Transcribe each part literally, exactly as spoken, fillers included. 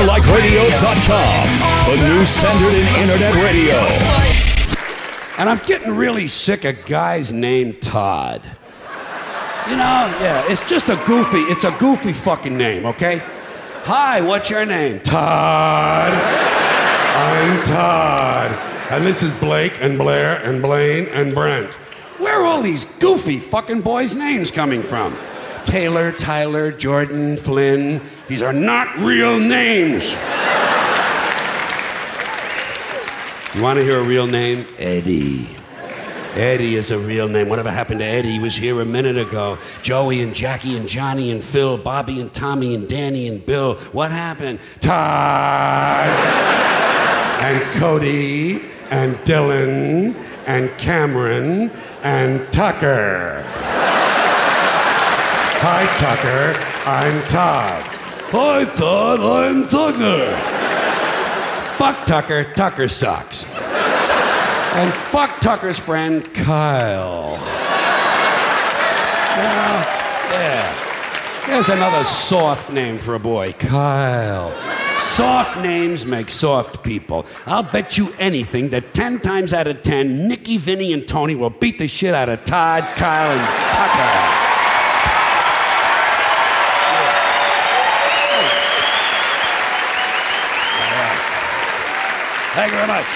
like radio dot com, the new standard in internet radio. And I'm getting really sick of guys named Todd. You know, yeah, it's just a goofy, it's a goofy fucking name, okay? Hi, what's your name? Todd. I'm Todd. And this is Blake and Blair and Blaine and Brent. Where are all these goofy fucking boys' names coming from? Taylor, Tyler, Jordan, Flynn. These are not real names. You want to hear a real name? Eddie. Eddie is a real name. Whatever happened to Eddie? He was here a minute ago. Joey and Jackie and Johnny and Phil, Bobby and Tommy and Danny and Bill. What happened? Todd and Cody and Dylan and Cameron and Tucker. Hi, Tucker. I'm Todd. Hi, Todd. I'm Tucker. Fuck Tucker. Tucker sucks. And fuck Tucker's friend, Kyle. Well, yeah. There's another soft name for a boy, Kyle. Soft names make soft people. I'll bet you anything that ten times out of ten, Nicky, Vinny, and Tony will beat the shit out of Todd, Kyle, and Tucker. Thank you very much.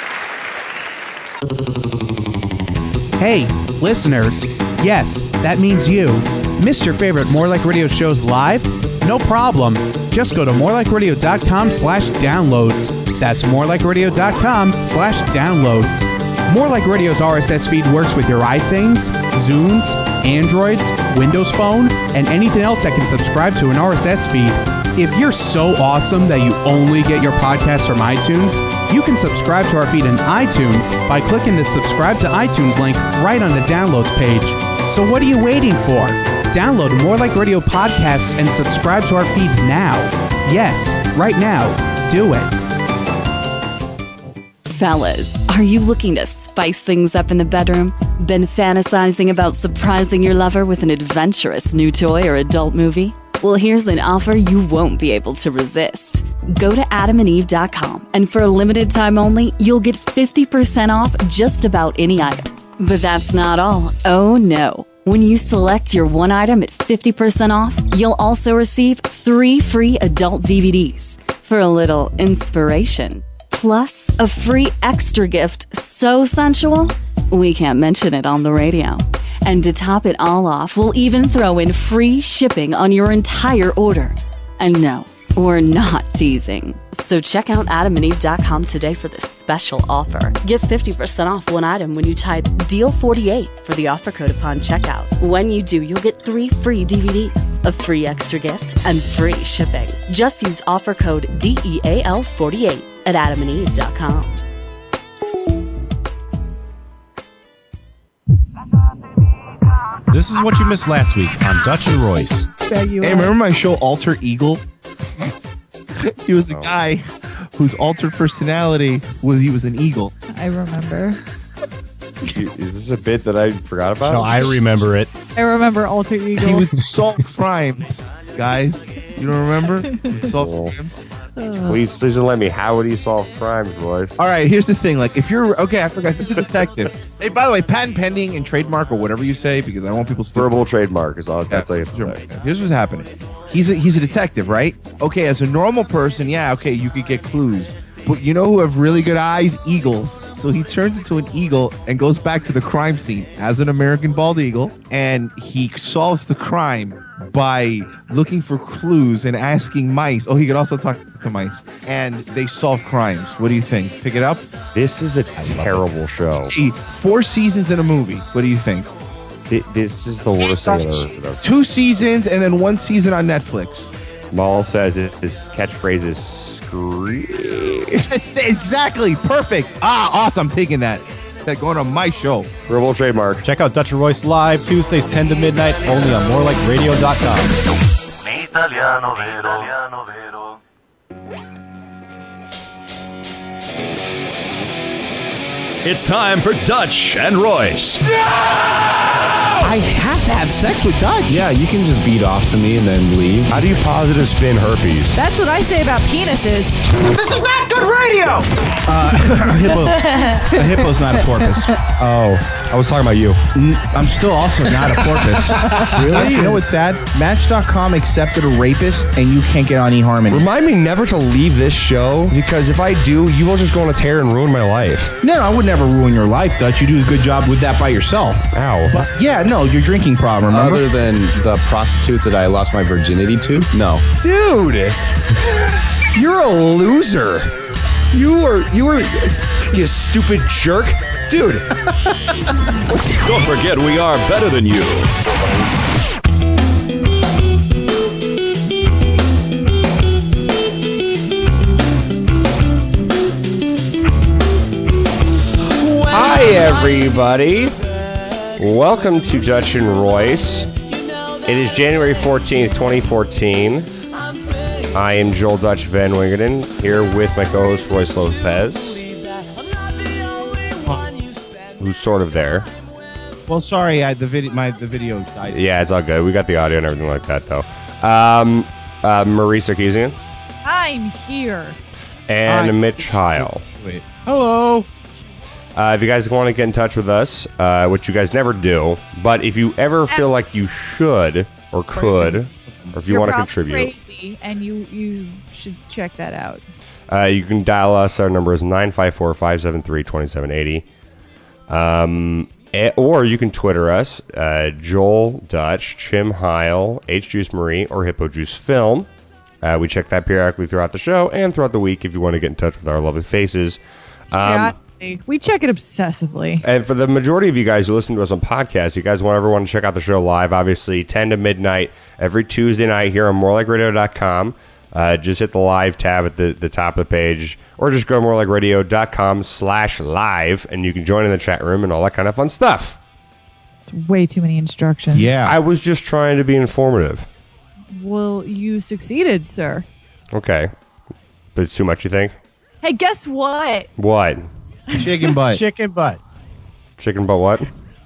Hey, listeners. Yes, that means you. Missed your favorite More Like Radio shows live? No problem. Just go to morelikeradio.com slash downloads. That's morelikeradio.com slash downloads. More Like Radio's R S S feed works with your iThings, Zooms, Androids, Windows Phone, and anything else that can subscribe to an R S S feed. If you're so awesome that you only get your podcasts from iTunes, you can subscribe to our feed in iTunes by clicking the subscribe to iTunes link right on the downloads page. So what are you waiting for? Download More Like Radio podcasts and subscribe to our feed now. Yes, right now. Do it. Fellas, are you looking to spice things up in the bedroom? Been fantasizing about surprising your lover with an adventurous new toy or adult movie? Well, here's an offer you won't be able to resist. Go to adam and eve dot com, and for a limited time only, you'll get fifty percent off just about any item. But that's not all. Oh no. When you select your one item at fifty percent off, you'll also receive three free adult D V Ds for a little inspiration. Plus, a free extra gift so sensual, we can't mention it on the radio. And to top it all off, we'll even throw in free shipping on your entire order. And no, we're not teasing. So check out adam and eve dot com today for this special offer. Get fifty percent off one item when you type deal forty-eight for the offer code upon checkout. When you do, you'll get three free D V Ds, a free extra gift, and free shipping. Just use offer code D E A L forty-eight at adam and eve dot com. This is what you missed last week on Dutch and Royce. Hey, remember my show Alter Eagle? He was a guy whose altered personality was he was an eagle. I remember. Is this a bit that I forgot about? No, I remember it. I remember Alter Eagle. He would solve crimes, guys. You don't remember? He would solve Cool. crimes. Please, please don't let me. How would he solve crimes, boys? All right, here's the thing. Like, if you're okay, I forgot. He's a detective. Hey, by the way, patent pending and trademark or whatever you say, because I don't want people to Verbal trademark is all. That's all you have to Sure. say. Here's what's happening. He's a, he's a detective, right? Okay, as a normal person, yeah, okay, you could get clues. But you know who have really good eyes? Eagles. So he turns into an eagle and goes back to the crime scene as an American bald eagle, and he solves the crime by looking for clues and asking mice. Oh, he could also talk to mice. And they solve crimes. What do you think? Pick it up? This is a terrible show. See, four seasons in a movie. What do you think? Th- This is the worst thing I've ever heard. Two seasons and then one season on Netflix. Maul says it, his catchphrase is scream. Exactly. Perfect. Ah, awesome. I'm taking that. That's going on my show. Verbal trademark. Check out Dutch and Royce live Tuesdays ten to midnight only on more like radio dot com. Italiano vero, italiano vero. It's time for Dutch and Royce. No! I have to have sex with Dutch. Yeah, you can just beat off to me and then leave. How do you positive spin herpes? That's what I say about penises. This is not good radio! Uh, a hippo. A hippo's not a porpoise. Oh, I was talking about you. N- I'm still also not a porpoise. Really? You know what's sad? Match dot com accepted a rapist, and you can't get on eHarmony. Remind me never to leave this show, because if I do, you will just go on a tear and ruin my life. No, I would never ruin your life, Dutch. You do a good job with that by yourself. Ow. But, yeah, no, your drinking problem, remember? Other than the prostitute that I lost my virginity to? No. Dude, you're a loser. You are, you are, you stupid jerk. Dude. Don't forget, we are better than you. Hi, everybody. Welcome to Dutch and Royce. It is January fourteenth, twenty fourteen. I am Joel Dutch Van Wingerden, here with my co-host Royce Lopez, who's sort of there. Well, sorry, I, the video, my the video died. Yeah, it's all good. We got the audio and everything like that, though. Um, uh, Marie Sarkeesian. I'm here. And Hi. Mitch Heil. Wait. Hello. Uh, if you guys want to get in touch with us, uh, which you guys never do, but if you ever feel like you should or could, or if you You're want to probably contribute, crazy, and you you should check that out. uh, you can dial us. Our number is nine five four, five seven three, two seven eight zero. Um, eh, or you can Twitter us, uh, Joel Dutch, Chim Heil, H Juice Marie, or Hippo Juice Film. Uh, we check that periodically throughout the show and throughout the week if you want to get in touch with our lovely faces. Um, yeah, we check it obsessively. And for the majority of you guys who listen to us on podcasts, you guys want ever want to check out the show live, obviously ten to midnight every Tuesday night here on more like radio dot com. Uh, just hit the live tab at the, the top of the page, or just go to more like radio dot com slash live, and you can join in the chat room and all that kind of fun stuff. It's way too many instructions. Yeah. I was just trying to be informative. Well, you succeeded, sir. Okay. But it's too much, you think? Hey, guess what? What? Chicken butt. Chicken butt. Chicken butt what?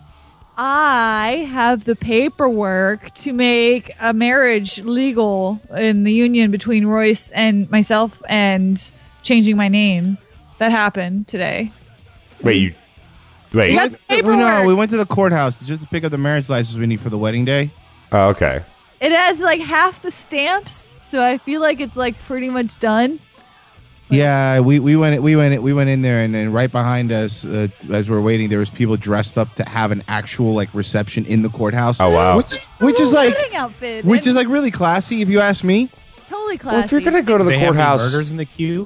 I have the paperwork to make a marriage legal in the union between Royce and myself and changing my name. That happened today. Wait, you... Wait. We got the We, paperwork. no, we went to the courthouse just to pick up the marriage license we need for the wedding day. Oh, okay. It has like half the stamps, so I feel like it's like pretty much done. Yeah, we, we went we went we went in there, and then right behind us, uh, as we were waiting, there was people dressed up to have an actual like reception in the courthouse. Oh, wow. Which is which is Little like wedding outfit, which man. is like really classy, if you ask me. Totally classy. Well, if you're going to go to the They have any courthouse... burgers in the queue?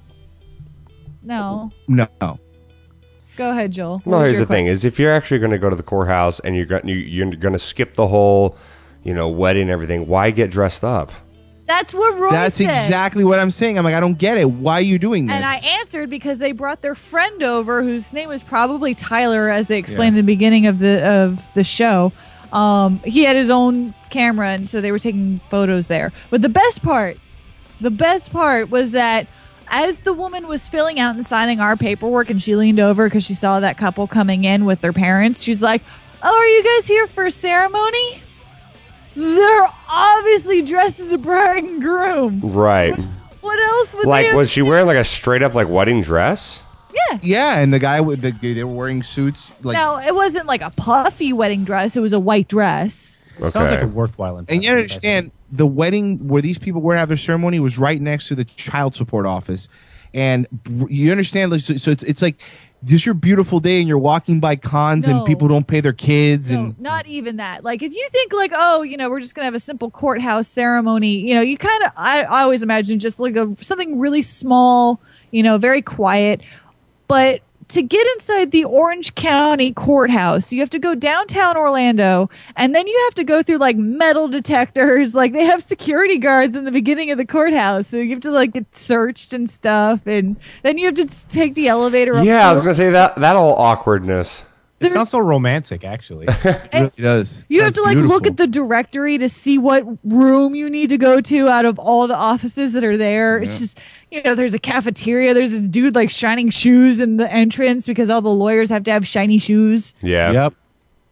No. No, Go ahead, Joel. Well, What was here's your the thing: is if you're actually going to go to the courthouse and you're going you, you're going to skip the whole, you know, wedding and everything, why get dressed up? That's what Roy that's said. exactly what I'm saying. I'm like, I don't get it. Why are you doing this? And I answered because they brought their friend over, whose name was probably Tyler, as they explained in the beginning of the of the show. Um, he had his own camera, and so they were taking photos there. But the best part, the best part was that as the woman was filling out and signing our paperwork, and she leaned over because she saw that couple coming in with their parents, she's like, "Oh, are you guys here for a ceremony?" They're obviously dressed as a bride and groom. Right. What else would Like, they have was she wearing like a straight up like wedding dress? Yeah. Yeah, and the guy with the they were wearing suits. Like, No, it wasn't like a puffy wedding dress. It was a white dress. It sounds Okay. like a worthwhile investment. and you understand the wedding where these people were to have their ceremony was right next to the child support office, and br- you understand. Like, so, so it's it's like this your beautiful day, and you're walking by cons, No. and people don't pay their kids, No, and not even that. Like, if you think like, oh, you know, we're just gonna have a simple courthouse ceremony, you know, you kind of, I, I always imagine just like a something really small, you know, very quiet. But to get inside the Orange County courthouse, you have to go downtown Orlando, and then you have to go through like metal detectors. Like, they have security guards in the beginning of the courthouse, so you have to like get searched and stuff, and then you have to s- take the elevator up. Yeah, I was to- gonna say that that all awkwardness. It sounds so romantic, actually. it really does. You have Sounds to like look beautiful. at the directory to see what room you need to go to out of all the offices that are there. It's just, you know, there's a cafeteria. There's a dude like shining shoes in the entrance because all the lawyers have to have shiny shoes. Yeah. Yep.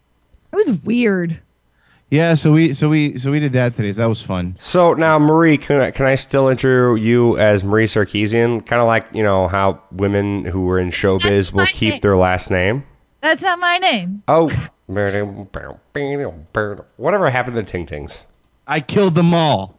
It was weird. Yeah, so we so we so we did that today. So that was fun. So now, Marie, can I, can I still enter you as Marie Sarkeesian? Kind of like, you know, how women who were in showbiz will keep name. their last name. That's not my name. Oh, whatever happened to the Ting Tings? I killed them all.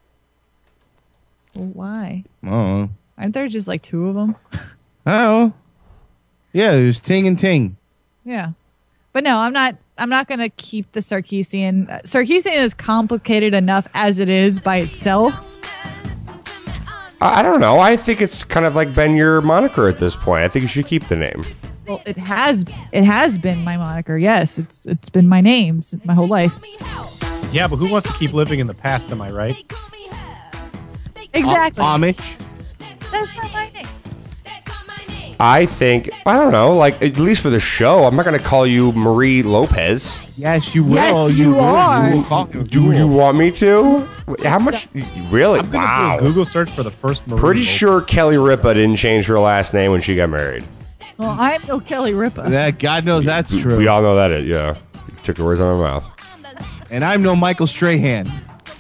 Well, why? Oh, Aren't there just like two of them? oh, yeah. There's Ting and Ting. Yeah, but no, I'm not. I'm not going to keep the Sarkeesian. Uh, Sarkeesian is complicated enough as it is by itself. I don't know. I think it's kind of like been your moniker at this point. I think you should keep the name. Well, it has. It has been my moniker. Yes, it's it's been my name since my whole life. Yeah, but who wants to keep living in the past? Am I right? Exactly. Amish. That's not my name. I think, I don't know, like, at least for the show, I'm not going to call you Marie Lopez. Yes, you will. Yes, you will. are. You will call him. Do you want me to? How much? Really? I'm gonna Wow. do a Google search for the first Marie Pretty Lopez. sure Kelly Ripa didn't change her last name when she got married. Well, I'm no Kelly Ripa. That God knows that's true. We all know that is, yeah. You took the words out of my mouth. And I'm no Michael Strahan.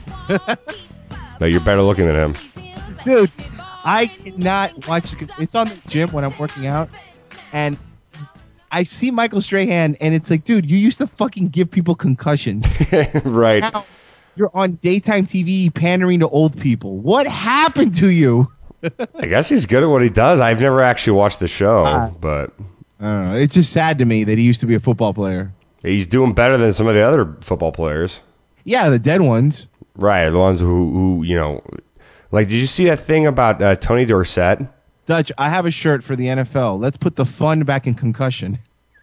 No, you're better looking than him. Dude, I cannot watch it. It's on the gym when I'm working out, and I see Michael Strahan, and it's like, dude, you used to fucking give people concussions. Right. Now you're on daytime T V pandering to old people. What happened to you? I guess he's good at what he does. I've never actually watched the show, Uh, but I don't know. It's just sad to me that he used to be a football player. he's doing better than some of the other football players. Yeah, the dead ones. Right, the ones who, who you know, like, did you see that thing about uh, Tony Dorsett? Dutch, I have a shirt for the N F L. Let's put the fun back in concussion.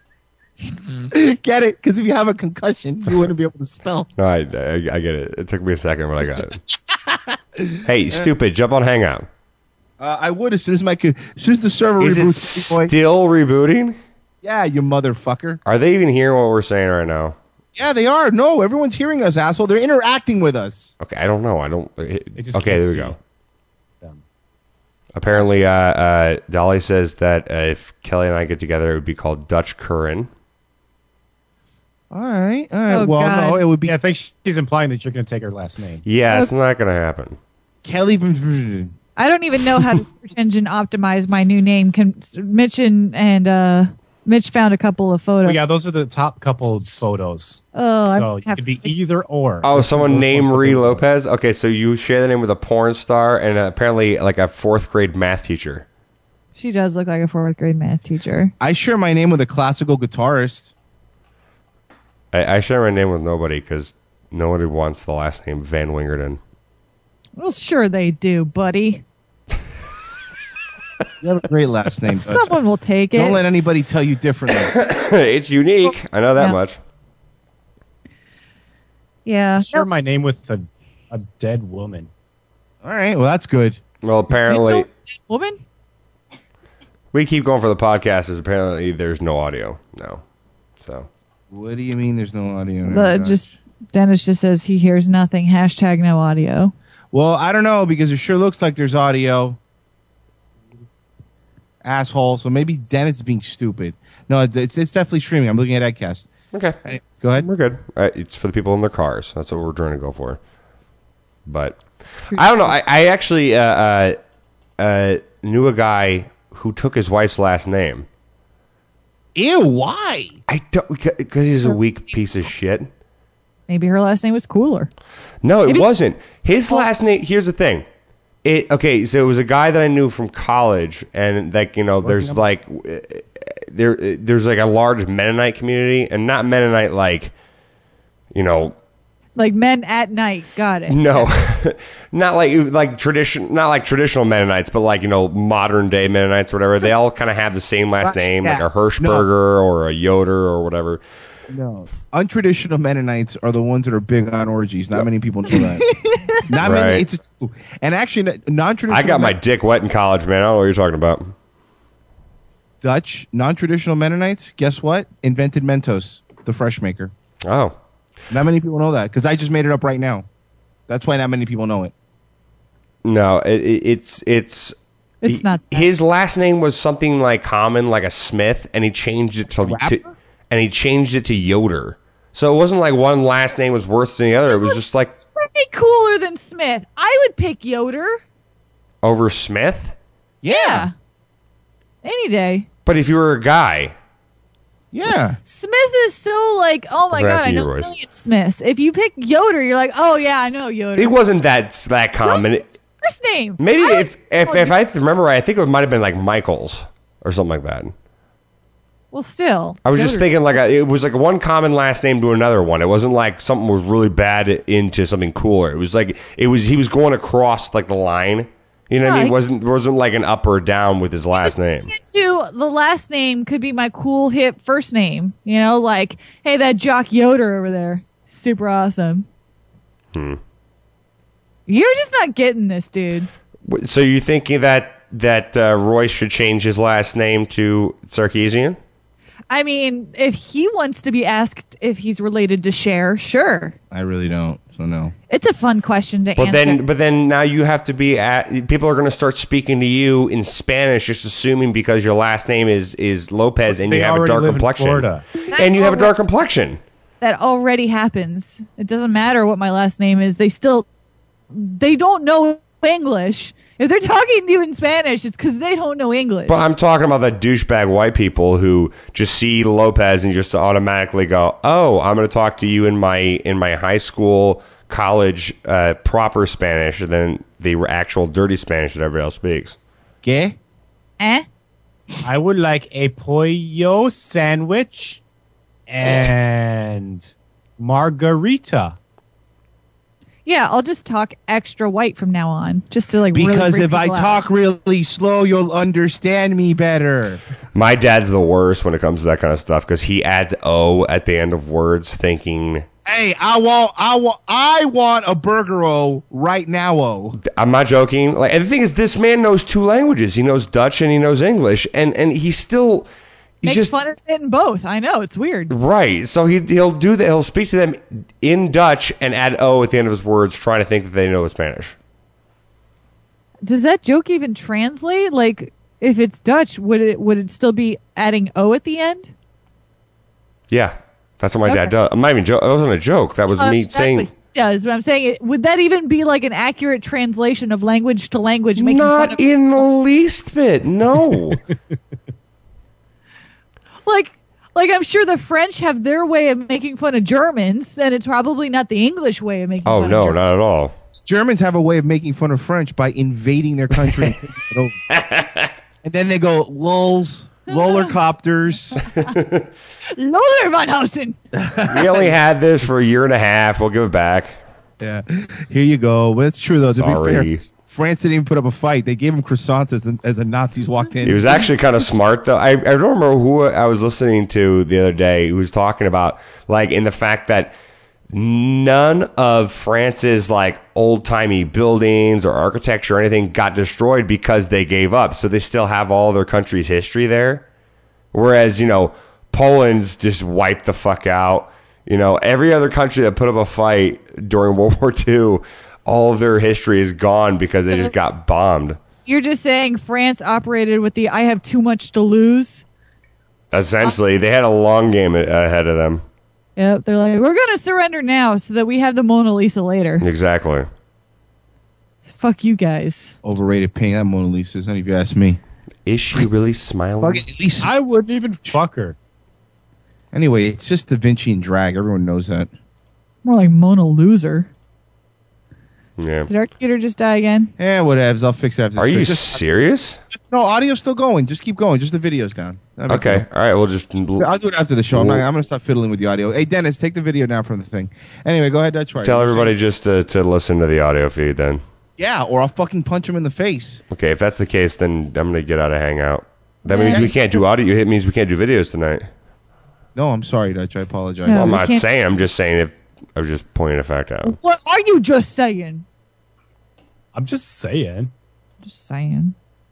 Get it? Because if you have a concussion, you wouldn't be able to spell. No, I, I, I get it. It took me a second, but I got it. Hey, stupid, jump on Hangout. Uh, I would as soon as my co- as soon as the server Is it reboots. boy. still rebooting? Yeah, you motherfucker. Are they even hearing what we're saying right now? Yeah, they are. No, everyone's hearing us, asshole. They're interacting with us. Okay, I don't know. I don't. It, just okay, can't there we see go. them. Apparently, uh, uh, Dolly says that uh, if Kelly and I get together, it would be called Dutch Curran. All right. All right. Oh, well, God. no, it would be Yeah, I think she's implying that you're going to take her last name. Yeah, it's not going to happen. Kelly from. I don't even know how to search engine optimize my new name. Can Mitch and, and uh, Mitch found a couple of photos. Well, yeah, those are the top couple photos. Oh, I so you have could be to- either or. Oh, Which someone of those named ones would Marie be- Lopez? Okay, so you share the name with a porn star and uh, apparently like a fourth grade math teacher. She does look like a fourth grade math teacher. I share my name with a classical guitarist. I, I share my name with nobody because nobody wants the last name Van Wingerden. Well, sure they do, buddy. You have a great last name. Dutch. Someone will take it. Don't let anybody tell you differently. It's unique. I know that Yeah. much. yeah. Share my name with a, a dead woman. All right. Well, that's good. Well, apparently, Mitchell, woman? we keep going for the podcast as apparently there's no audio now. So, What do you mean there's no audio? The, just Dennis just says he hears nothing. Hashtag no audio. Well, I don't know because it sure looks like there's audio. Asshole. So maybe Dennis is being stupid. No, it's it's, it's definitely streaming. I'm looking at Edcast. okay. Hey, go ahead. We're good. Uh, it's for the people in their cars. That's what we're trying to go for. But I don't know. I, I actually uh, uh, uh, knew a guy who took his wife's last name. Ew, why? I don't because he's a weak piece of shit. Maybe her last name was cooler. No, it Maybe- wasn't. His last name. Here's the thing. It okay. So it was a guy that I knew from college, and like you know, there's like uh, there there's like a large Mennonite community, and not Mennonite like you know. Like men at night. Got it. No, not like like tradition, not like traditional Mennonites, but like you know modern day Mennonites, or whatever. They all kind of have the same last name, like a Hirschberger or a Yoder or whatever. No. Untraditional Mennonites are the ones that are big on orgies. Not many people know that. Not Right. many. It's a, and actually, non-traditional. I got my Men- dick wet in college, man. I don't know what you're talking about. Dutch non-traditional Mennonites. Guess what? Invented Mentos, the fresh maker. Oh, Not many people know that because I just made it up right now. That's why not many people know it. no, it, it, it's it's. It's he- not that. His last name was something like common, like a Smith, and he changed it to, to and he changed it to Yoder. So it wasn't like one last name was worse than the other. It was just like It's way cooler than Smith. I would pick Yoder. over Smith. Yeah. Any day. But if you were a guy, Yeah. Smith is so like, oh my We're god, I asking you, know a Royce. million Smiths. If you pick Yoder, you're like, oh yeah, I know Yoder. it wasn't that that common. What's his first name? Maybe I if if, if I remember right, I think it might have been like Michaels or something like that. Well, still. I was just Yoder. thinking like a, it was like one common last name to another one. It wasn't like something was really bad into something cooler. It was like it was he was going across like the line. You know what I Yeah, mean? he- It wasn't wasn't like an up or down with his last name. To the last name could be my cool hip first name. You know, like, hey, that Jock Yoder over there, super awesome. Hmm. You're just not getting this, dude. So you thinking that that uh, Royce should change his last name to Sarkeesian? I mean, if he wants to be asked if he's related to Cher, sure. I really don't. So no. It's a fun question to But answer. then, but then now you have to be at. People are going to start speaking to you in Spanish, just assuming because your last name is is Lopez and They you have a already dark live in complexion, Florida. and you have a dark complexion. That already happens. It doesn't matter what my last name is. They still, they don't know English. If they're talking to you in Spanish, it's because they don't know English. But I'm talking about the douchebag white people who just see Lopez and just automatically go, "Oh, I'm going to talk to you in my in my high school, college, uh, proper Spanish, and then the actual dirty Spanish that everybody else speaks." ¿Qué? Eh? I would like a pollo sandwich and margarita. Yeah, I'll just talk extra white from now on, just to like. really Because freak if I people out. talk really slow, you'll understand me better. My dad's the worst when it comes to that kind of stuff because he adds "o" at the end of words, thinking. Hey, I want, I want, I want a burger o right now o. I'm not joking. Like, and the thing is, this man knows two languages. He knows Dutch and he knows English, and and he's still he's makes just fun of it in both. I know it's weird. right. So he he'll do that. He'll speak to them in Dutch and add "o" at the end of his words, trying to think that they know Spanish. Does that joke even translate? Like, if it's Dutch, would it would it still be adding O at the end? Yeah, that's what my Okay. dad does. I'm not even joking. That wasn't a joke. That was Uh, me that's saying. what he does. But I'm saying, it, would that even be like an accurate translation of language to language? Making fun Not of, in the least bit. No. like, like I'm sure the French have their way of making fun of Germans, and it's probably not the English way of making. oh fun no, of Germans. not at all. Germans have a way of making fun of French by invading their country. and taking it over. And then they go, lulz, lollercopters. Lothar von Hausen. We only had this for a year and a half. We'll give it back. Yeah, here you go. But it's true, though. To Sorry. be fair, France didn't even put up a fight. They gave him croissants as the, as the Nazis walked in. He was actually kind of smart, though. I, I don't remember who I was listening to the other day who was talking about, like, in the fact that none of France's, like, old-timey buildings or architecture or anything got destroyed because they gave up. So they still have all their country's history there. Whereas, you know, Poland's just wiped the fuck out. You know, every other country that put up a fight during World War Two, all of their history is gone because they just got bombed. You're just saying France operated with the "I have too much to lose." Essentially, they had a long game a- ahead of them. Yep, they're like, we're gonna surrender now so that we have the Mona Lisa later. Exactly. Fuck you guys. Overrated painting. That Mona Lisa is, if you ask me. Is she really smiling? Fuck it, at least. I wouldn't even fuck her. Anyway, it's just Da Vinci and drag. Everyone knows that. More like Mona Loser. Yeah. Did our computer just die again? Yeah, whatevs. I'll fix it after the Are show. you Just- serious? No, audio's still going. Just keep going. Just the video's down. That'd be Okay. cool. All right. We'll just. I'll do it after the show. I'm, not, I'm going to stop fiddling with the audio. Hey, Dennis, take the video down from the thing. Anyway, go ahead, Dutch. Right. Tell everybody just to, to listen to the audio feed then. Yeah, or I'll fucking punch him in the face. Okay. If that's the case, then I'm going to get out of Hangout. That Yeah. means we can't do audio. It means we can't do videos tonight. No, I'm sorry, Dutch. I apologize. No. Well, I'm we not can't- saying. I'm just saying if I was just pointing a fact out. What are you just saying? I'm just saying. Just saying.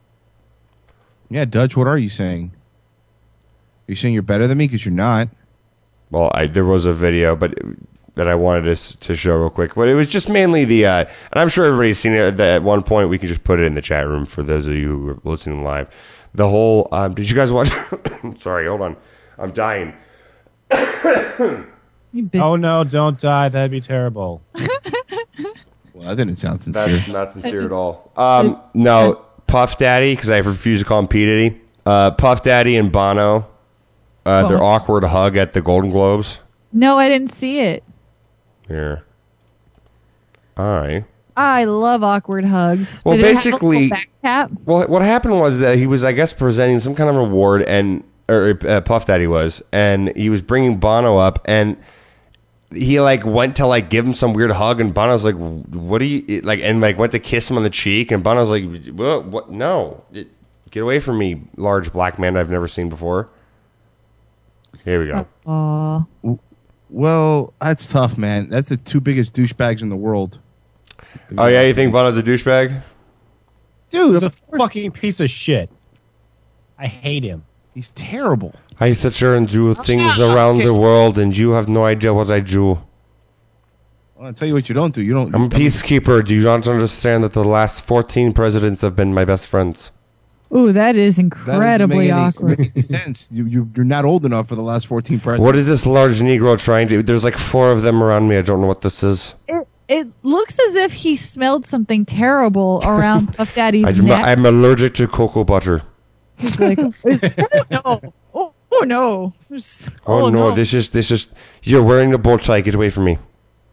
Yeah, Dutch, what are you saying? Are you saying you're better than me? Because you're not. Well, I, there was a video, but that I wanted to s- to show real quick, but it was just mainly the. Uh, and I'm sure everybody's seen it. At one point, we can just put it in the chat room for those of you who are listening live. The whole. Um, did you guys watch? Sorry, hold on. I'm dying. Oh no, don't die. That'd be terrible. Well, that didn't sound sincere. That's not sincere at all. Um, no, Puff Daddy, because I refuse to call him P. Diddy. Uh, Puff Daddy and Bono, uh, their Bono. awkward hug at the Golden Globes. No, I didn't see it. Here. All right. I love awkward hugs. Well, Did it have a basically, little back tap? well, what happened was that he was, I guess, presenting some kind of award, and or uh, Puff Daddy was, and he was bringing Bono up, and he like went to like give him some weird hug, and Bono's like, "What do you like?" And like went to kiss him on the cheek, and Bono's like, "What? What? No, it, get away from me, large black man I've never seen before." Here we go. Aw. Well, that's tough, man. That's the two biggest douchebags in the world. Oh yeah, you think Bono's a douchebag? Dude, He's a fucking piece of shit. I hate him. he's terrible. I sit here and do things around the world, and you have no idea what I do. I'll tell you what you don't do. You don't. I'm a peacekeeper. Do you not understand that the last fourteen presidents have been my best friends? Ooh, that is That doesn't incredibly make any, awkward. make any sense. You, you, you're not old enough for the last fourteen presidents. What is this large Negro trying to do? There's like four of them around me. I don't know what this is. It, it looks as if he smelled something terrible around Puff Daddy's I'm, neck. I'm allergic to cocoa butter. He's like, oh no, oh, oh no, There's- Oh, no, this is this is. You're wearing a bow tie. Get away from me.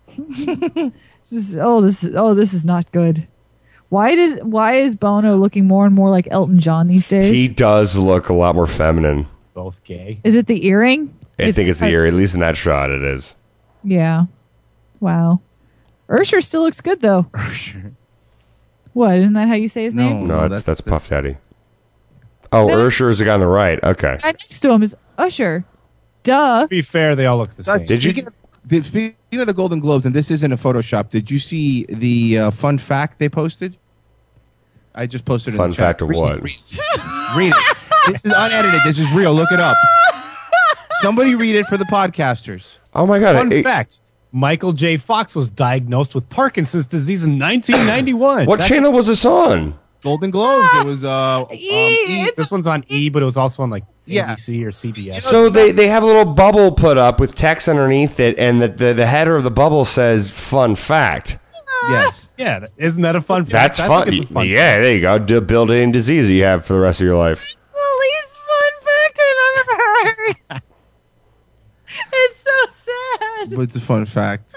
Just, oh this, is, oh this is not good. Why does why is Bono looking more and more like Elton John these days? He does look a lot more feminine. Both gay. Is it the earring? I think it's the ear. At least in that shot, it is. Yeah. Wow. Ursher still looks good though. Ursher. What? Isn't that how you say his No. name? No, No, that's that's that's the- Puff Daddy. Oh, Then- Ursher is the guy on the right. Okay. Right next to him is Usher. Duh. To be fair, they all look the same. Did you? Speaking of, did, speaking of the Golden Globes, and this isn't a Photoshop, did you see the uh, fun fact they posted? I just posted it Fun in the chat. fact of Read- what? Read, read it. This is unedited. This is real. Look it up. Somebody read it for the podcasters. Oh my God! Fun it- fact: Michael J. Fox was diagnosed with Parkinson's disease in nineteen ninety-one. What That- channel was this on? Golden Globes. It was uh, um, E. This one's on E, but it was also on like Yeah. A B C or C B S. So they, they have a little bubble put up with text underneath it, and the, the, the header of the bubble says "fun fact." Yes. Yeah, th- isn't that a fun fact? That's I fun. think it's a fun Yeah, there you go. D- build in disease you have for the rest of your life. It's the least fun fact I've ever heard. It's so sad. But it's a fun fact.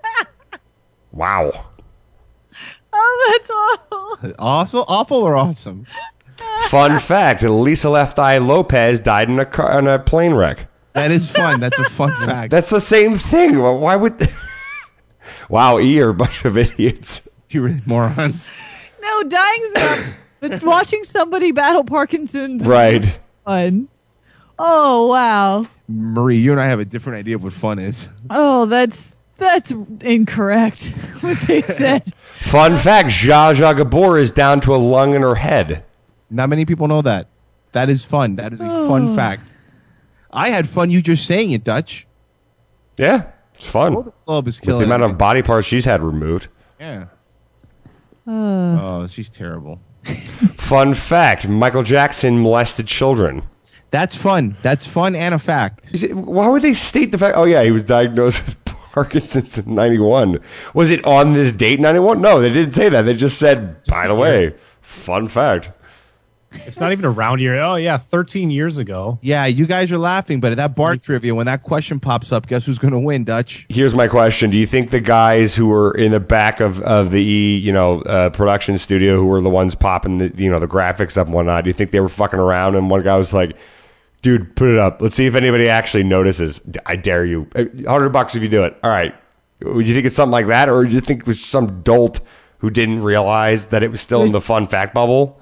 Wow. Oh, that's awful. Awful, awful or awesome? Fun fact: Lisa Left Eye Lopez died in a car in a plane wreck. That is fun. That's a fun fact. That's the same thing. Well, why would? Wow, E are a bunch of idiots. You're really morons. No, dying's not. It's watching somebody battle Parkinson's. Right. Fun. Oh wow. Marie, you and I have a different idea of what fun is. Oh, that's that's incorrect. What they said. Fun fact: Zsa Zsa Gabor is down to a lung in her head. Not many people know that. That is fun. That is a fun Oh. fact. I had fun you just saying it, Dutch. Yeah, it's fun. Golden Globe is With killing the amount it. of body parts she's had removed. Yeah. Uh, Oh, she's terrible. Fun fact: Michael Jackson molested children. That's fun. That's fun and a fact. Is it, why would they state the fact? Oh yeah, he was diagnosed with Parkinson's in ninety-one. Was it on this date ninety-one? No, they didn't say that. They just said, by the way, fun fact. It's not even around here. Oh yeah, thirteen years ago. Yeah, you guys are laughing, but at that bar trivia, when that question pops up, guess who's going to win, Dutch? Here's my question: do you think the guys who were in the back of, of the E, you know, uh, production studio, who were the ones popping the, you know, the graphics up and whatnot, do you think they were fucking around? And one guy was like, "Dude, put it up. Let's see if anybody actually notices. I dare you. A hundred bucks if you do it. All right. Do you think it's something like that, or do you think it was some dolt who didn't realize that it was still in the fun fact bubble?"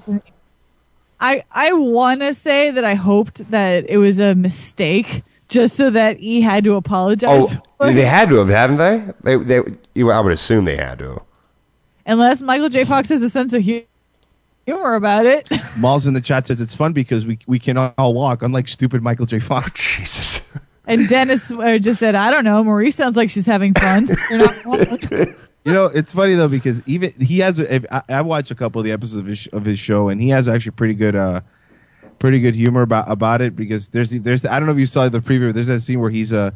I I want to say that I hoped that it was a mistake, just so that E had to apologize. Oh, for it. they had to have, haven't they? They, they. I would assume they had to. Unless Michael J. Fox has a sense of hu- humor about it. Malls in the chat says it's fun because we we can all walk, unlike stupid Michael J. Fox. Jesus. And Dennis uh, just said, I don't know. Marie sounds like she's having fun. So you're not wrong. You know, it's funny though because even he has. If, I, I watched a couple of the episodes of his of his show, and he has actually pretty good, uh, pretty good humor about about it. Because there's there's I don't know if you saw the preview. There's that scene where he's uh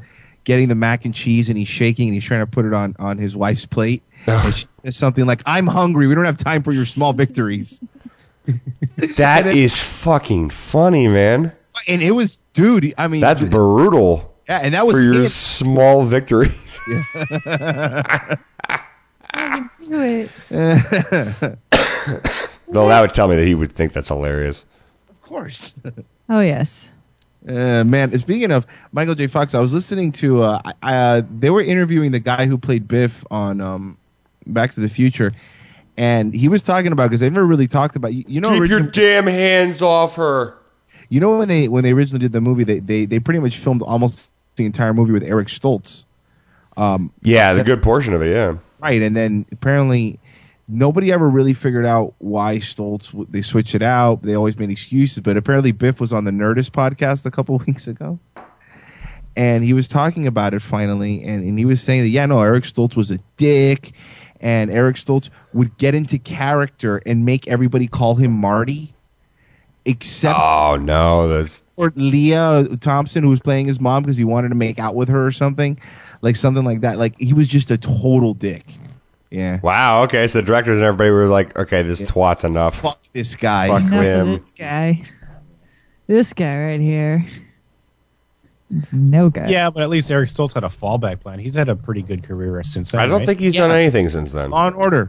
getting the mac and cheese, and he's shaking, and he's trying to put it on on his wife's plate. And she says something like, "I'm hungry. We don't have time for your small victories." That then, is fucking funny, man. And it was, dude. I mean, that's brutal. Yeah, and that was for your it. small victories. Yeah. Do it. Though that would tell me that he would think that's hilarious. Of course. Oh yes. Uh, man, speaking of Michael J. Fox, I was listening to. Uh, uh, they were interviewing the guy who played Biff on um, Back to the Future, and he was talking about because they never really talked about. You, you know, keep your damn hands off her. You know when they when they originally did the movie, they they they pretty much filmed almost the entire movie with Eric Stoltz. Um, yeah, the good portion of it, yeah. Right, and then apparently nobody ever really figured out why Stoltz, they switched it out. They always made excuses, but apparently Biff was on the Nerdist podcast a couple weeks ago, and he was talking about it finally, and, and he was saying that, yeah, no, Eric Stoltz was a dick, and Eric Stoltz would get into character and make everybody call him Marty, except oh no, that's or Leah Thompson, who was playing his mom because he wanted to make out with her or something. Like something like that. Like he was just a total dick. Yeah. Wow. Okay. So the directors and everybody were like, "Okay, this yeah. twat's enough. Fuck this guy. Fuck enough him. Of this guy. This guy right here. No guy. Yeah, but at least Eric Stoltz had a fallback plan. He's had a pretty good career since then. I don't right? think he's yeah. done anything since then. Law and Order.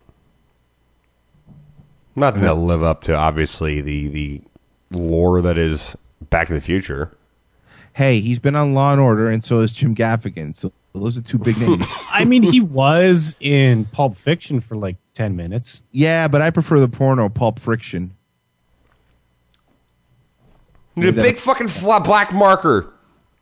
Not to live up to obviously the the lore that is Back to the Future. Hey, he's been on Law and Order, and so is Jim Gaffigan. So those are two big names. I mean, he was in Pulp Fiction for like ten minutes. Yeah, but I prefer the porno Pulp Friction. The big fucking flat black marker.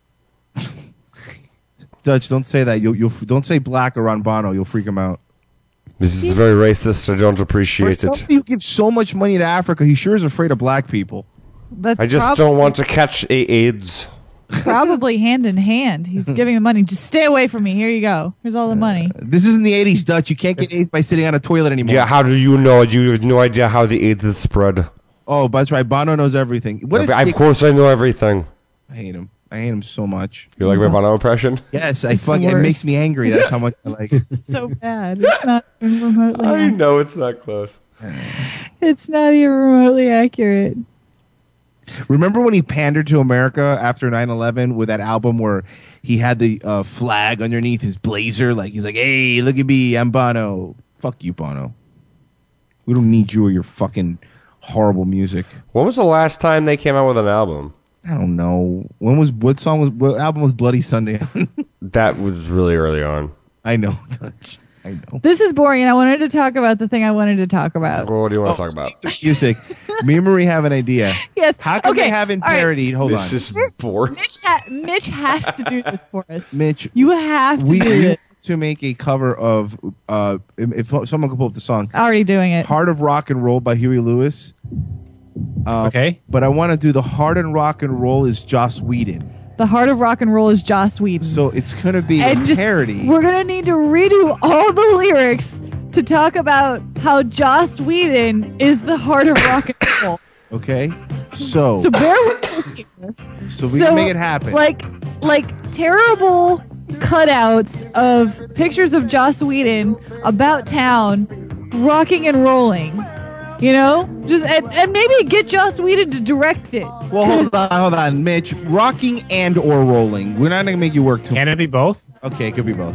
Dutch, don't say that. You'll, you'll don't say black or Ron Bono. You'll freak him out. This is very racist. I don't appreciate For it. You give so much money to Africa. He sure is afraid of black people. That's I just prob- don't want to catch a AIDS. Probably hand in hand. He's giving the money. Just stay away from me. Here you go. Here's all the money. Uh, this isn't the eighties, Dutch. You can't get AIDS by sitting on a toilet anymore. Yeah, how do you know? You have no idea how the AIDS is spread. Oh, that's right. Bono knows everything. What of, is, of course I know everything. I hate him. I hate him so much. You like my Bono impression? Yes, I fuck. It makes me angry. That's how much I like it. It's so bad. It's not even remotely. I know it's not close. It's not even remotely accurate. Remember when he pandered to America after nine eleven with that album where he had the uh, flag underneath his blazer? Like he's like, "Hey, look at me, I'm Bono." Fuck you, Bono. We don't need you or your fucking horrible music. When was the last time they came out with an album? I don't know. When was what song was what album was Bloody Sunday on? That was really early on. I know. I know. This is boring, and I wanted to talk about the thing I wanted to talk about. Well, what do you want oh, to talk about? Music. Me and Marie have an idea. Yes. How come okay. they haven't All right. parodied? Hold this on. This is boring. Mitch, ha- Mitch has to do this for us. Mitch, you have to we do need it. to make a cover of uh, if, if someone could pull up the song. Already doing it. Heart of Rock and Roll by Huey Lewis. Uh, okay. But I want to do the Heart and Rock and Roll is Joss Whedon. The Heart of Rock and Roll is Joss Whedon. So it's going to be and a just, parody. We're going to need to redo all the lyrics to talk about how Joss Whedon is the Heart of Rock and Roll. Okay? So, so bear with us here. So we so, can make it happen. Like, like terrible cutouts of pictures of Joss Whedon about town, rocking and rolling. You know, just and, and maybe get Joss Whedon to direct it. Well, hold on, hold on, Mitch. Rocking and or rolling. We're not going to make you work too. Can it be both? Okay, it could be both.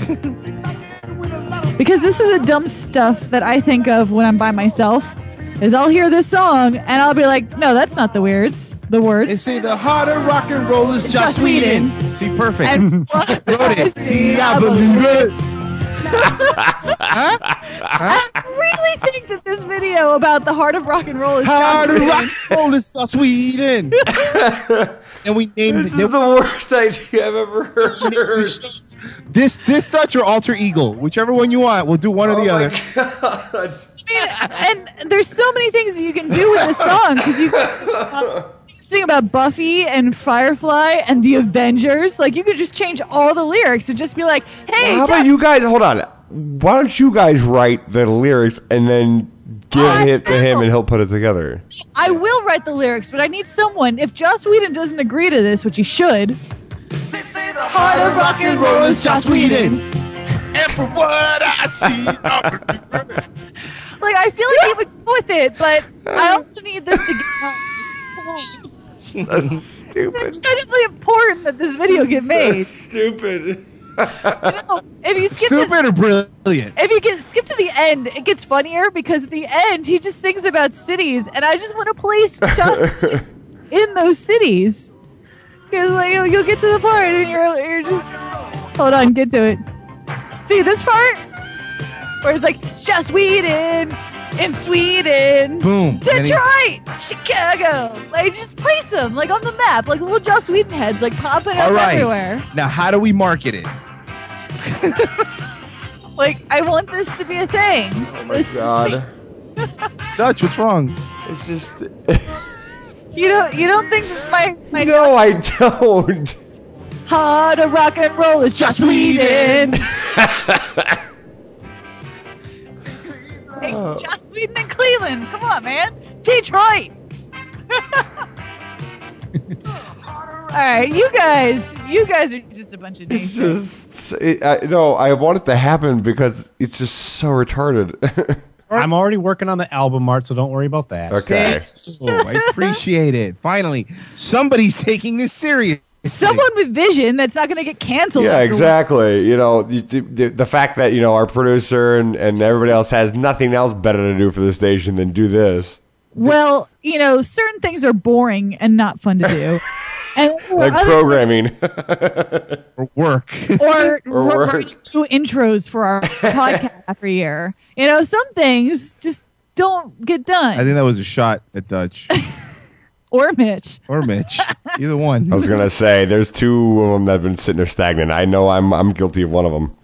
Because this is the dumb stuff that I think of when I'm by myself. Is I'll hear this song and I'll be like, no, that's not the words. The words. They say the heart of rock and roll is Joss Whedon. Whedon. See, perfect. And wrote it. See, I believe it. huh? Huh? I really think that this video about the Heart of Rock and Roll is Heart Joss of Whedon. Rock and Roll is Joss Whedon. And we named this it. This is the worst idea I've ever heard. This, this Dutch or Alter Eagle, whichever one you want. We'll do one or the oh other. God. I mean, and there's so many things you can do with this song because you can sing about Buffy and Firefly and the Avengers. Like you could just change all the lyrics and just be like, "Hey, well, how Joss- about you guys? Hold on. Why don't you guys write the lyrics and then give I it to will. him and he'll put it together?" I will write the lyrics, but I need someone. If Joss Whedon doesn't agree to this, which he should, Heart of rock and roll is Joss Whedon. And from what I see, like I feel like he would go with it, but I also need this to get. So stupid. It's critically important that this video get made. So stupid. You know, if you skip stupid to, or brilliant? If you get skip to the end, it gets funnier because at the end he just sings about cities, and I just want to place just in those cities. Because like, you'll, you'll get to the part and you're you're just hold on, get to it. See this part where it's like Joss Whedon in Sweden, boom, Detroit, Chicago. Like just place them like on the map, like little Joss Whedon heads, like popping up All right. everywhere. Now, how do we market it? Like I want this to be a thing. Oh my god, Dutch, what's wrong? it's just. You don't you don't think my my No, I don't. Heart of rock and roll is Joss Whedon. Hey, Joss Whedon in Cleveland. Come on, man. Detroit. All right, you guys, you guys are just a bunch of It's names. just. It, I, no, I want it to happen because it's just so retarded. I'm already working on the album art, so don't worry about that. Okay. Oh, I appreciate it. Finally, somebody's taking this serious. Someone with vision that's not going to get canceled. Yeah, afterwards. exactly. You know, you, the, the fact that, you know, our producer and, and everybody else has nothing else better to do for the station than do this. Well, you know, certain things are boring and not fun to do. And Like other- programming. Or work. or, Or or work. do intros for our podcast every year. You know, some things just don't get done. I think that was a shot at Dutch. Or Mitch. Or Mitch. Either one. I was going to say, there's two of them that have been sitting there stagnant. I know I'm I'm guilty of one of them.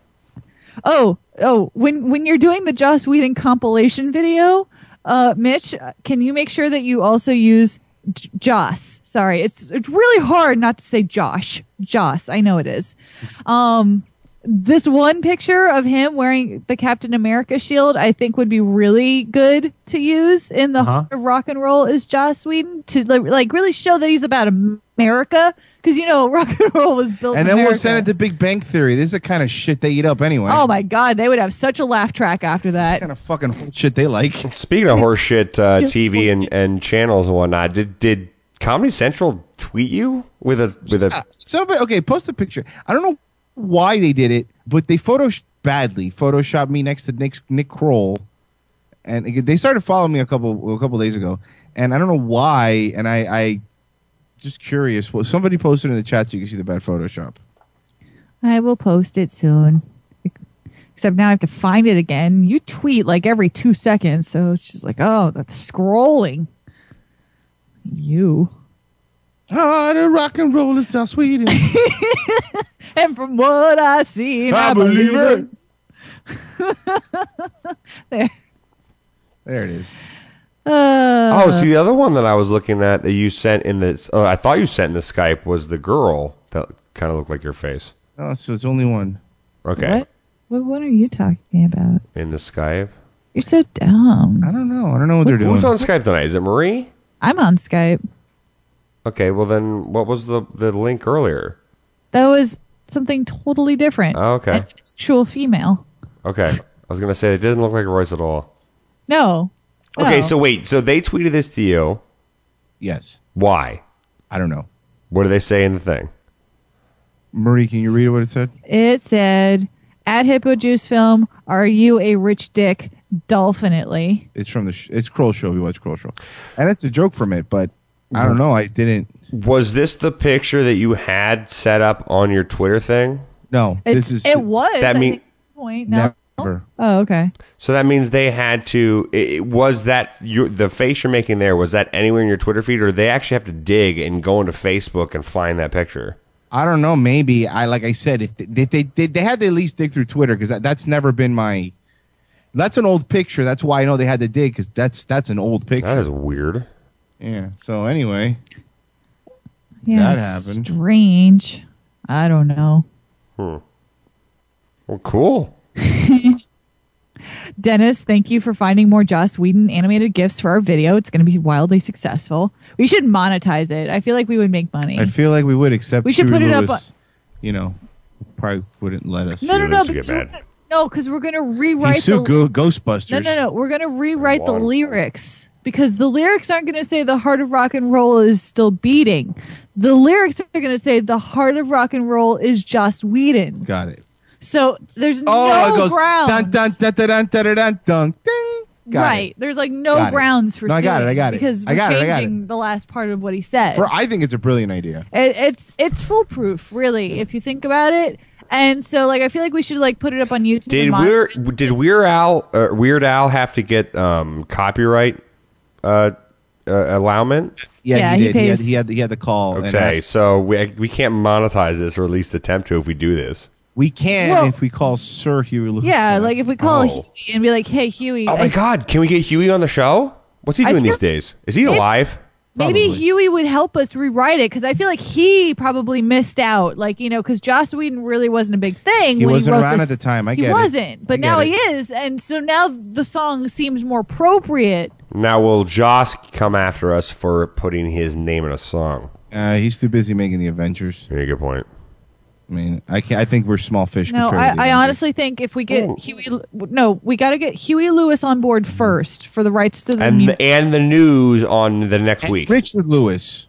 Oh, oh, when when you're doing the Joss Whedon compilation video, uh, Mitch, can you make sure that you also use J- Joss? Sorry, it's it's really hard not to say Josh. Joss, I know it is. Um, this one picture of him wearing the Captain America shield, I think would be really good to use in the Uh-huh. Heart of rock and roll is Joss Whedon to like, like really show that he's about America. Because, you know, rock and roll was built And in then America. we'll send it to Big Bang Theory. This is the kind of shit they eat up anyway. Oh, my God. They would have such a laugh track after that. kind of fucking shit they like. Speaking of horseshit uh, T V and, and channels and whatnot, did did Comedy Central tweet you with a with a? Yeah. Somebody, okay, post a picture. I don't know why they did it, but they photoshopped badly. Photoshopped me next to Nick Nick Kroll, and again, they started following me a couple a couple days ago, and I don't know why. And I, I just curious. Well, somebody posted in the chat so you can see the bad Photoshop. I will post it soon. Except now I have to find it again. You tweet like every two seconds, so it's just like, oh, that's scrolling. You. Oh, the rock and roll is so sweet. And from what I see, I, I believe it. There. There it is. Uh, Oh, see, the other one that I was looking at that you sent in this, oh, I thought you sent in the Skype was the girl that kind of looked like your face. Oh, so it's only one. Okay. What? What, what are you talking about? In the Skype. You're so dumb. I don't know. I don't know what they're doing. Who's on Skype tonight? Is it Marie? I'm on Skype. Okay, well then, what was the, the link earlier? That was something totally different. Oh, okay. An actual female. Okay. I was going to say, it doesn't look like Royce at all. No. Okay, No. so wait. So they tweeted this to you. Yes. Why? I don't know. What do they say in the thing? Marie, can you read what it said? It said, at Hippo Juice Film, are you a rich dick? Dolphinately. It's from the sh- it's Kroll Show. We watch Kroll Show, and it's a joke from it. But I don't know. I didn't. Was this the picture that you had set up on your Twitter thing? No, It, this is it was. that I mean- think, at one point. No. never. Oh, okay. So that means they had to. It, it- was that your, the face you're making there? Was that anywhere in your Twitter feed, or they actually have to dig and go into Facebook and find that picture? I don't know. Maybe I like I said if they if they they, they had to at least dig through Twitter because that, that's never been my. That's an old picture. That's why I know they had to dig because that's that's an old picture. That is weird. Yeah. So anyway, Yeah, that happened. Strange. I don't know. Hmm. Well, cool. Dennis, thank you for finding more Joss Whedon animated GIFs for our video. It's going to be wildly successful. We should monetize it. I feel like we would make money. I feel like we would accept. We should Huey put it up Lewis. you know, probably wouldn't let us. No, no, He no, lives to because get we're mad. gonna, no, because we're gonna He rewrite the. sued Go- Ghostbusters. No, no, no. We're gonna rewrite the One. lyrics because the lyrics aren't gonna say the heart of rock and roll is still beating. The lyrics are gonna say the heart of rock and roll is Joss Whedon. Got it. So there's Oh, no it goes grounds. dun dun dun dun dun dun dun dun. Ding. Got right. it. There's like no Got it. grounds for No, I got it, I suing got it. because I we're got it, I got it. changing the last part of what he said. For I think it's a brilliant idea. It, it's it's foolproof, really, if you think about it. And so, like, I feel like we should like put it up on YouTube. Did and monitor Weird did Weird Al uh, Weird Al have to get um, copyright uh, uh, allowance? Yeah, Yeah, he he did. He, had, pays- he had he had the call. and Okay, asked- so we we can't monetize this or at least attempt to if we do this. we can Well- if we call Sir Huey Lewis. Yeah, like if we call Oh. Huey and be like, "Hey, Huey," Oh my I- God! Can we get Huey on the show? What's he I doing feel- these days? Is he Maybe- alive? maybe Probably. Huey would help us rewrite it because I feel like he probably missed out, like you know, because Joss Whedon really wasn't a big thing. He when wasn't he wrote around this- at the time. I he get it. wasn't, but I get now it. he is, and so now the song seems more appropriate. Now will Joss come after us for putting his name in a song? Uh, he's too busy making the Avengers. Yeah, good point. I mean, I can I think we're small fish. No, compared I, to the I Avengers. honestly think if we get Ooh. Huey, no, we got to get Huey Lewis on board first for the rights to the And music. the, and the news on the next And week. Richard Lewis.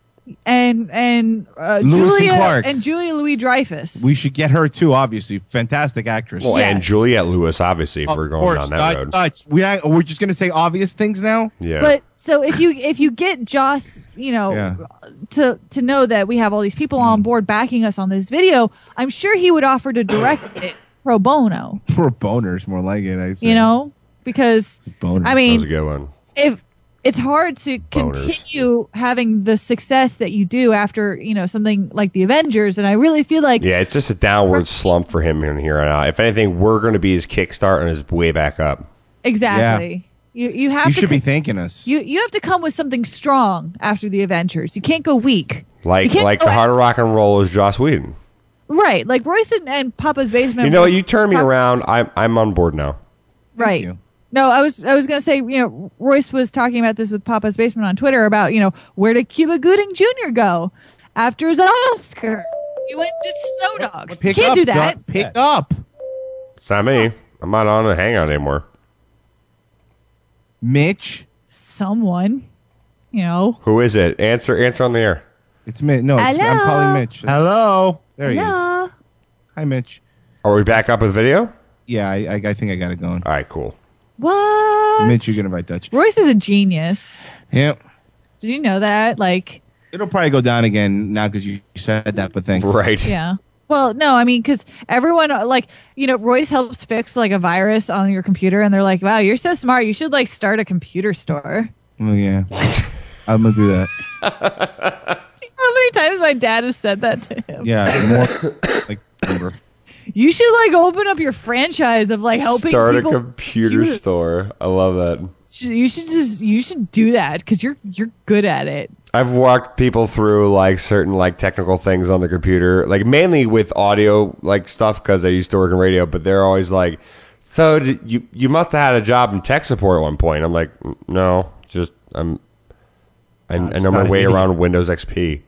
and and uh, Lewis and Julia Clark. and Julia Louis Dreyfus. We should get her too. Obviously, fantastic actress. Well, and Yes. Juliette Lewis, obviously, if Of we're going course, down that uh, road. uh, we not, we're just gonna say obvious things now. Yeah. But so if you if you get Joss, you know, Yeah. to to know that we have all these people on board backing us on this video, I'm sure he would offer to direct it pro bono. Poor boners, more like it. I say. You know, because boners. I that mean, was a good one. if it's hard to Boners. continue having the success that you do after you know something like the Avengers, and I really feel like Yeah, it's just a downward slump for him in here on out. If anything, we're going to be his kickstart and his way back up. exactly you you have you to should be co- thanking us. you you have to come with something strong after the Avengers. You can't go weak. You Like can't like go the heart of as- rock and roll is Joss Whedon. right, like Royce and, and Papa's Basement. You know were- what? You turn me around. I'm I'm on board now. right. you. No, I was I was gonna say, you know, Royce was talking about this with Papa's Basement on Twitter about, you know, where did Cuba Gooding Junior go after his Oscar? He went to Snow Dogs. Pick Can't up, do that. Doc, Pick up, It's not me. I'm not on a hangout anymore. Mitch. Someone, you know. Who is it? Answer answer on the air. It's Mitch. No, it's, I'm Hello? calling Mitch. Hello. There he is. Hello. Hi, Mitch. Are we back up with video? Yeah, I, I, I think I got it going. All right, cool. What? Mitch, you're gonna invite Dutch. Royce is a genius. Yeah. Did you know that? Like, It'll probably go down again now because you said that, but thanks. Right. yeah. Well, no, I mean, because everyone, uh, like, you know, Royce helps fix like a virus on your computer, and they're like, "Wow, you're so smart. You should like start a computer store." Oh, yeah. I'm gonna do that. Do you know how many times my dad has said that to him? Yeah. More like number. You should like open up your franchise of like helping Start a people. computer computers. store. I love that. You should just you should do that because you're you're good at it. I've walked people through like certain like technical things on the computer, like mainly with audio like stuff because I used to work in radio. But they're always like, "So did you you must have had a job in tech support at one point." I'm like, "No, just I'm I, I it's know my not way an idiot. around Windows X P."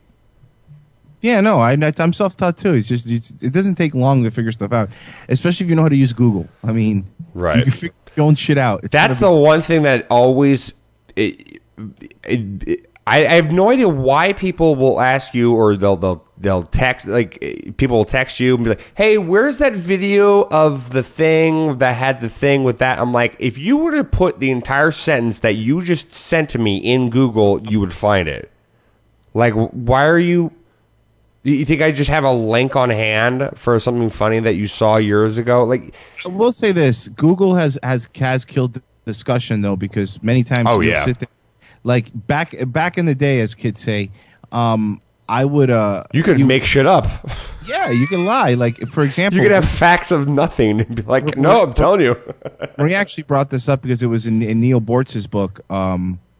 Yeah, no, I, I'm self-taught too. It's just it's, it doesn't take long to figure stuff out, especially if you know how to use Google. I mean, Right. You can figure your own shit out. It's That's gotta the one thing that always. It, it, it, I, I have no idea why people will ask you, or they'll they'll they'll text like eh, people will text you and be like, "Hey, where's that video of the thing that had the thing with that?" I'm like, if you were to put the entire sentence that you just sent to me in Google, you would find it. Like, why are you? You think I just have a link on hand for something funny that you saw years ago? Like, I will say this: Google has has has killed the discussion though, because many times Oh, you'll yeah. sit there, like back back in the day, as kids say, um, I would uh, you could make shit up. yeah, you can lie. Like for example, You could have facts of nothing and be like, "No, I'm telling you." Marie actually brought this up because it was in, in Neil Bortz's book. Um,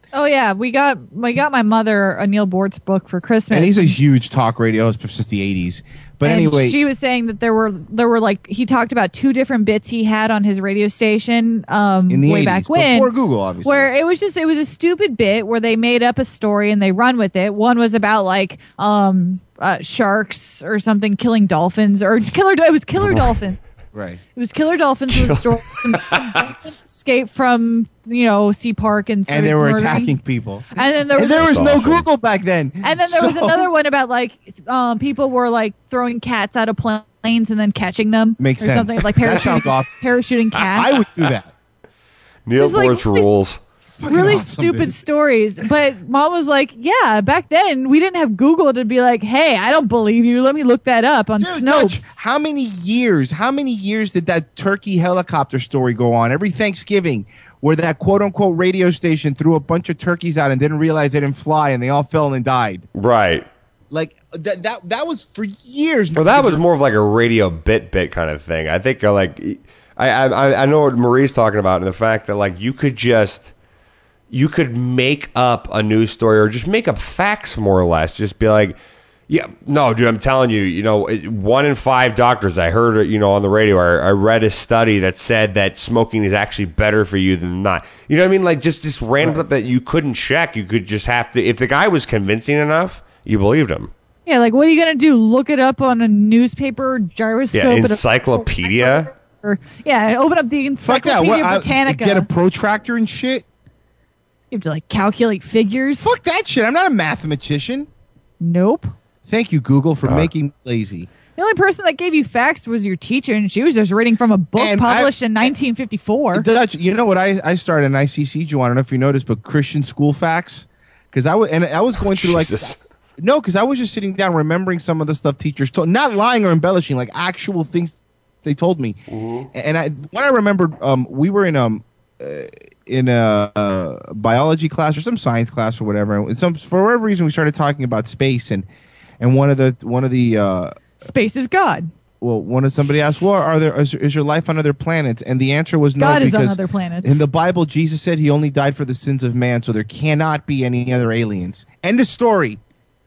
Oh yeah, we got we got my mother a Neil Boortz book for Christmas, And he's a huge talk radio host since the eighties. But and anyway, she was saying that there were there were like he talked about two different bits he had on his radio station um, in the way eighties, back when, before Google, obviously, where it was just it was a stupid bit where they made up a story and they run with it. One was about like um, uh, sharks or something killing dolphins or killer. It was killer dolphins. Right. It was killer dolphins was a story. Some, some dolphins escaped from you know Sea Park and and they were murdering. attacking people. And then there was, and there was no awesome. Google back then. And then there So- was another one about like um, people were like throwing cats out of planes and then catching them. Makes or sense. Something like That sounds parachuting, awesome. parachuting cats. I would do that. Neil Just like Boortz really- rules. really awesome, stupid dude. stories. But mom was like, "Yeah, back then we didn't have Google to be like, hey, I don't believe you. Let me look that up on Dude, Snopes." Dutch, how many years? How many years did that turkey helicopter story go on every Thanksgiving, where that quote unquote radio station threw a bunch of turkeys out and didn't realize they didn't fly and they all fell and died? Right. Like that. That that was for years. Well, that was more of like a radio bit bit kind of thing. I think uh, like I I I know what Marie's talking about, and the fact that like you could just you could make up a news story or just make up facts more or less. Just be like, yeah, no, dude, I'm telling you, you know, one in five doctors, I heard it, you know, on the radio, I, I read a study that said that smoking is actually better for you than not. You know what I mean? Like just this random stuff that you couldn't check. You could just have to, if the guy was convincing enough, you believed him. Yeah, like what are you gonna do? Look it up on a newspaper gyroscope? Yeah, at a- encyclopedia. Or, yeah, open up the Fuck that. Encyclopedia What, I- Britannica. get a protractor and shit. You have to like calculate figures. Fuck that shit. I'm not a mathematician. Nope. Thank you, Google, for Uh. making me lazy. The only person that gave you facts was your teacher, and she was just reading from a book And published I- in nineteen fifty-four. Dutch, you know what? I, I started an I C C, Joe. I don't know if you noticed, but Christian school facts. Because I was and I was going through like Jesus. no, because I was just sitting down remembering some of the stuff teachers told, not lying or embellishing, like actual things they told me. And I when I remembered, um, we were in um uh, in a, uh biology class or some science class or whatever. And some for whatever reason we started talking about space and and one of the one of the uh, Space is God. well, one of somebody asked, "Well, are there is, is your life on other planets?" And the answer was no, God is on because other planets. in the Bible, Jesus said he only died for the sins of man, so there cannot be any other aliens. End of story.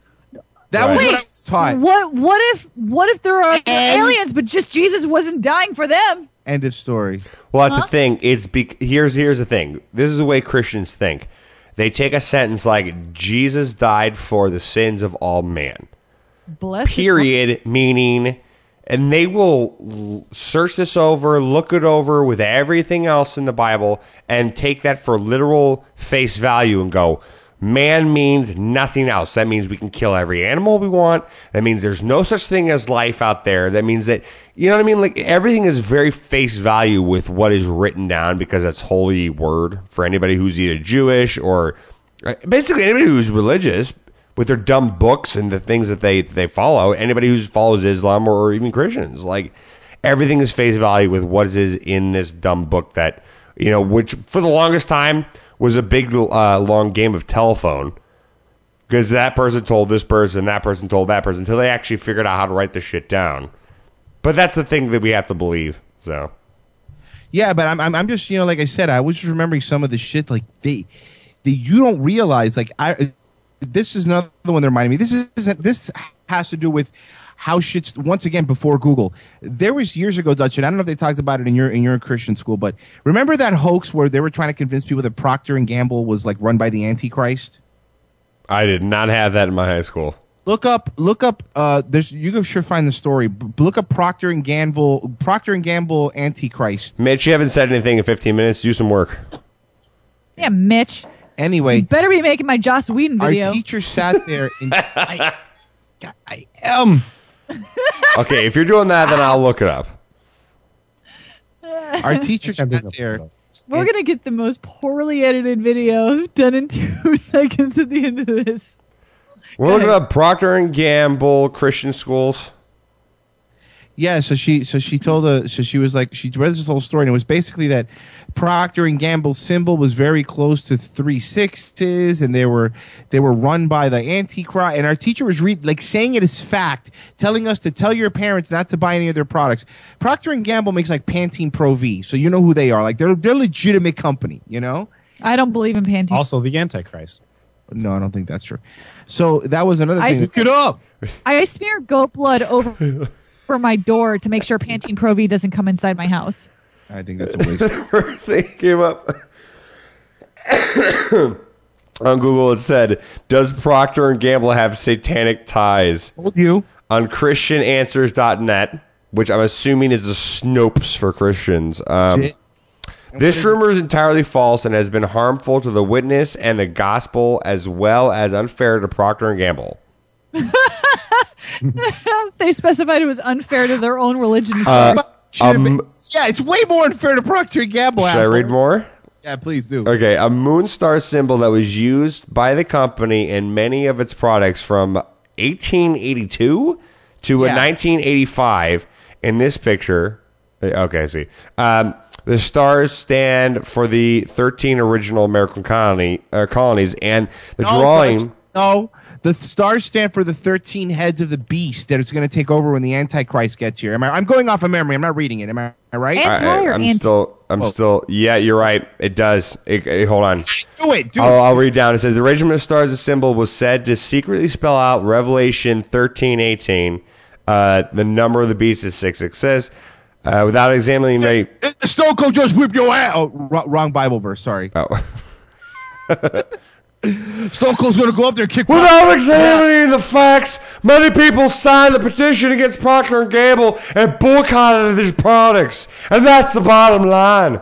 That was Right. what I was taught. What what if what if there are And- aliens, but just Jesus wasn't dying for them? End of story. Well, that's the thing. It's be- here's here's the thing. This is the way Christians think. They take a sentence like Jesus died for the sins of all man. Bless his Period, meaning, and they will l- search this over, look it over with everything else in the Bible, and take that for literal face value and go, man means nothing else. That means we can kill every animal we want. That means there's no such thing as life out there. That means that, you know what I mean? Like everything is very face value with what is written down because that's holy word for anybody who's either Jewish or uh, basically anybody who's religious with their dumb books and the things that they, they follow. Anybody who follows Islam or even Christians, like everything is face value with what is in this dumb book that, you know, which for the longest time was a big, uh, long game of telephone because that person told this person, that person told that person until they actually figured out how to write the shit down. But that's the thing that we have to believe. So, Yeah, but I'm, I'm I'm just you know like I said, I was just remembering some of the shit like they, they you don't realize like I. This is another one that reminded me. This is this has to do with how shit's once again before Google. There was years ago, Dutch, and I don't know if they talked about it in your in your Christian school, but remember that hoax where they were trying to convince people that Procter and Gamble was like run by the Antichrist? I did not have that in my high school. Look up, look up. Uh, there's you can sure find the story. B- look up Procter and Gamble, Procter and Gamble Antichrist. Mitch, you haven't said anything in fifteen minutes. Do some work. Yeah, Mitch. Anyway, You better be making my Joss Whedon our video. teacher sat there and I, I am. Okay, if you're doing that, then I'll look it up. Our teacher sat there. We're gonna get the most poorly edited video done in two seconds at the end of this. We're looking up Procter and Gamble Christian schools. Yeah, so she so she told a so she was like she read this whole story and it was basically that Procter and Gamble's symbol was very close to three sixes and they were they were run by the Antichrist and our teacher was read like saying it as fact, telling us to tell your parents not to buy any of their products. Procter and Gamble makes like Pantene Pro V, so you know who they are. Like they're they're a legitimate company, you know? I don't believe in Pantene. Also, the Antichrist. No, I don't think that's true. So that was another I thing. smear- Get up. I smear goat blood over for my door to make sure Pantene Pro V doesn't come inside my house. I think that's a waste. First thing came up on Google. It said, "Does Procter and Gamble have satanic ties?" Told you. On Christian Answers dot net, which I'm assuming is the Snopes for Christians. Um, Shit. this rumor is entirely false and has been harmful to the witness and the gospel, as well as unfair to Procter and Gamble. They specified it was unfair to their own religion. Uh, first. Should've um, been- yeah, it's way more unfair to Procter and Gamble. Should I asshole. read more? Yeah, please do. Okay, a moon star symbol that was used by the company in many of its products from eighteen eighty-two to Yeah. a nineteen eighty-five. In this picture, okay, I see. Um, the stars stand for the thirteen original American colony uh, colonies, and the No, drawing. but- No, the stars stand for the thirteen heads of the beast that is going to take over when the Antichrist gets here. Am I? I'm going off of memory. I'm not reading it. Am I, am I right? And- I, or am anti- still. I'm Oh. still. Yeah, you're right. It does. It, it- hold on. Do it. Do I'll, it. I'll read down. It says the regiment of stars, a symbol, was said to secretly spell out Revelation thirteen eighteen. Uh, the number of the beast is six six six. Uh, without examining any. The Stone Cold just whip your ass. Oh, wrong, wrong Bible verse. Sorry. Oh. Stone Cold's going to go up there and kick. Without examining the facts, many people signed the petition against Procter and Gamble and boycotted these products, and that's the bottom line.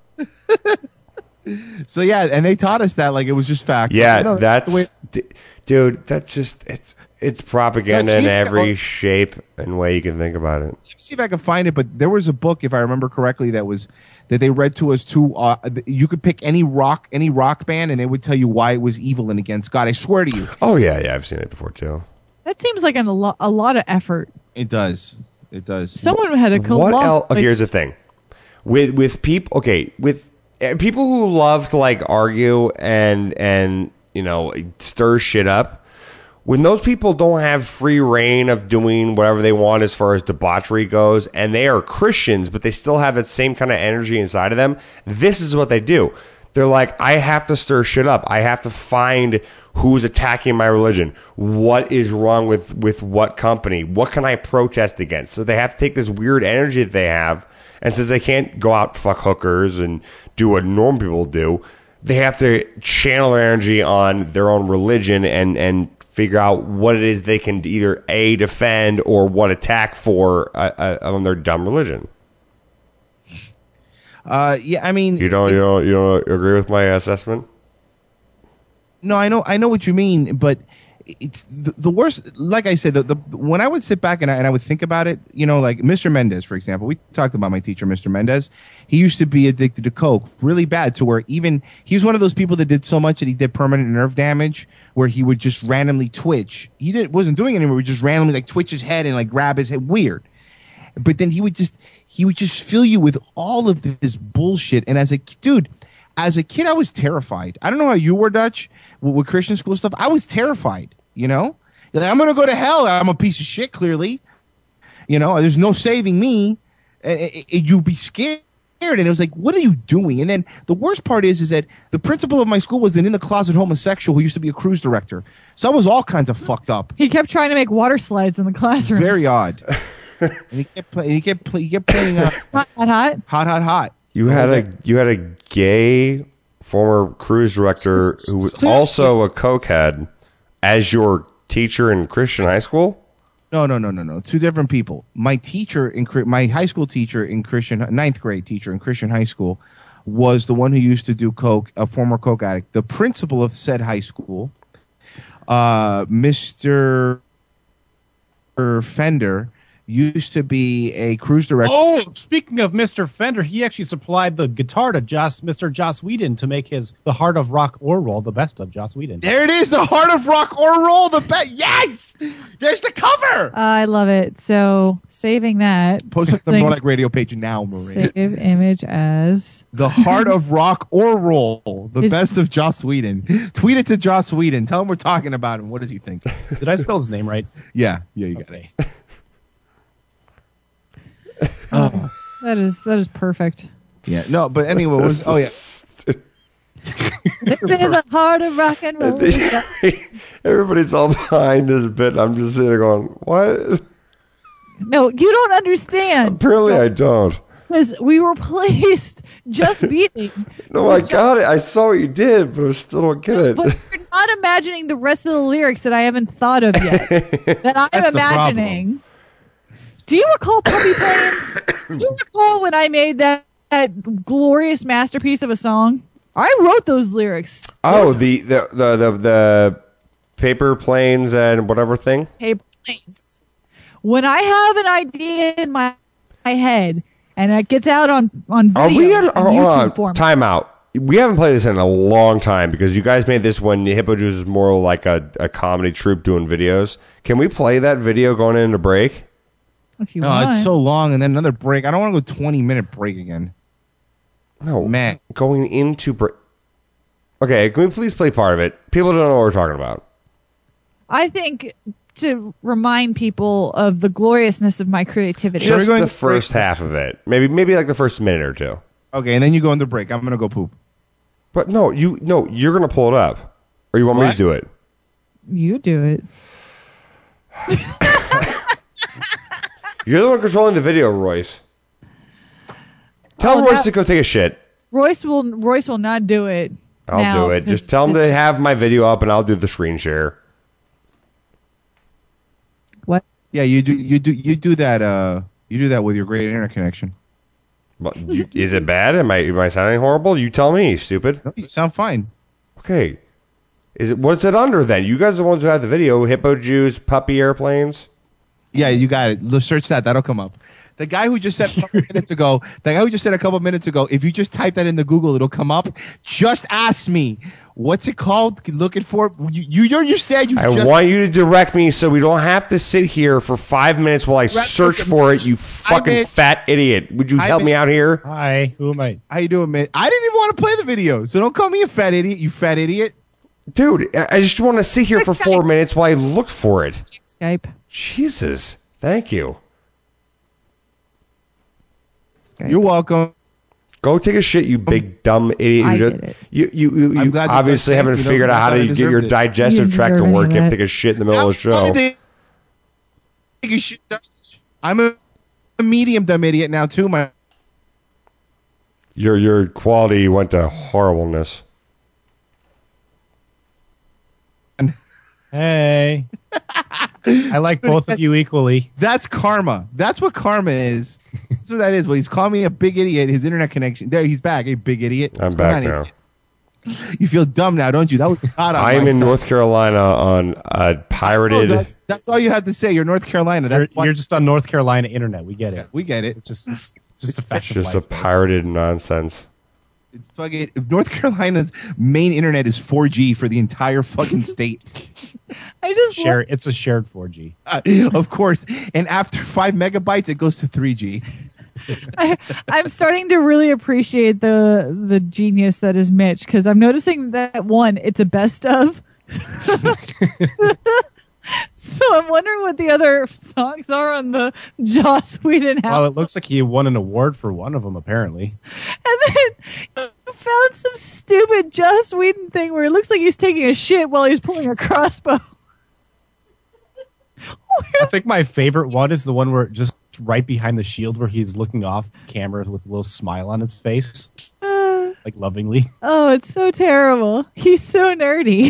So yeah, and they taught us that like it was just fact. Yeah, No, that's the way- d- dude. That's just it's it's propaganda Don't in you- every oh. shape and way you can think about it. Let me see if I can find it. But there was a book, if I remember correctly, that was that they read to us too. Uh, you could pick any rock, any rock band, and they would tell you why it was evil and against God. I swear to you, Oh yeah, yeah, I've seen it before too. That seems like an, a, lo- a lot of effort. it does. It does. Someone had a What colossal. else? Okay, here's the thing. With with people, okay, with uh, people who love to like argue and and you know stir shit up. When those people don't have free reign of doing whatever they want as far as debauchery goes, and they are Christians, but they still have that same kind of energy inside of them, this is what they do. They're like, I have to stir shit up. I have to find who's attacking my religion. What is wrong with, with what company? What can I protest against? So they have to take this weird energy that they have, and since they can't go out and fuck hookers and do what normal people do, they have to channel their energy on their own religion and, and figure out what it is they can either A, defend or what attack for uh, uh, on their dumb religion. Uh, yeah, I mean, You don't, you it's- don't, you don't agree with my assessment? No, I know, I know what you mean, but it's the, the worst. Like I said, the, the when I would sit back and I, and I would think about it, you know, like Mister Mendez, for example. We talked about my teacher, Mister Mendez. He used to be addicted to coke, really bad, to where even he was one of those people that did so much that he did permanent nerve damage, where he would just randomly twitch. He did wasn't doing it anymore. He would just randomly like twitch his head and like grab his head, weird. But then he would just he would just fill you with all of this bullshit. And as a dude. As a kid, I was terrified. I don't know how you were, Dutch, with, with Christian school stuff. I was terrified, you know? You're like, I'm going to go to hell. I'm a piece of shit, clearly. You know, there's no saving me. And it- it- you'd be scared. And it was like, what are you doing? And then the worst part is, is that the principal of my school was an in-the-closet homosexual who used to be a cruise director. So I was all kinds of fucked up. He kept trying to make water slides in the classroom. Very odd. and he kept, play, he kept, play, he kept playing uh, hot, hot, hot. hot, hot, hot. You had a you had a gay former cruise director who was also a cokehead as your teacher in Christian high school? No, no, no, no, no. Two different people. My teacher in Chri- my high school teacher in Christian ninth grade teacher in Christian high school was the one who used to do coke, a former coke addict. The principal of said high school, uh, Mister Fender, used to be a cruise director. Oh, speaking of Mister Fender, he actually supplied the guitar to Joss, Mister Joss Whedon to make his The Heart of Rock or Roll, the best of Joss Whedon. There it is, the Heart of Rock or Roll, the best. Yes, there's the cover. I love it. So saving that. Post it on the Saying More Like Radio page now, Marie. Save image as The Heart of Rock or Roll, the Is- best of Joss Whedon. Tweet it to Joss Whedon. Tell him we're talking about him. What does he think? Did I spell his name right? Yeah, yeah, you got Okay. it. oh, that is that is perfect. Yeah, no, but anyway, what was oh yeah. This is the heart of rock and roll. Everybody's all behind this bit. And I'm just sitting there going, what? No, you don't understand. Apparently I don't. Because we were placed just beating. No, I got it. I saw what you did, but I still don't get it. But you're not imagining the rest of the lyrics that I haven't thought of yet. that I'm That's the imagining. Do you recall Puppy Planes? Do you recall when I made that, that glorious masterpiece of a song? I wrote those lyrics. Oh, the the, the the the paper planes and whatever thing? Paper Planes. When I have an idea in my, my head and it gets out on, on video Are we on, on are, YouTube on, format. time out. We haven't played this in a long time because you guys made this when Hippo Juice was more like a, a comedy troupe doing videos. Can we play that video going into break? If you No, want. it's so long, and then another break. I don't want to go twenty minute break again. No, man, going into break. Okay, can we please play part of it? People don't know what we're talking about. I think to remind people of the gloriousness of my creativity. Just the first half of it, maybe maybe like the first minute or two. Okay, and then you go into break. I'm gonna go poop. But no, you no, you're gonna pull it up, or you want me What? to do it? You do it. You're the one controlling the video, Royce. Tell Oh, Royce that- to go take a shit. Royce will Royce will not do it. I'll now, do it. Just 'cause tell him to it's- have my video up, and I'll do the screen share. What? Yeah, you do. You do. You do that. Uh, you do that with your great internet connection. But you, is it bad? Am I am I sounding horrible? You tell me, stupid. No, you sound fine. Okay. Is it what's it under then? You guys are the ones who have the video. Hippo Juice, puppy airplanes. Yeah, you got it. Look, search that. That'll come up. The guy who just said a couple minutes ago, the guy who just said a couple minutes ago, if you just type that into Google, it'll come up. Just ask me, what's it called? Looking for you. You, you understand? You I just, want you to direct me so we don't have to sit here for five minutes while I search for it. You fucking Mitch. fat idiot! Would you Hi, help me Mitch. out here? Hi, who am I? How you doing, man? I didn't even want to play the video, so don't call me a fat idiot. You fat idiot. Dude, I I just want to sit here for four minutes while I look for it. Skype. Jesus, thank you. Skype. You're welcome. Go take a shit, you big dumb idiot. I You, just, did it. you, you, you, I'm you glad you obviously got haven't thanked, you know, figured because out I how thought to I get your deserved it. digestive You tract to deserve work. any You of have to that. take a shit in the middle of the show. Take a shit. I'm a, a medium dumb idiot now too. My Your your quality went to horribleness. Hey. I like both of you equally. that's karma. That's what karma is. That's what that is. When he's calling me a big idiot, his internet connection. There, he's back. Hey, big idiot. I'm What's going back on, now. idiot? You feel dumb now, don't you? That was hot on I'm my in side. North Carolina on a No, pirated. that's, that's all you have to say. You're North Carolina. You're, That's why you're just on North Carolina internet. We get it. we get it. It's just it's just a fact It's of just a life. though. pirated nonsense. It's fucking. If North Carolina's main internet is four G for the entire fucking state. I just Share, it's a shared four G. Uh, of course. And after five megabytes, it goes to three G. I, I'm starting to really appreciate the the genius that is Mitch because I'm noticing that one, it's a best of. So I'm wondering what the other songs are on the Joss Whedon Well, album. it looks like he won an award for one of them, apparently. And then you found some stupid Joss Whedon thing where it looks like he's taking a shit while he's pulling a crossbow. I think my favorite one is the one where just right behind the shield where he's looking off camera with a little smile on his face, Uh, like lovingly. oh, it's so terrible. He's so nerdy.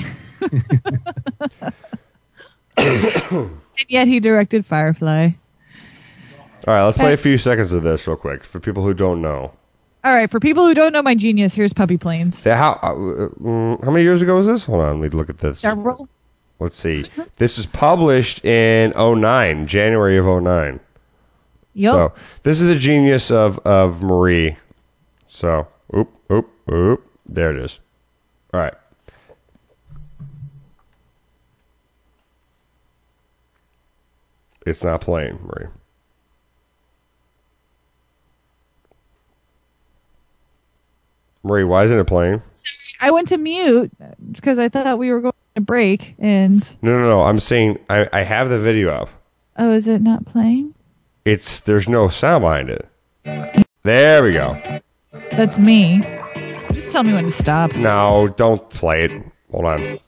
And yet he directed Firefly. All right, let's play a few seconds of this real quick for people who don't know. All right, for people who don't know my genius, here's Puppy Planes. Yeah, How uh, mm, how many years ago was this? Hold on, let me look at this. Several. Let's see. This was published in oh nine, January of oh nine. Yep. So this is the genius of, of Marie. So, oop, oop, oop. There it is. All right. It's not playing, Marie. Marie, why isn't it playing? I went to mute because I thought we were going to break. And No, no, no. I'm saying I, I have the video up. oh, is it not playing? It's there's no sound behind it. There we go. That's me. Just tell me when to stop. No, don't play it. Hold on.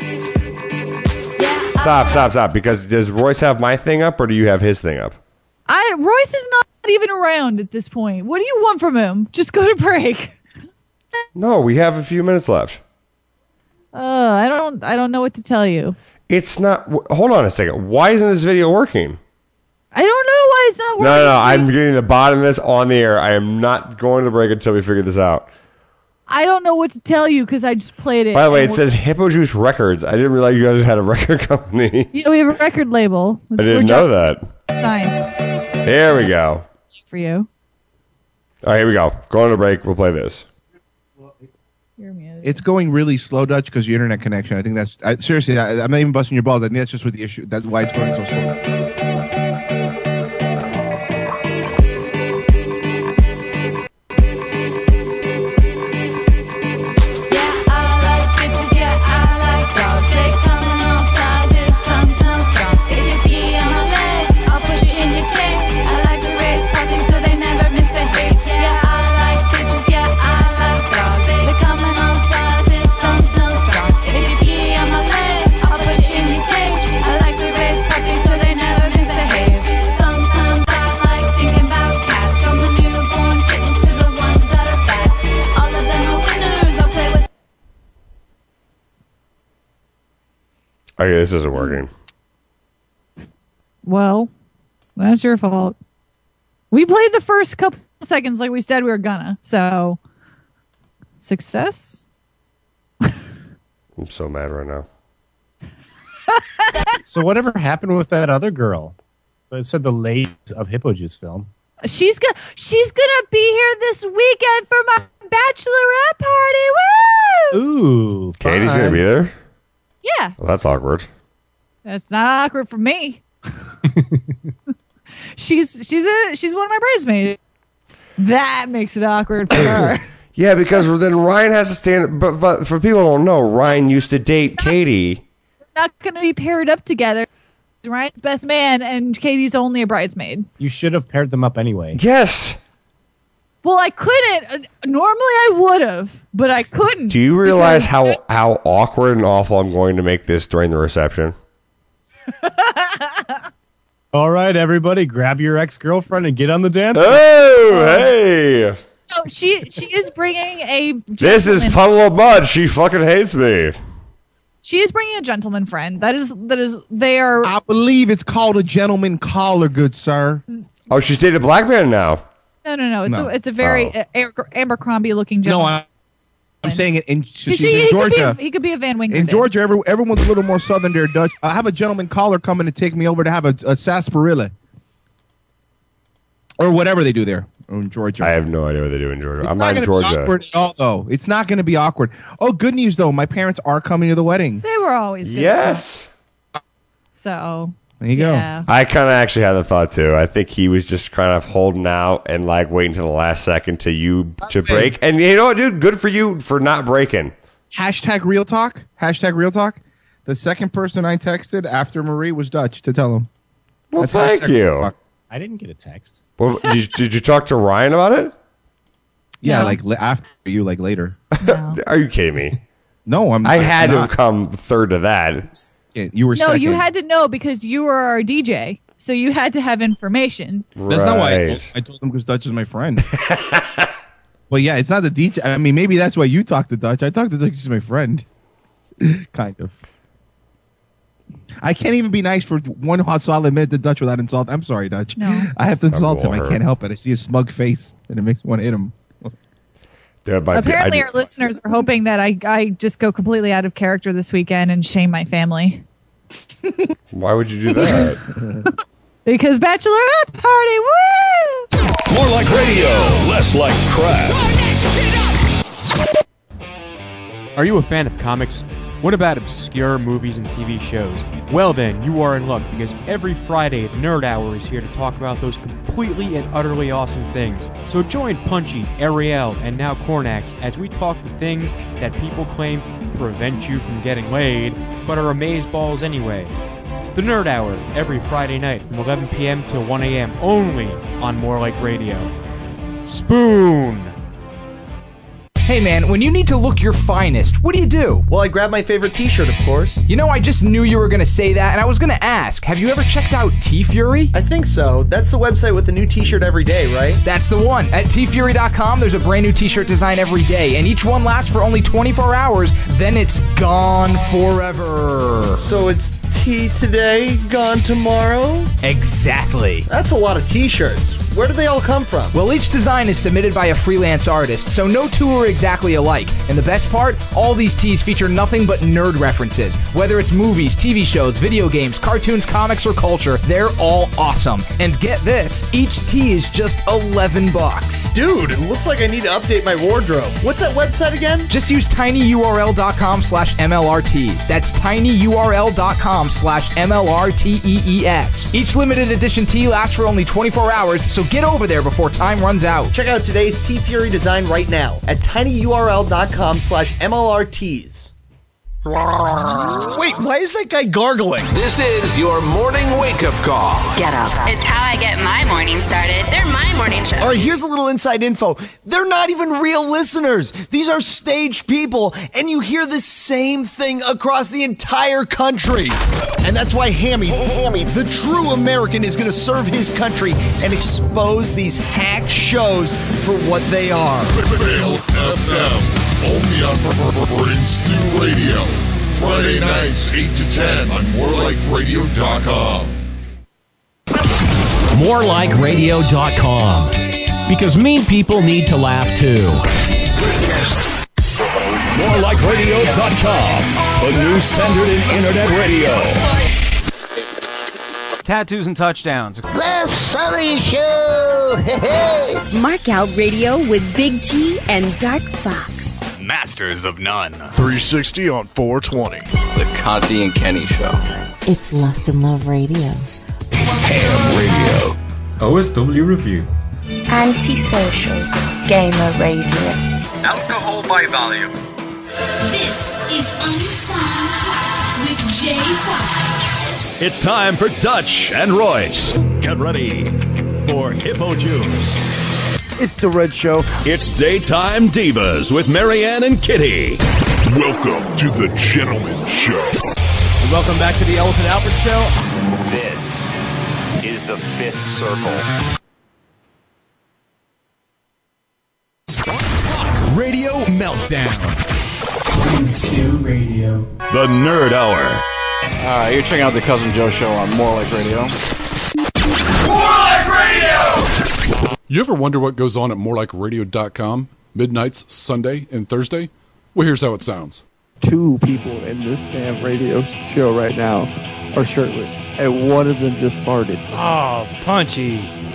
Stop, stop, stop. Because does Royce have my thing up or do you have his thing up? I Royce is not even around at this point. What do you want from him? Just go to break. No, we have a few minutes left. Uh, I don't. I don't know what to tell you. It's not. w- Hold on a second. Why isn't this video working? I don't know why it's not working. No, no, no. I'm getting the bottom of this on the air. I am not going to break until we figure this out. I don't know what to tell you because I just played it. By the way, it and says Hippo Juice Records. I didn't realize you guys had a record company. yeah, we have a record label. I didn't know that. Sign There we go. for you. All right, here we go. Going to break. We'll play this. It's going really slow, Dutch, because your internet connection. I think that's I, seriously. I, I'm not even busting your balls. I think that's just what the issue. That's why it's going so slow. Okay, this isn't working. Well, that's your fault. We played the first couple seconds like we said we were gonna. So, success? I'm so mad right now. So whatever happened with that other girl? It said the ladies of Hippo Juice film. She's gonna she's gonna be here this weekend for my bachelorette party. Woo! Ooh, Katie's going to be there? Yeah, Well, that's awkward. that's not awkward for me. she's she's a she's one of my bridesmaids. That makes it awkward for her. Yeah, because then Ryan has to stand. But, but for people who don't know, Ryan used to date Katie. We're not gonna be paired up together. Ryan's best man and Katie's only a bridesmaid. You should have paired them up anyway. Yes. Well, I couldn't. Uh, Normally, I would have, but I couldn't. Do you realize how, how awkward and awful I'm going to make this during the reception? All right, everybody, grab your ex-girlfriend and get on the dance. Oh, hey. No, she she is bringing a. This is gentleman- Puddle of Mud. She fucking hates me. She is bringing a gentleman friend. That is that is they are. I believe it's called a gentleman caller, good sir. Oh, she's dated a black man now. No, no, no. It's No. a it's a very Oh. uh, Abercrombie looking No, gentleman. I, I'm saying it in she's She- he in could be Georgia. a- he could be a Van Winkler. In Georgia, every, everyone's a little more southern there, Dutch. I have a gentleman caller coming to take me over to have a, a sarsaparilla. Or whatever they do there in Georgia. I have no idea what they do in Georgia. It's I'm not not in going to be Georgia. awkward at all, though. It's not going to be awkward. Oh, good news, though. My parents are coming to the wedding. They were always good. Yes. So There you go. yeah. I kind of actually had the thought too. I think he was just kind of holding out and like waiting till the last second to you to break. And you know what, dude? Good for you for not breaking. Hashtag real talk. Hashtag real talk. The second person I texted after Marie was Dutch to tell him. Well, That's thank hashtag real you. talk. I didn't get a text. Well, did, did you talk to Ryan about it? Yeah, No. like li- after you, like later. No, Are you kidding me? No, I'm. I I'm had to not. have come third to that. You were. no, second. you had to know because you were our D J, so you had to have information. That's not why I told, Right. I told him because Dutch is my friend. Well, yeah, it's not the D J. I mean, maybe that's why you talked to Dutch. I talked to Dutch. He's my friend. Kind of. I can't even be nice for one hot solid minute to Dutch without insult. I'm sorry, Dutch. No. I have to insult him. I Lord. can't help it. I see his smug face, and it makes me want to hit him. That might be- Apparently, I- our listeners are hoping that I I just go completely out of character this weekend and shame my family Why would you do that? because bachelorette party. Woo! More like radio, less like crap. Are you a fan of comics? What about obscure movies and T V shows? Well then, you are in luck because every Friday, Nerd Hour is here to talk about those completely and utterly awesome things. So join Punchy, Ariel, and now Cornax as we talk the things that people claim prevent you from getting laid, but are amazeballs anyway. The Nerd Hour, every Friday night from eleven p.m. till one a.m. only on More Like Radio. Spoon! Hey man, when you need to look your finest, what do you do? Well, I grab my favorite t-shirt, of course. You know, I just knew you were going to say that, and I was going to ask, have you ever checked out T-Fury? I think so. That's the website with the new t-shirt every day, right? That's the one. At T Fury dot com, there's a brand new t-shirt design every day, and each one lasts for only twenty-four hours, then it's gone forever. So it's tea today, gone tomorrow? Exactly. That's a lot of t-shirts. Where do they all come from? Well, each design is submitted by a freelance artist, so no two are exactly alike. And the best part, all these tees feature nothing but nerd references. Whether it's movies, T V shows, video games, cartoons, comics, or culture, they're all awesome. And get this, each tee is just eleven bucks. Dude, it looks like I need to update my wardrobe. What's that website again? Just use tinyurl dot com slash MLRTees. That's tinyurl dot com slash M L R T E E S. Each limited edition tee lasts for only twenty-four hours, so get over there before time runs out. Check out today's T-Fury design right now at tinyurl dot com slash M L R Tees. Wait, why is that guy gargling? This is your morning wake-up call. Get up. It's how I get my morning started. They're my morning show. All right, here's a little inside info. They're not even real listeners. These are staged people, and you hear the same thing across the entire country. And that's why Hammy, Hammy, the true American, is going to serve his country and expose these hack shows for what they are. Fail F M, only on Brain Stew Radio. Friday nights, eight to ten on more like radio dot com. more like radio dot com. Because mean people need to laugh too. more like radio dot com, the new standard in internet radio. Tattoos and touchdowns. The Sully Show! Hey, Mark Out Radio with Big T and Dark Fox. Masters of None. three sixty on four twenty. The Conti and Kenny Show. It's Lust and Love Radio. Ham Radio. O S W Review. Antisocial Gamer Radio. Alcohol by volume. This is Unsigned with J five. It's time for Dutch and Royce. Get ready for Hippo Juice. It's The Red Show. It's Daytime Divas with Marianne and Kitty. Welcome to The Gentleman Show. And welcome back to the Ellis and Albert Show. This is the Fifth Circle. Radio Meltdown. Stew Radio. The Nerd Hour. Uh, you're checking out the Cousin Joe Show on More Like Radio. More Like Radio! You ever wonder what goes on at more like radio dot com? Midnights, Sunday, and Thursday? Well, here's how it sounds. Two people in this damn radio show right now are shirtless, and one of them just farted. Oh, punchy.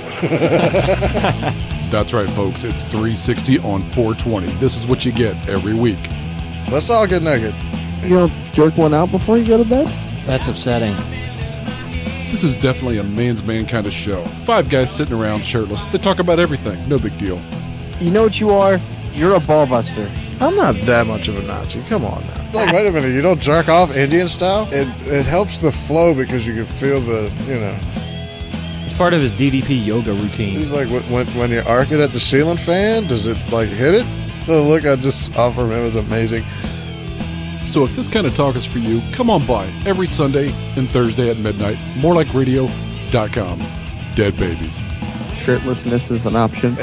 That's right, folks. It's three sixty on four twenty. This is what you get every week. Let's all get naked. You don't jerk one out before you go to bed? That's upsetting. This is definitely a man's man kind of show. Five guys sitting around shirtless. They talk about everything. No big deal. You know what you are? You're a ball buster. I'm not that much of a Nazi. Come on now. Like, wait a minute. You don't jerk off Indian style? It it helps the flow because you can feel the, you know. It's part of his D D P yoga routine. He's like, when, when you arc it at the ceiling fan, does it, like, hit it? The look I just saw from him was amazing. So if this kind of talk is for you, come on by every Sunday and Thursday at midnight. more like radio dot com. Dead babies. Shirtlessness is an option.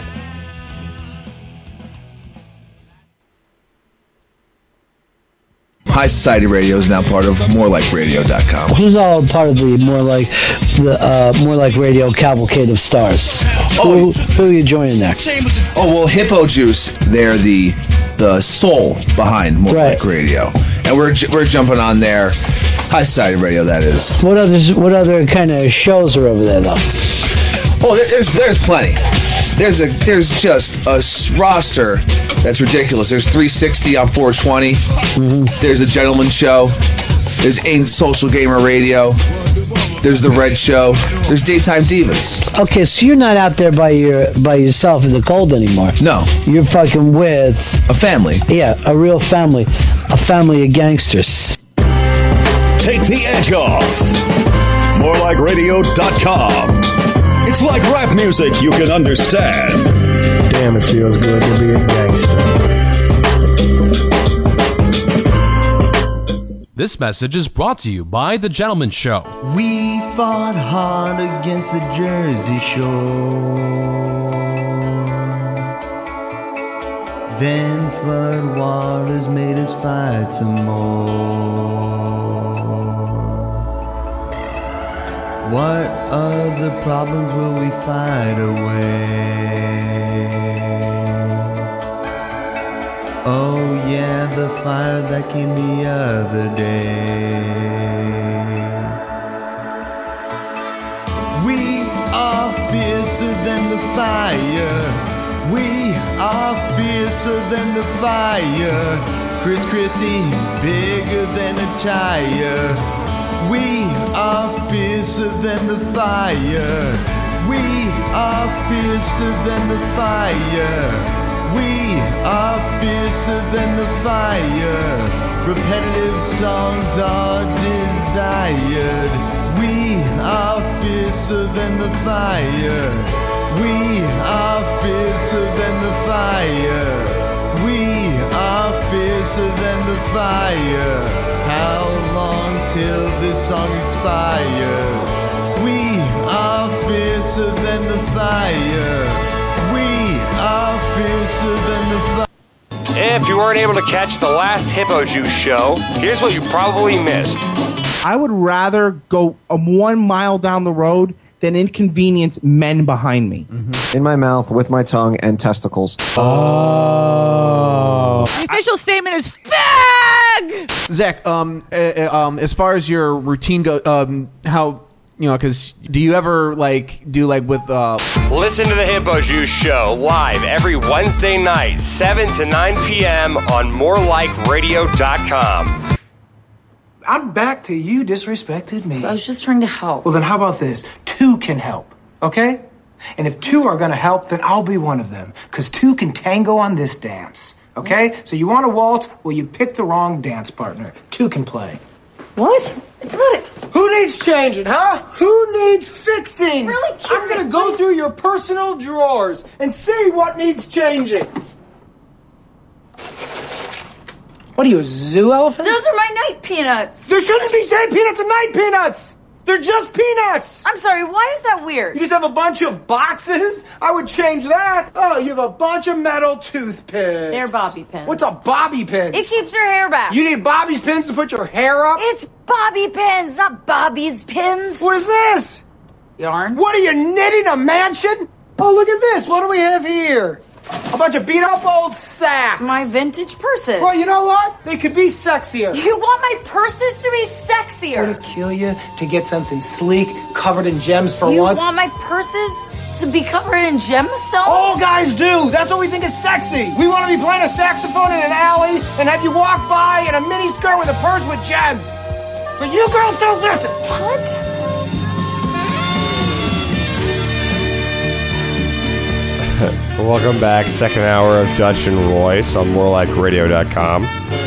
High Society Radio is now part of more like radio dot com. Who's all part of the More Like the uh, More Like Radio cavalcade of stars? Oh, who, who are you joining there? Oh well, Hippo Juice. They're the the soul behind More Right. Like Radio, and we're ju- we're jumping on there. High Society Radio, that is. What others? What other kind of shows are over there, though? Oh, there, there's there's plenty. There's a there's just a s- roster that's ridiculous. There's three sixty on four twenty. Mm-hmm. There's a Gentleman Show. There's Ain't Social Gamer Radio. There's the Red Show. There's Daytime Divas. Okay, so you're not out there by your by yourself in the cold anymore. No, you're fucking with a family. Yeah, a real family, a family of gangsters. Take the edge off. more like radio dot com. It's like rap music you can understand. Damn, it feels good to be a gangster. This message is brought to you by The Gentleman Show. We fought hard against the Jersey Shore. Then flood waters made us fight some more. What other problems will we fight away? Oh yeah, the fire that came the other day. We are fiercer than the fire. We are fiercer than the fire. Chris Christie, bigger than a tire. We are fiercer than the fire. We are fiercer than the fire. We are fiercer than the fire. Repetitive songs are desired. We are fiercer than the fire. We are fiercer than the fire. We are fiercer than the fire. How long till this song expires? We are fiercer than the fire. We are fiercer than the fire. If you weren't able to catch the last Hippo Juice show, here's what you probably missed. I would rather go um, one mile down the road than inconvenience men behind me. Mm-hmm. In my mouth, with my tongue and testicles. Oh. The official statement is fag! Zach, um, uh, um, as far as your routine goes, um, how, you know, because do you ever, like, do, like, with, uh... Listen to the Hippo Juice show live every Wednesday night, seven to nine p.m. on more like radio dot com. I'm back to you disrespected me. I was just trying to help. Well, then how about this? Two can help, okay? And if two are gonna help, then I'll be one of them. Because two can tango on this dance, okay? So you want to waltz? Well, you picked the wrong dance partner. Two can play. What? It's not it. Who needs changing, huh? Who needs fixing? Really cute. I'm gonna go through your personal drawers and see what needs changing. What are you, a zoo elephant? Those are my night peanuts. There shouldn't be say peanuts and night peanuts. They're just peanuts. I'm sorry, why is that weird? You just have a bunch of boxes? I would change that. Oh, you have a bunch of metal toothpicks. They're bobby pins. What's a bobby pin? It keeps your hair back. You need Bobby's pins to put your hair up? It's bobby pins, not Bobby's pins. What is this? Yarn. What are you, knitting a mansion? Oh, look at this. What do we have here? A bunch of beat-up old sacks. My vintage purses. Well, you know what? They could be sexier. You want my purses to be sexier? Would it kill you to get something sleek, covered in gems for you once? You want my purses to be covered in gemstones? All guys do. That's what we think is sexy. We want to be playing a saxophone in an alley and have you walk by in a mini skirt with a purse with gems. But you girls don't listen. What? Welcome back, second hour of Dutch and Royce on more like radio dot com.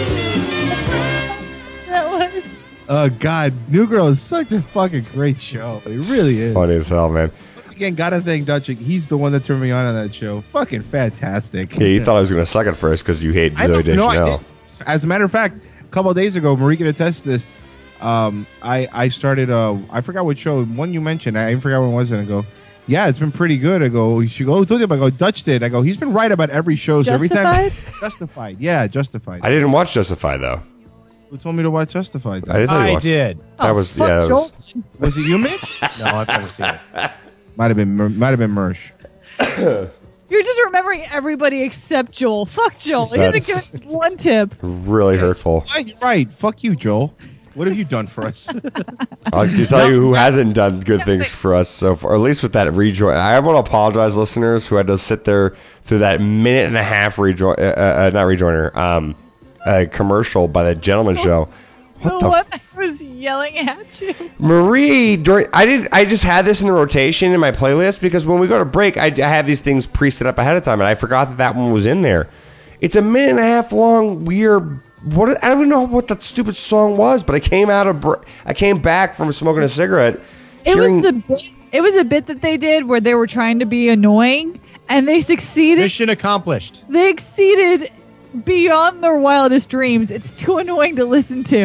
That was... Oh, God. New Girl is such a fucking great show. It really is. Funny as hell, man. Once again, gotta thank Dutch. He's the one that turned me on on that show. Fucking fantastic. Yeah, you thought I was going to suck at first because you hate Zoe Deschanel. Deschanel. I, as a matter of fact, a couple of days ago, Marie can attest to this. Um, I, I started, uh, I forgot what show, one you mentioned. I even forgot when it was, and I go, yeah, it's been pretty good. I go, you should go. Who told you? I go, Dutch did. I go, he's been right about every show. So every time. Justified. Yeah, Justified. I didn't watch Justified, though. Who told me to watch Justified? Though? I didn't. I watch did. That oh, was yeah. That was, was it you, Mitch? No, I've never seen it. Might have been. Might have been Mersh. You're just remembering everybody except Joel. Fuck Joel. He doesn't give us one tip. Really hurtful. Right, right. Fuck you, Joel. What have you done for us? I'll tell you who hasn't done good things for us so far, or at least with that rejoin. I want to apologize, listeners, who had to sit there through that minute and a half rejoin, uh, uh, not rejoiner, um, uh, commercial by the Gentleman Show. What the, the one f- I was yelling at you, Marie. During I did. I just had this in the rotation in my playlist because when we go to break, I, I have these things pre-set up ahead of time, and I forgot that that one was in there. It's a minute and a half long, weird. What I don't even know what that stupid song was, but I came out of I came back from smoking a cigarette. It hearing, was a bit, it was a bit that they did where they were trying to be annoying, and they succeeded. Mission accomplished. They exceeded beyond their wildest dreams. It's too annoying to listen to,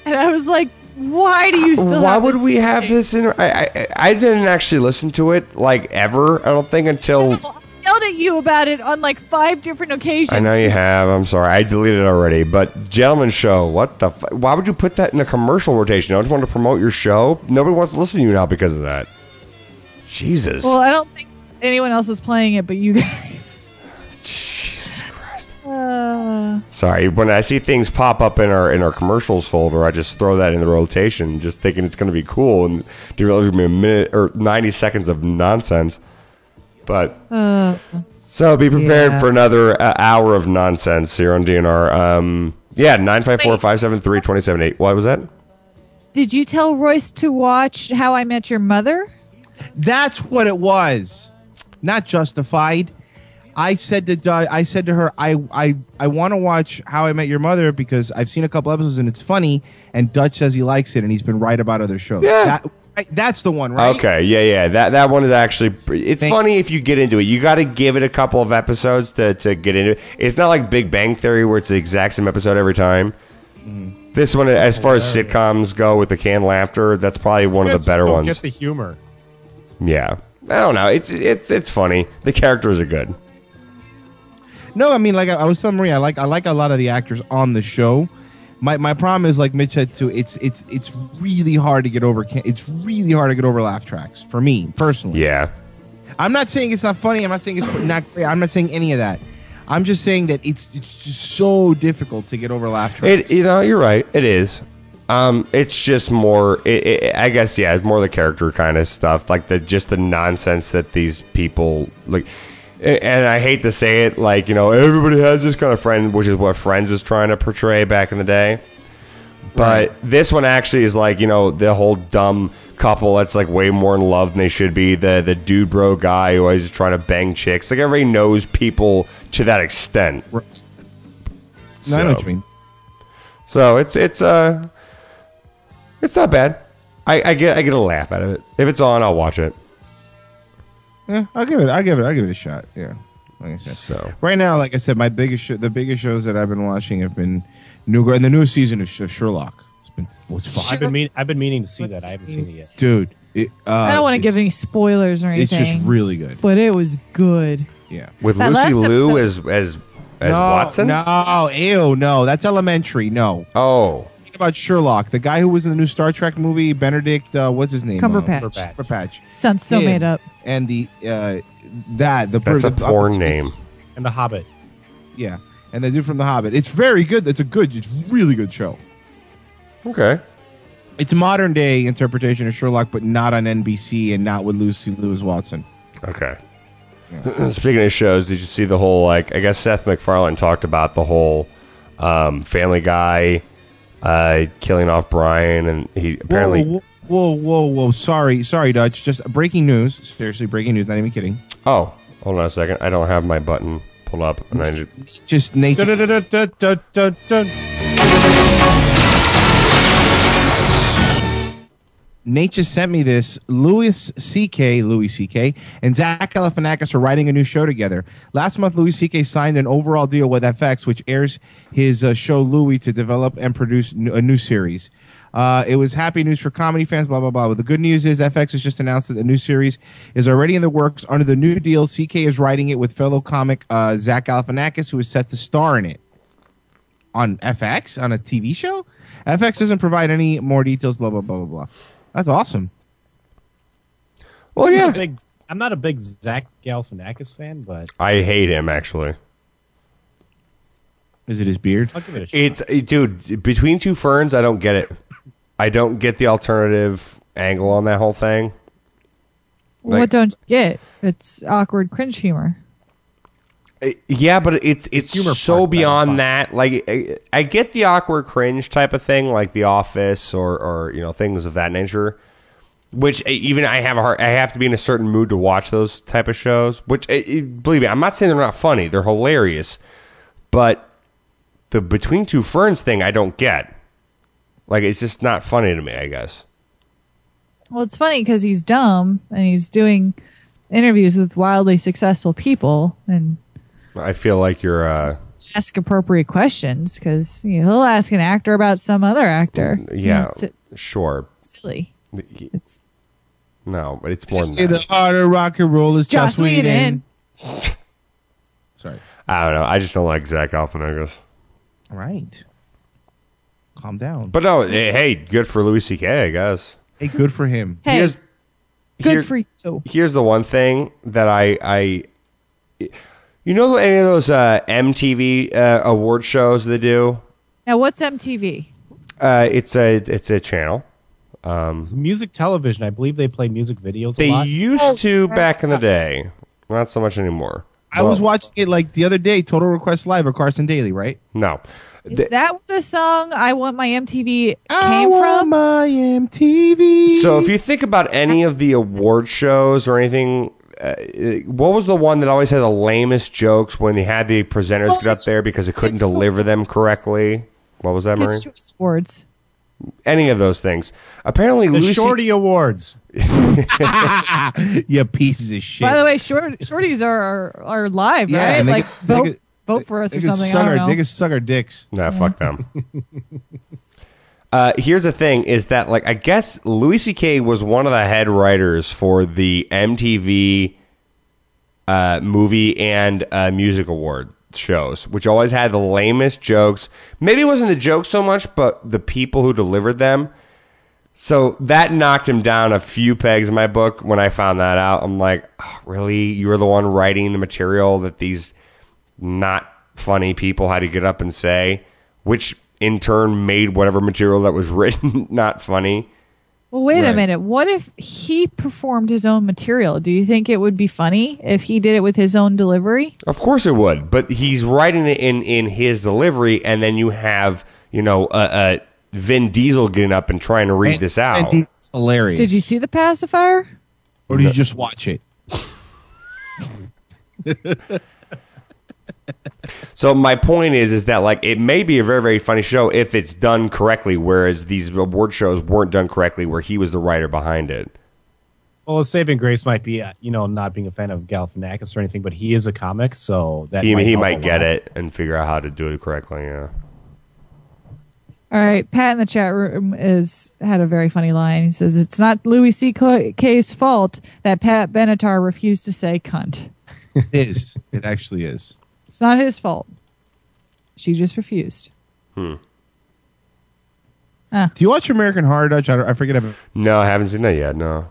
And I was like, why do you still Why have would this we have thing? this in? I, I I didn't actually listen to it like ever. I don't think until. I yelled at you about it on like five different occasions. I know you have. I'm sorry. I deleted it already. But Gentleman Show, what the? F- Why would you put that in a commercial rotation? You don't want to promote your show. Nobody wants to listen to you now because of that. Jesus. Well, I don't think anyone else is playing it, but you guys. Jesus Christ. Uh, Sorry. When I see things pop up in our in our commercials folder, I just throw that in the rotation, just thinking it's going to be cool, and do you realize it's going to be a minute or ninety seconds of nonsense. But uh, so be prepared yeah. for another uh, hour of nonsense here on D N R. Um, yeah, nine five four, five seven three, two seven eight. What was that? Did you tell Royce to watch How I Met Your Mother? That's what it was. Not Justified. I said to Dud- I said to her, I I, I want to watch How I Met Your Mother because I've seen a couple episodes and it's funny. And Dutch says he likes it and he's been right about other shows. Yeah. That, right, that's the one, right? Okay, yeah, yeah. That that one is actually it's Thank- funny if you get into it. You got to give it a couple of episodes to to get into it. It's not like Big Bang Theory where it's the exact same episode every time. Mm-hmm. This one, as far as sitcoms go, with the canned laughter, that's probably one of the better don't ones. Get the humor. Yeah, I don't know. It's it's it's funny. The characters are good. No, I mean, like I, I was telling Maria, I like I like a lot of the actors on the show. My my problem is, like Mitch said too, it's it's it's really hard to get over. ca- It's really hard to get over laugh tracks for me personally. Yeah, I'm not saying it's not funny. I'm not saying it's not great. I'm not saying any of that. I'm just saying that it's it's just so difficult to get over laugh tracks. it you know you're right. It is. Um, it's just more. It, it, I guess yeah, it's more the character kind of stuff, like the just the nonsense that these people like. And I hate to say it, like, you know, everybody has this kind of friend, which is what Friends was trying to portray back in the day. But Right. this one actually is like, you know, the whole dumb couple that's like way more in love than they should be. The the dude bro guy who always is trying to bang chicks. Like, everybody knows people to that extent. Right. No, I know what you mean. So it's it's uh it's not bad. I, I get I get a laugh out of it. If it's on, I'll watch it. Yeah, I'll give it. I'll give it. I'll give it a shot. Yeah, like I said. So right now, like I said, my biggest sh- the biggest shows that I've been watching have been new and the newest season of, Sh- of Sherlock. It's been what's five. I've been mean, I've been meaning to see that. I haven't seen it yet. Dude, it, uh, I don't want to it's- give any spoilers or It's anything. just really good. But it was good. Yeah, with That Lucy last Liu episode- as as as no, Watson. No, ew, no, that's Elementary. No. Oh, think about Sherlock, the guy who was in the new Star Trek movie, Benedict. Uh, what's his name? Cumberbatch. Uh, Cumberbatch. Sounds so Him. made up. And the uh, that the That's the, a porn name. And The Hobbit. Yeah, and the dude from The Hobbit. It's very good. It's a good. It's really good show. Okay. It's modern day interpretation of Sherlock, but not on N B C and not with Lucy Lewis Watson. Okay. Speaking of shows, did you see the whole, like, I guess Seth MacFarlane talked about the whole um, Family Guy uh, killing off Brian, and he apparently. Whoa, whoa, whoa, whoa, whoa! Sorry, sorry, Dutch. Just breaking news. Seriously, breaking news. Not even kidding. Oh, hold on a second. I don't have my button pulled up. And I just, just nature. Dun, dun, dun, dun, dun, dun. Nate just sent me this. Louis C K, Louis C K, and Zach Galifianakis are writing a new show together. Last month, Louis C K signed an overall deal with F X, which airs his uh, show Louis to develop and produce n- a new series. Uh, it was happy news for comedy fans, blah, blah, blah. But the good news is F X has just announced that the new series is already in the works. Under the new deal, C K is writing it with fellow comic uh, Zach Galifianakis, who is set to star in it. On F X? On a T V show? F X doesn't provide any more details, blah, blah, blah, blah, blah. That's awesome. Well, I'm yeah. not a big, I'm not a big Zach Galifianakis fan, but I hate him, actually. Is it his beard? I'll give it a shot. It's, dude, Between Two Ferns, I don't get it. I don't get the alternative angle on that whole thing. Like- what don't you get? It's awkward cringe humor. Uh, Yeah, but it's it's humor so part's beyond that. Like, I, I get the awkward cringe type of thing, like The Office or or you know things of that nature. Which uh, even I have a hard, I have to be in a certain mood to watch those type of shows. Which uh, uh, believe me, I'm not saying they're not funny; they're hilarious. But the Between Two Ferns thing, I don't get. Like, it's just not funny to me, I guess. Well, it's funny because he's dumb and he's doing interviews with wildly successful people, and I feel like you're uh, ask appropriate questions because you know, he'll ask an actor about some other actor. Yeah, It's sure. silly. It's no, but it's more than Say that. the heart of rock and roll is Joss Joss Whedon. Whedon. Sorry. I don't know. I just don't like Zach Galifianakis. All right. Calm down. But no, eh, hey, good for Louis C K, I guess. Hey, good for him. Hey, Here's- good here- for you. Here's the one thing that I, I you know, any of those uh, M T V uh, award shows they do? Now, what's M T V? Uh, it's a it's a channel. Um, It's music television. I believe they play music videos they a lot. used to back in the day, not so much anymore. I was Well, watching it like the other day, Total Request Live with Carson Daly, right? No. Is that what the song "I Want My M T V" I came want from? my M T V. So if you think about any of the award shows or anything, uh, what was the one that always had the lamest jokes when they had the presenters get up there because they couldn't deliver them correctly? What was that, Marie? Kids' Choice Awards. Any of those things. Apparently, The Lucy... Shorty Awards. You pieces of shit. By the way, short, shorties are, are are live, Yeah, right? and they Like can- they vote, can- vote for us they or can something. suck I don't our- know. They can suck our dicks. Nah, fuck them. Uh, here's the thing: is that like I guess Louis C K was one of the head writers for the M T V uh, movie and uh, music award shows, which always had the lamest jokes. Maybe it wasn't the jokes so much, but the people who delivered them. So that knocked him down a few pegs in my book. When I found that out, I'm like, oh, really? You were the one writing the material that these not funny people had to get up and say, which in turn made whatever material that was written not funny. Well, wait a Right. minute. What if he performed his own material? Do you think it would be funny if he did it with his own delivery? Of course it would, but he's writing it in, in his delivery, and then you have, you know, uh, uh, Vin Diesel getting up and trying to read And- this out. and it's hilarious. Did you see the pacifier? Or did you just watch it? So my point is, is that like it may be a very, very funny show if it's done correctly, whereas these award shows weren't done correctly, where he was the writer behind it. Well, his saving grace might be, uh, you know, not being a fan of Galifianakis or anything, but he is a comic, so that He might he help might a get lot. it and figure out how to do it correctly. Yeah. All right, Pat in the chat room is had a very funny line. He says it's not Louis C K's fault that Pat Benatar refused to say cunt. It is. It actually is. It's not his fault. She just refused. Hmm. Ah. Do you watch American Horror, Dutch? I, don't- I forget about. No, I haven't seen that yet. No.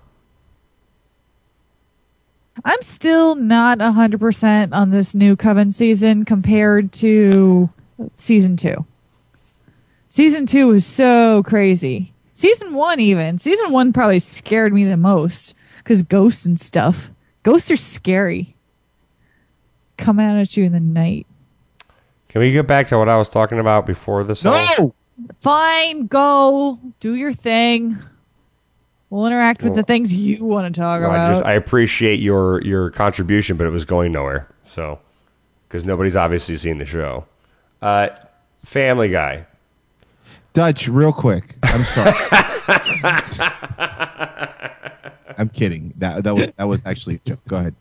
I'm still not one hundred percent on this new Coven season compared to season two. Season two was so crazy. Season one, even. Season one probably scared me the most because ghosts and stuff. Ghosts are scary. Come out at you in the night. Can we get back to what I was talking about before this? No! Fine, go. Do your thing. We'll interact with the things you want to talk No, about. I just I appreciate your your contribution, but it was going nowhere. So, because nobody's obviously seen the show. Uh, Family Guy. Dutch, real quick. I'm sorry. I'm kidding. That that was that was actually a joke. Go ahead.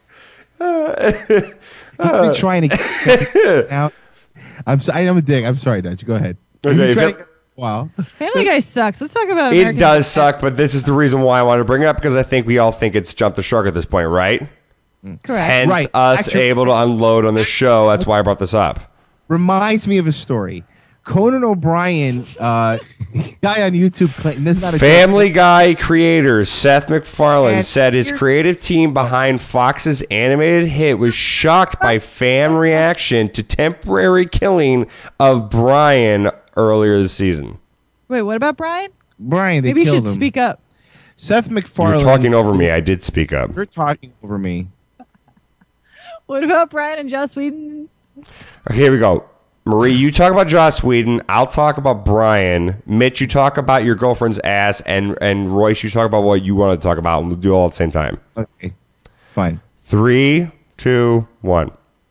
He's been trying to get out. I'm sorry. I'm a dick. I'm sorry, Dutch. Go ahead. He's Okay, been trying Fa- to get- wow. Family Guy sucks. Let's talk about It American does suck, but this is the reason why I wanted to bring it up, because I think we all think it's jumped the shark at this point, right? Correct. Hence Right. us Actually- able to unload on this show. That's why I brought this up. Reminds me of a story. Conan O'Brien, uh, guy on YouTube, claimed this is not a Family Guy creator Seth MacFarlane And said his here- creative team behind Fox's animated hit was shocked by fan reaction to temporary killing of Brian earlier this season. Wait, what about Brian? Brian. They Maybe you killed should him. speak up. Seth MacFarlane. You're talking over me. I did speak up. You're talking over me. What about Brian and Joss Whedon? Okay, here we go. Marie, you talk about Joss Whedon. I'll talk about Brian. Mitch, you talk about your girlfriend's ass. And, and Royce, you talk about what you want to talk about. And we'll do it all at the same time. Okay. Fine. Three, two, one.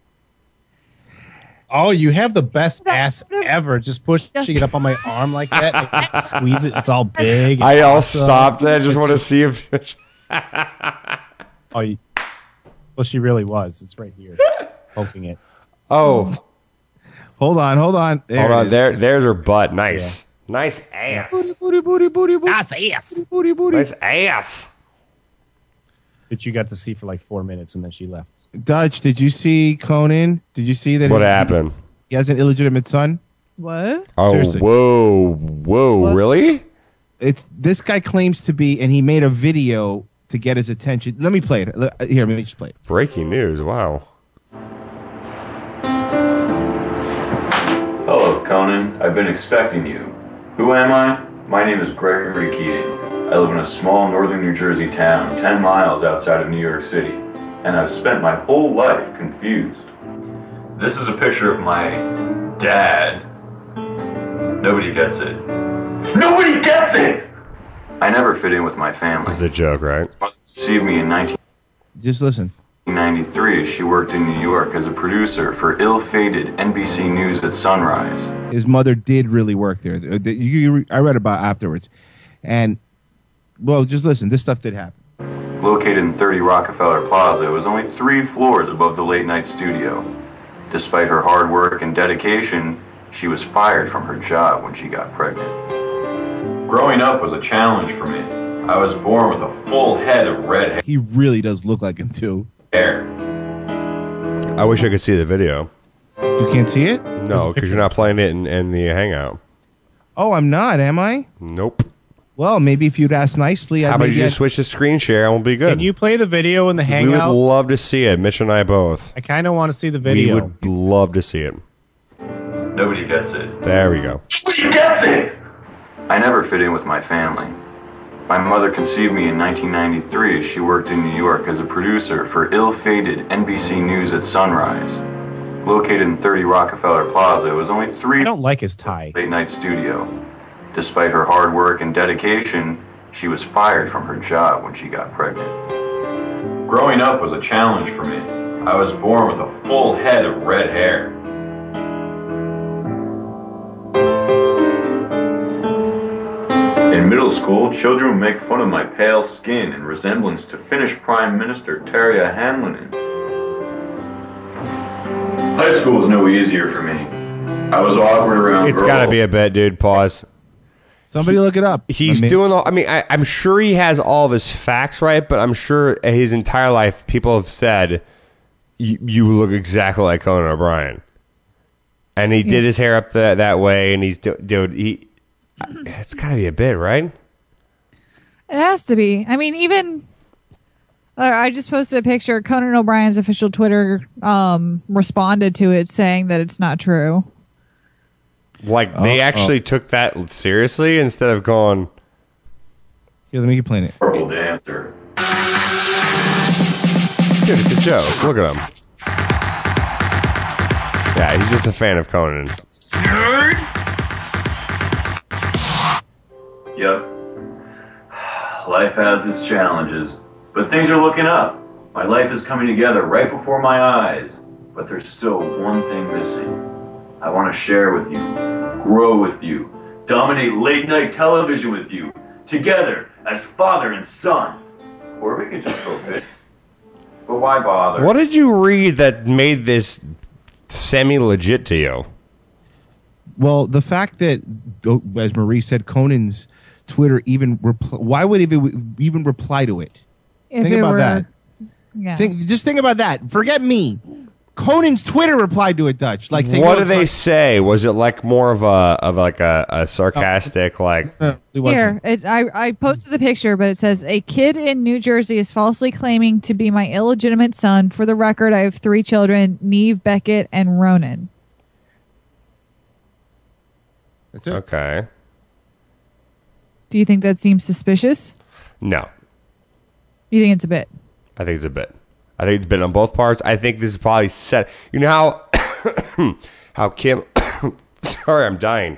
Oh, you have the best ass ever. Just pushing it up on my arm like that. I can squeeze it. It's all big. I all awesome. stopped. I just want to see if... Oh, you, well, she really was. It's right here. Poking it. Oh. Hold on, hold on. There Hold it on, is. there, there's her butt. Nice, nice ass. Booty, booty, booty, booty, booty. Nice ass. Booty, booty. Nice ass. That you got to see for like four minutes and then she left. Dutch, did you see Conan? Did you see that? What he, happened? He has an illegitimate son. What? Oh, Seriously. whoa, whoa, What? really? It's this guy claims to be, and he made a video to get his attention. Let me play it. Let- Here, let me just play it. Breaking news. Wow. Hello, Conan. I've been expecting you. Who am I? My name is Gregory Keating. I live in a small northern New Jersey town, ten miles outside of New York City, and I've spent my whole life confused. This is a picture of my dad. Nobody gets it. Nobody gets it! I never fit in with my family. This is a joke, right? Conceived me in nineteen Just listen. ninety-three. She worked in New York as a producer for ill-fated N B C News at Sunrise. His mother did really work there. Uh, the- you- you- I read about afterwards, and well, just listen. This stuff did happen. Located in thirty Rockefeller Plaza, it was only three floors above the late-night studio. Despite her hard work and dedication, she was fired from her job when she got pregnant. Growing up was a challenge for me. I was born with a full head of red He really does look like him too. hair. I wish I could see the video. You can't see it? No, because you're not playing it in, in the Hangout. Oh, I'm not, am I? Nope. Well, maybe if you'd asked nicely, How I'd about maybe you I'd- just switch to screen share and we'll be good. Can you play the video in the we Hangout? would love to see it. Mitch and I both. I kind of want to see the video. We would love to see it. Nobody gets it. There we go. Nobody gets it! I never fit in with my family. My mother conceived me in nineteen ninety-three. She worked in New York as a producer for ill-fated N B C News at Sunrise. Located in thirty Rockefeller Plaza, it was only three I don't like his tie. late-night studio. Despite her hard work and dedication, she was fired from her job when she got pregnant. Growing up was a challenge for me. I was born with a full head of red hair. In middle school, children would make fun of my pale skin in resemblance to Finnish Prime Minister Tarja Halonen. High school was no easier for me. I was awkward around It's girls. got to be a bet, dude. Pause. Somebody look it up. He's I mean- doing all. I mean, I, I'm sure he has all of his facts right, but I'm sure his entire life people have said you, you look exactly like Conan O'Brien, and he did his hair up that that way, and he's do- dude. He it's got to be a bit, right? It has to be. I mean, even uh, I just posted a picture. Conan O'Brien's official Twitter um, responded to it, saying that it's not true. Like they Oh, actually oh. took that seriously instead of going. Here, let me keep playing it. Horrible dancer. Dude, it's a joke. Look at him. Yeah, he's just a fan of Conan. Yep. Life has its challenges, but things are looking up. My life is coming together right before my eyes, but there's still one thing missing. I want to share with you, grow with you, dominate late night television with you, together as father and son. Or we could just go fit. But why bother? What did you read that made this semi-legit to you? Well, the fact that, oh, as Marie said, Conan's Twitter even repl- why would he even reply to it? If think it about were- that. Yeah. Think, just think about that. Forget me. Conan's Twitter replied to it, Dutch. Like, saying, What no, did it's they not- say? Was it like more of a of like a, a sarcastic like? Here, it, I, I posted the picture, but it says, a kid in New Jersey is falsely claiming to be my illegitimate son. For the record, I have three children, Neve, Beckett, and Ronan. That's it. Okay. Do you think that seems suspicious? No, You think it's a bit? I think it's a bit. I think it's a bit on both parts. I think this is probably set. You know how how Kim. Sorry, I'm dying.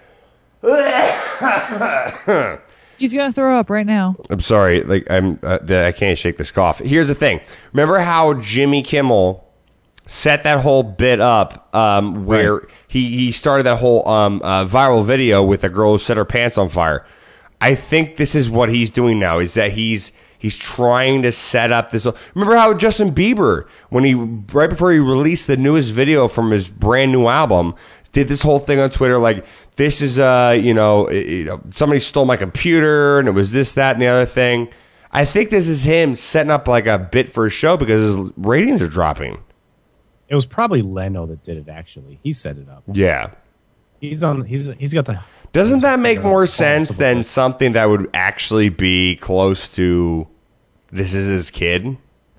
He's going to throw up right now. I'm sorry. Like I'm. Uh, I can't shake this cough. Here's the thing. Remember how Jimmy Kimmel set that whole bit up, um, where Right. he he started that whole um, uh, viral video with a girl who set her pants on fire. I think this is what he's doing now. Is that he's He's trying to set up this. Remember how Justin Bieber, when he right before he released the newest video from his brand new album, did this whole thing on Twitter like, this is uh you know, you know somebody stole my computer and it was this, that, and the other thing. I think this is him setting up like a bit for a show because his ratings are dropping. It was probably Leno that did it. Actually, he set it up. Yeah, he's on. He's he's got the. Doesn't that make more sense than something that would actually be close to this is his kid?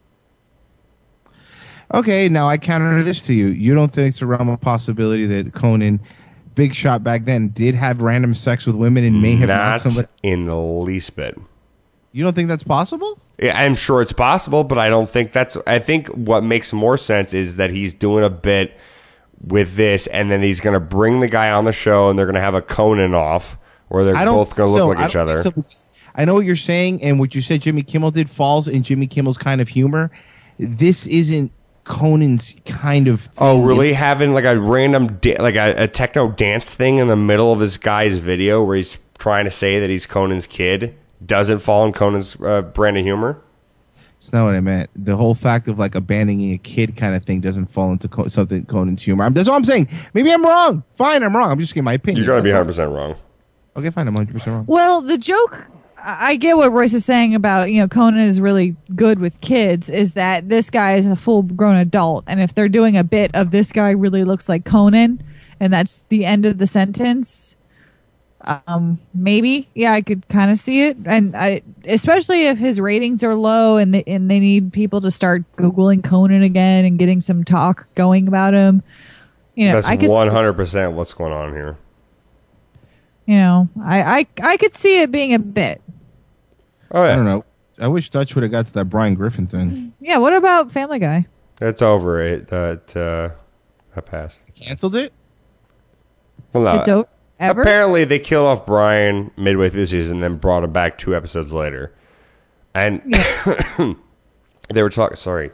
Okay, now I counter this to you. You don't think it's a realm of possibility that Conan, big shot back then, did have random sex with women and may have Not knocked somebody? in the least bit. You don't think that's possible? Yeah, I'm sure it's possible, but I don't think that's. I think what makes more sense is that he's doing a bit with this, and then he's going to bring the guy on the show, and they're going to have a Conan off, where they're I don't both going to think look so. like I each don't other. think so, because I know what you're saying, and what you said Jimmy Kimmel did falls in Jimmy Kimmel's kind of humor. This isn't Conan's kind of thing. Oh, really? Having like a random, da- like a, a techno dance thing in the middle of this guy's video where he's trying to say that he's Conan's kid doesn't fall in Conan's uh, brand of humor? It's not what I meant. The whole fact of like abandoning a kid kind of thing doesn't fall into Co- something Conan's humor. I'm, that's all I'm saying. Maybe I'm wrong. Fine, I'm wrong. I'm just giving my opinion. You're going to be one That's hundred percent wrong. all. Okay, fine. I'm one hundred percent wrong. Well, the joke, I get what Royce is saying about, you know, Conan is really good with kids, is that this guy is a full grown adult. And if they're doing a bit of this guy really looks like Conan, and that's the end of the sentence, um, maybe, yeah, I could kind of see it. And I, especially if his ratings are low and they, and they need people to start Googling Conan again and getting some talk going about him. You know, That's I could, one hundred percent what's going on here. you know, I, I, I could see it being a bit. Oh, yeah. I don't know. I wish Dutch would have got to that Brian Griffin thing. Yeah. What about Family Guy? It's over. It that uh, that passed. Canceled it? Well, no. It's o- ever? Apparently, they killed off Brian midway through the season, and then brought him back two episodes later. And they were talking. Sorry,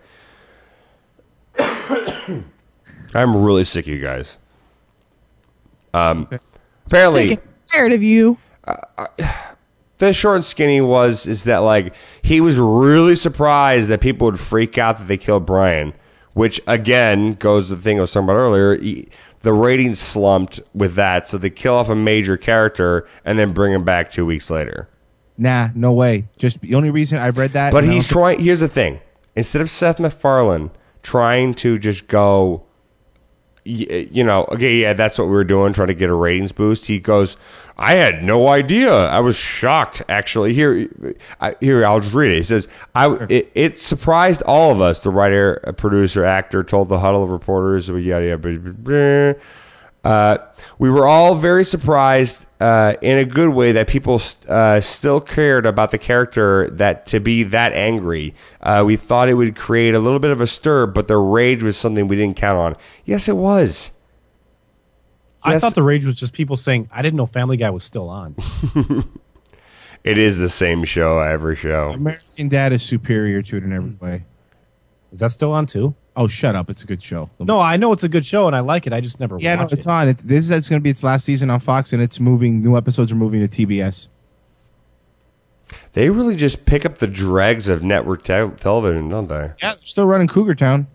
I'm really sick of you guys. Um, apparently, Sick and tired of you. the short and skinny was is that like he was really surprised that people would freak out that they killed Brian, which again goes to the thing I was talking about earlier. He, the ratings slumped with that, so they kill off a major character and then bring him back two weeks later. Nah, no way. Just the only reason I've read that. But and I he's don't trying. Here's the thing: instead of Seth MacFarlane trying to just go, y- you know, okay, yeah, that's what we were doing, trying to get a ratings boost. He goes, I had no idea. I was shocked, actually. Here, I, here, I'll just read it. He says, "I it, it surprised all of us." The writer, producer, actor told the huddle of reporters, yada yada. Blah, blah, blah. Uh, we were all very surprised, uh, in a good way, that people uh, still cared about the character that to be that angry. Uh, we thought it would create a little bit of a stir, but the rage was something we didn't count on. Yes, it was. I Yes. thought the rage was just people saying, I didn't know Family Guy was still on. It is the same show every show. American Dad is superior to it in every way. Is that still on too? Oh, shut up! It's a good show. No, I know it's a good show and I like it. I just never Yeah, no, watch it's it. on. It, this is it's going to be its last season on Fox, and it's moving. New episodes are moving to T B S. They really just pick up the dregs of network te- television, don't they? Yeah, they're still running Cougar Town.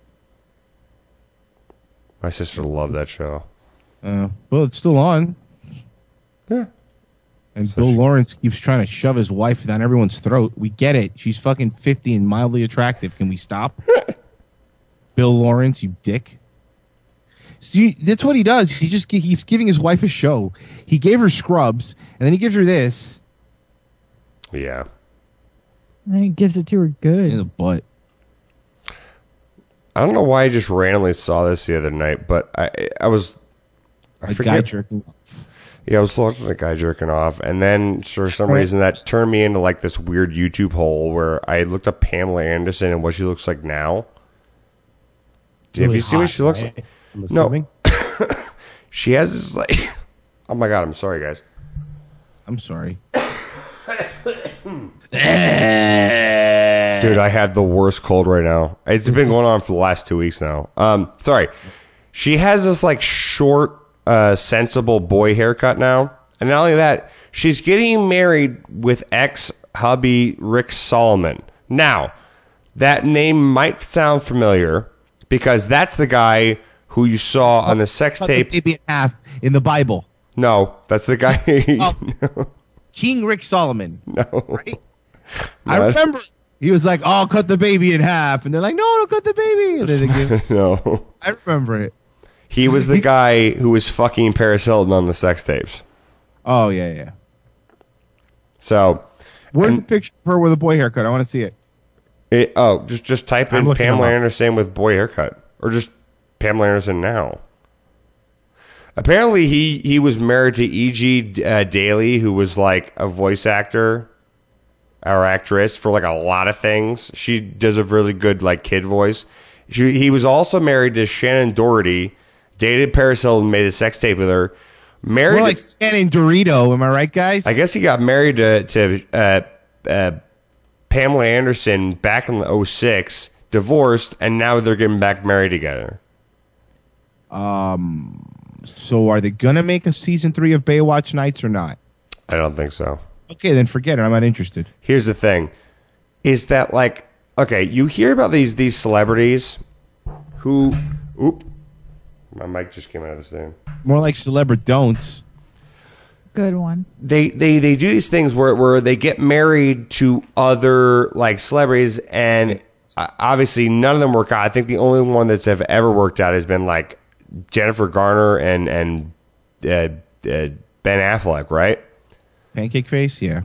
My sister loved that show. Uh, well, it's still on. Yeah. And So Bill she- Lawrence keeps trying to shove his wife down everyone's throat. We get it. She's fucking fifty and mildly attractive. Can we stop? Bill Lawrence, you dick. See, that's what he does. He just he keeps giving his wife a show. He gave her Scrubs, and then he gives her this. Yeah. And then he gives it to her good. In the butt. I don't know why I just randomly saw this the other night, but I I was I A forget. guy jerking. Yeah, I was watching a guy jerking off, and then for some reason that turned me into like this weird YouTube hole where I looked up Pamela Anderson and what she looks like now. Have Really you seen what hot, she looks right? like? I'm No, assuming. she has this like. Oh my god! I'm sorry, guys. I'm sorry. Dude, I have the worst cold right now. It's been going on for the last two weeks now. Um, sorry. She has this like short, uh, sensible boy haircut now. And not only that, she's getting married with ex hubby Rick Solomon. Now, that name might sound familiar because that's the guy who you saw on the sex Cut the tapes. baby in half in the Bible. No, that's the guy. Oh, King Rick Solomon. No. Right? I remember he was like, "Oh, cut the baby in half," and they're like, "No, don't cut the baby." And then they give- No. I remember it. He was the guy who was fucking Paris Hilton on the sex tapes. Oh yeah, yeah. So, Where's the picture of her with a boy haircut? I want to see it. it, oh, just just type I'm in looking Pamela him up. Anderson with boy haircut, or just Pamela Anderson now. Apparently, he he was married to E G uh, Daly, who was like a voice actor or actress for like a lot of things. She does a really good like kid voice. She, he was also married to Shannon Doherty, dated Paris Hilton, made a sex tape with her. Married More like Shannon Dorito. Am I right, guys? I guess he got married to, to uh, uh, Pamela Anderson back in oh six, divorced, and now they're getting back married together. Um. So are they gonna make a season three of Baywatch Nights or not? I don't think so. Okay, then forget it. I'm not interested. Here's the thing, is that like, okay, you hear about these these celebrities who, oop, my mic just came out of this thing. More like celebrity don'ts. Good one. They, they they do these things where where they get married to other like celebrities, and uh, obviously none of them work out. I think the only one that's have ever worked out has been like Jennifer Garner and and uh, uh, Ben Affleck, right? Pancake face, yeah.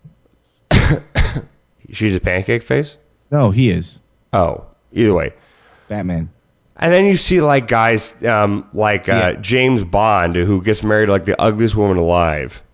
She's a pancake face? No, he is. Oh, either way. Batman. And then you see like guys um, like uh, James Bond, who gets married to like the ugliest woman alive.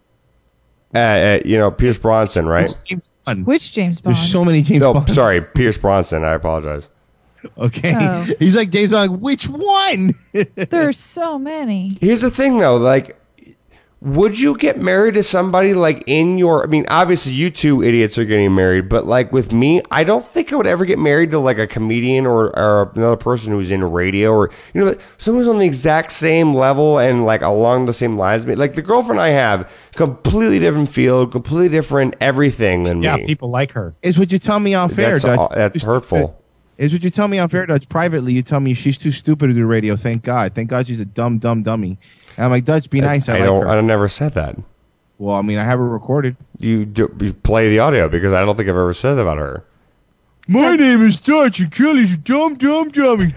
Uh, uh, you know, Pierce Bronson, right? Which James Bond? There's so many James No, Bonds. sorry, Pierce Bronson. I apologize. Okay. Oh. He's like James Bond. Which one? There's so many. Here's the thing, though. Like, would you get married to somebody like in your? I mean, obviously, you two idiots are getting married, but like with me, I don't think I would ever get married to like a comedian or, or another person who's in radio or you know, like, someone who's on the exact same level and like along the same lines. Like the girlfriend I have, completely different field, completely different everything than Yeah, me. people like her. Is what you tell me off air, That's, Dutch. all- that's hurtful. Is what you tell me off air, Dutch. Privately, you tell me she's too stupid to do radio. Thank God. Thank God she's a dumb, dumb dummy. And I'm like, Dutch, be nice. I, I like don't. her. I never said that. Well, I mean, I have her recorded. You, do, you play the audio because I don't think I've ever said that about her. My name is Dutch, and Kelly's a dumb, dumb dummy.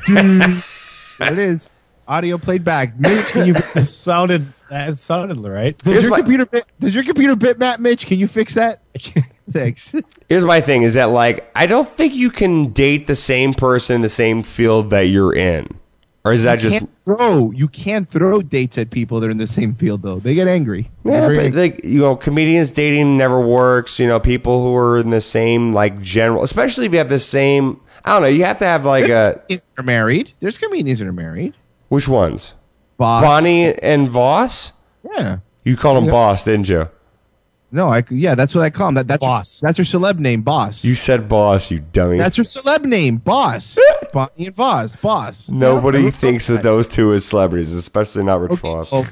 It is. Audio played back. Mitch, can you? It sounded. That sounded right. Does Here's your my- computer bit? Does your computer bit, Matt? Mitch, can you fix that? Thanks. Here's my thing: is that like I don't think you can date the same person in the same field that you're in, or is that you just can't throw? You can't throw dates at people that are in the same field, though. They get angry. yeah? They're very But angry. like you know, comedians dating never works. You know, people who are in the same like general, especially if you have the same. I don't know. You have to have like a They're married. There's comedians that are married. which ones? Boss. Bonnie and Voss. Yeah. You called him Yeah. Boss, didn't you? No, I yeah, that's what I call him. That, that's Boss. Her, that's her celeb name, Boss. You said Boss, you dummy. That's her celeb name, Boss. Bonnie and Voss, Boss. Nobody Yeah. thinks of those two as celebrities, especially not Rich Voss. Oh.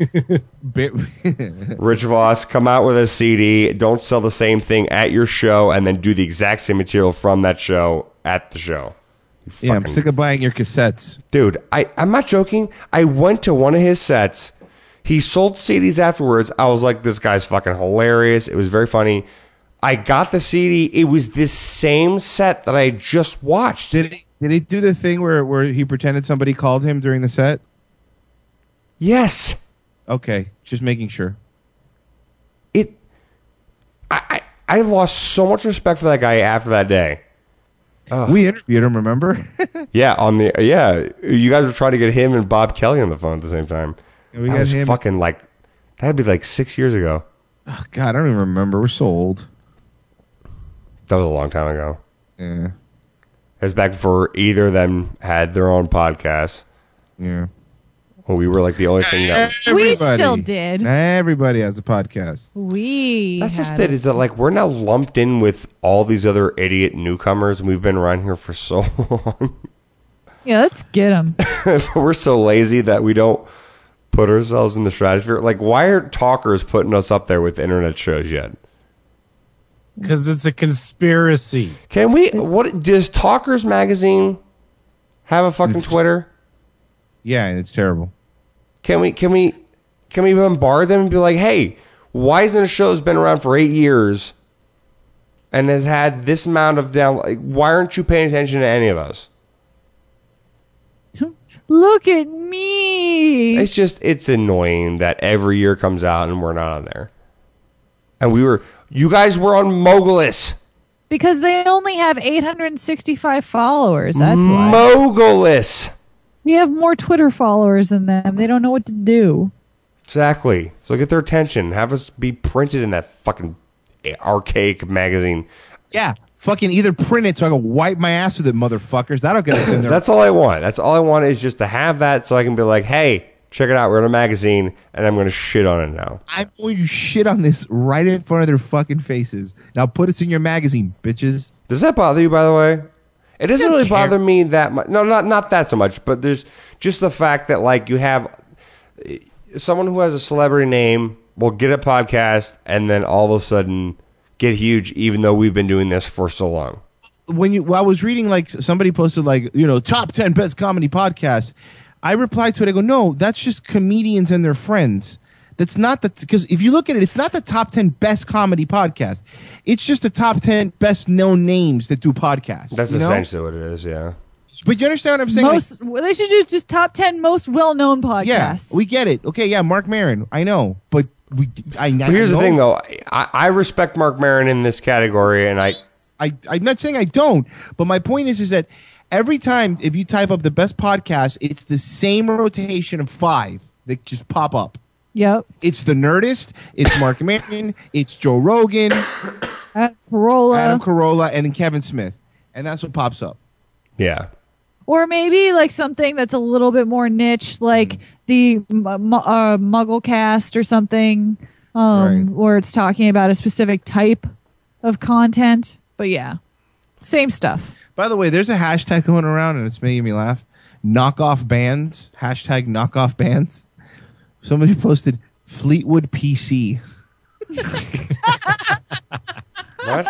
Bit- Rich Voss, come out with a C D. Don't sell the same thing at your show, and then do the exact same material from that show at the show. You yeah, I'm fucking- sick of buying your cassettes. Dude, I, I'm not joking. I went to one of his sets. He sold C Ds afterwards. I was like, this guy's fucking hilarious. It was very funny. I got the C D. It was this same set that I just watched. Did he did he do the thing where, where he pretended somebody called him during the set? Yes. Okay, just making sure. It. I, I, I lost so much respect for that guy after that day. We interviewed him, remember? Yeah, on the yeah, you guys were trying to get him and Bob Kelly on the phone at the same time. Yeah, we that got was him- fucking like that'd be like six years ago. Oh, God, I don't even remember. We're so old. That was a long time ago. Yeah. It was back before either of them had their own podcast. Yeah. Well, we were like the only thing that. Was, We Everybody. still did. Everybody has a podcast. We. that's just had it. Is that like we're now lumped in with all these other idiot newcomers, and we've been around here for so long. Yeah, let's get them. We're so lazy that we don't put ourselves in the stratosphere. Like, why aren't talkers putting us up there with internet shows yet? Because it's a conspiracy. Can we? What does Talkers Magazine have a fucking It's- Twitter? Yeah, and it's terrible. Can we? Can we? Can we bombard them and be like, "Hey, why isn't a show that's been around for eight years and has had this amount of down? Like, why aren't you paying attention to any of us?" Look at me. It's just it's annoying that every year comes out and we're not on there. And we were, you guys were on Mogulus. Because they only have eight hundred sixty-five followers. That's why. Mogulus. We have more Twitter followers than them. They don't know what to do. Exactly. So get their attention. Have us be printed in that fucking archaic magazine. Yeah. Fucking either print it so I can wipe my ass with it, motherfuckers. That'll get us in there. That's all I want. That's all I want is just to have that so I can be like, hey, check it out. We're in a magazine and I'm going to shit on it now. I'm going to shit on this right in front of their fucking faces. Now put us in your magazine, bitches. Does that bother you, by the way? It doesn't don't really care. bother me that much. No, not not that so much. But there's just the fact that like you have someone who has a celebrity name will get a podcast and then all of a sudden get huge, even though we've been doing this for so long. When you, well, I was reading like somebody posted like you know top ten best comedy podcasts. I replied to it. I go, no, that's just comedians and their friends. That's not the because if you look at it, it's not the top ten best comedy podcast. It's just the top ten best known names that do podcasts. That's you know? essentially what it is. Yeah. But you understand what I'm saying? Most, well, they should do just top ten most well-known podcasts. Yeah, we get it. Okay, yeah, Mark Maron. I know, but we. I, I But here's know. the thing, though. I, I respect Mark Maron in this category, and I. I, I'm not saying I don't, but my point is, is that every time if you type up the best podcast, it's the same rotation of five that just pop up. Yep. It's the Nerdist, it's Mark Maron, it's Joe Rogan, Adam Carolla. Adam Carolla, and then Kevin Smith, and that's what pops up. Yeah. Or maybe like something that's a little bit more niche, like the m- uh, Mugglecast or something, um, Right. where it's talking about a specific type of content. But yeah, same stuff. By the way, there's a hashtag going around, and it's making me laugh. Knockoff bands. Hashtag knockoff bands. Somebody posted Fleetwood P C. What?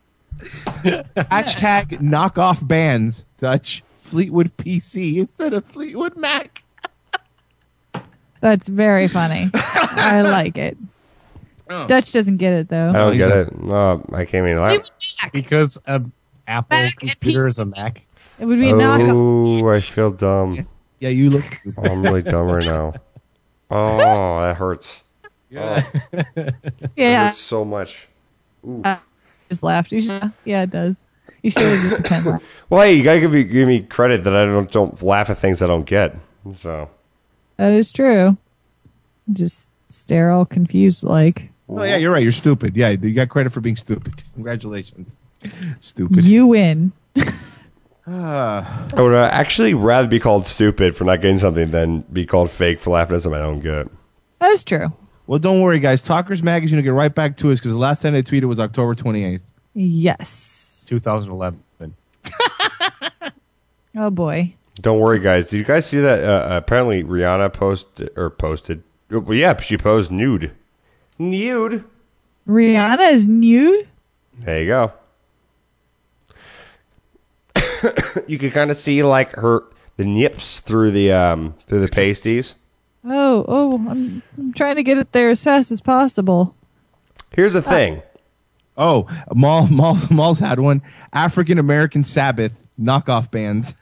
Hashtag knockoff bands. Dutch. Fleetwood P C instead of Fleetwood Mac. That's very funny. I like it. Oh. Dutch doesn't get it though. I don't get it. No, I can't even laugh. Because an Apple Mac and computer P C. is a Mac. It would be a knockoff. Oh, I feel dumb. Yeah, you look. Oh, I'm really dumb right now. Oh, that hurts. Yeah. Oh, that Yeah. hurts so much. Ooh. Uh, just laughed. You should, yeah, it does. You should have just pretend laugh. Well, hey, you gotta give me give me credit that I don't don't laugh at things I don't get. So That is true. Just stare all confused like. Oh yeah, you're right. You're stupid. Yeah, you got credit for being stupid. Congratulations. Stupid. You win. Ah. I would uh, actually rather be called stupid for not getting something than be called fake for laughing at something I don't get. That is true. Well, don't worry, guys. Talkers Magazine will get right back to us because the last time they tweeted was October twenty-eighth. Yes. twenty eleven. Oh boy. Don't worry, guys. Did you guys see that? Uh, apparently, Rihanna posted or posted. Well, yeah, she posed nude. Nude. Rihanna is nude? There you go. You can kind of see like her the nips through the um through the pasties. Oh, oh, I'm, I'm trying to get it there as fast as possible. Here's the thing. Oh, Maul, Maul, Maul's had one. African American Sabbath knockoff bands.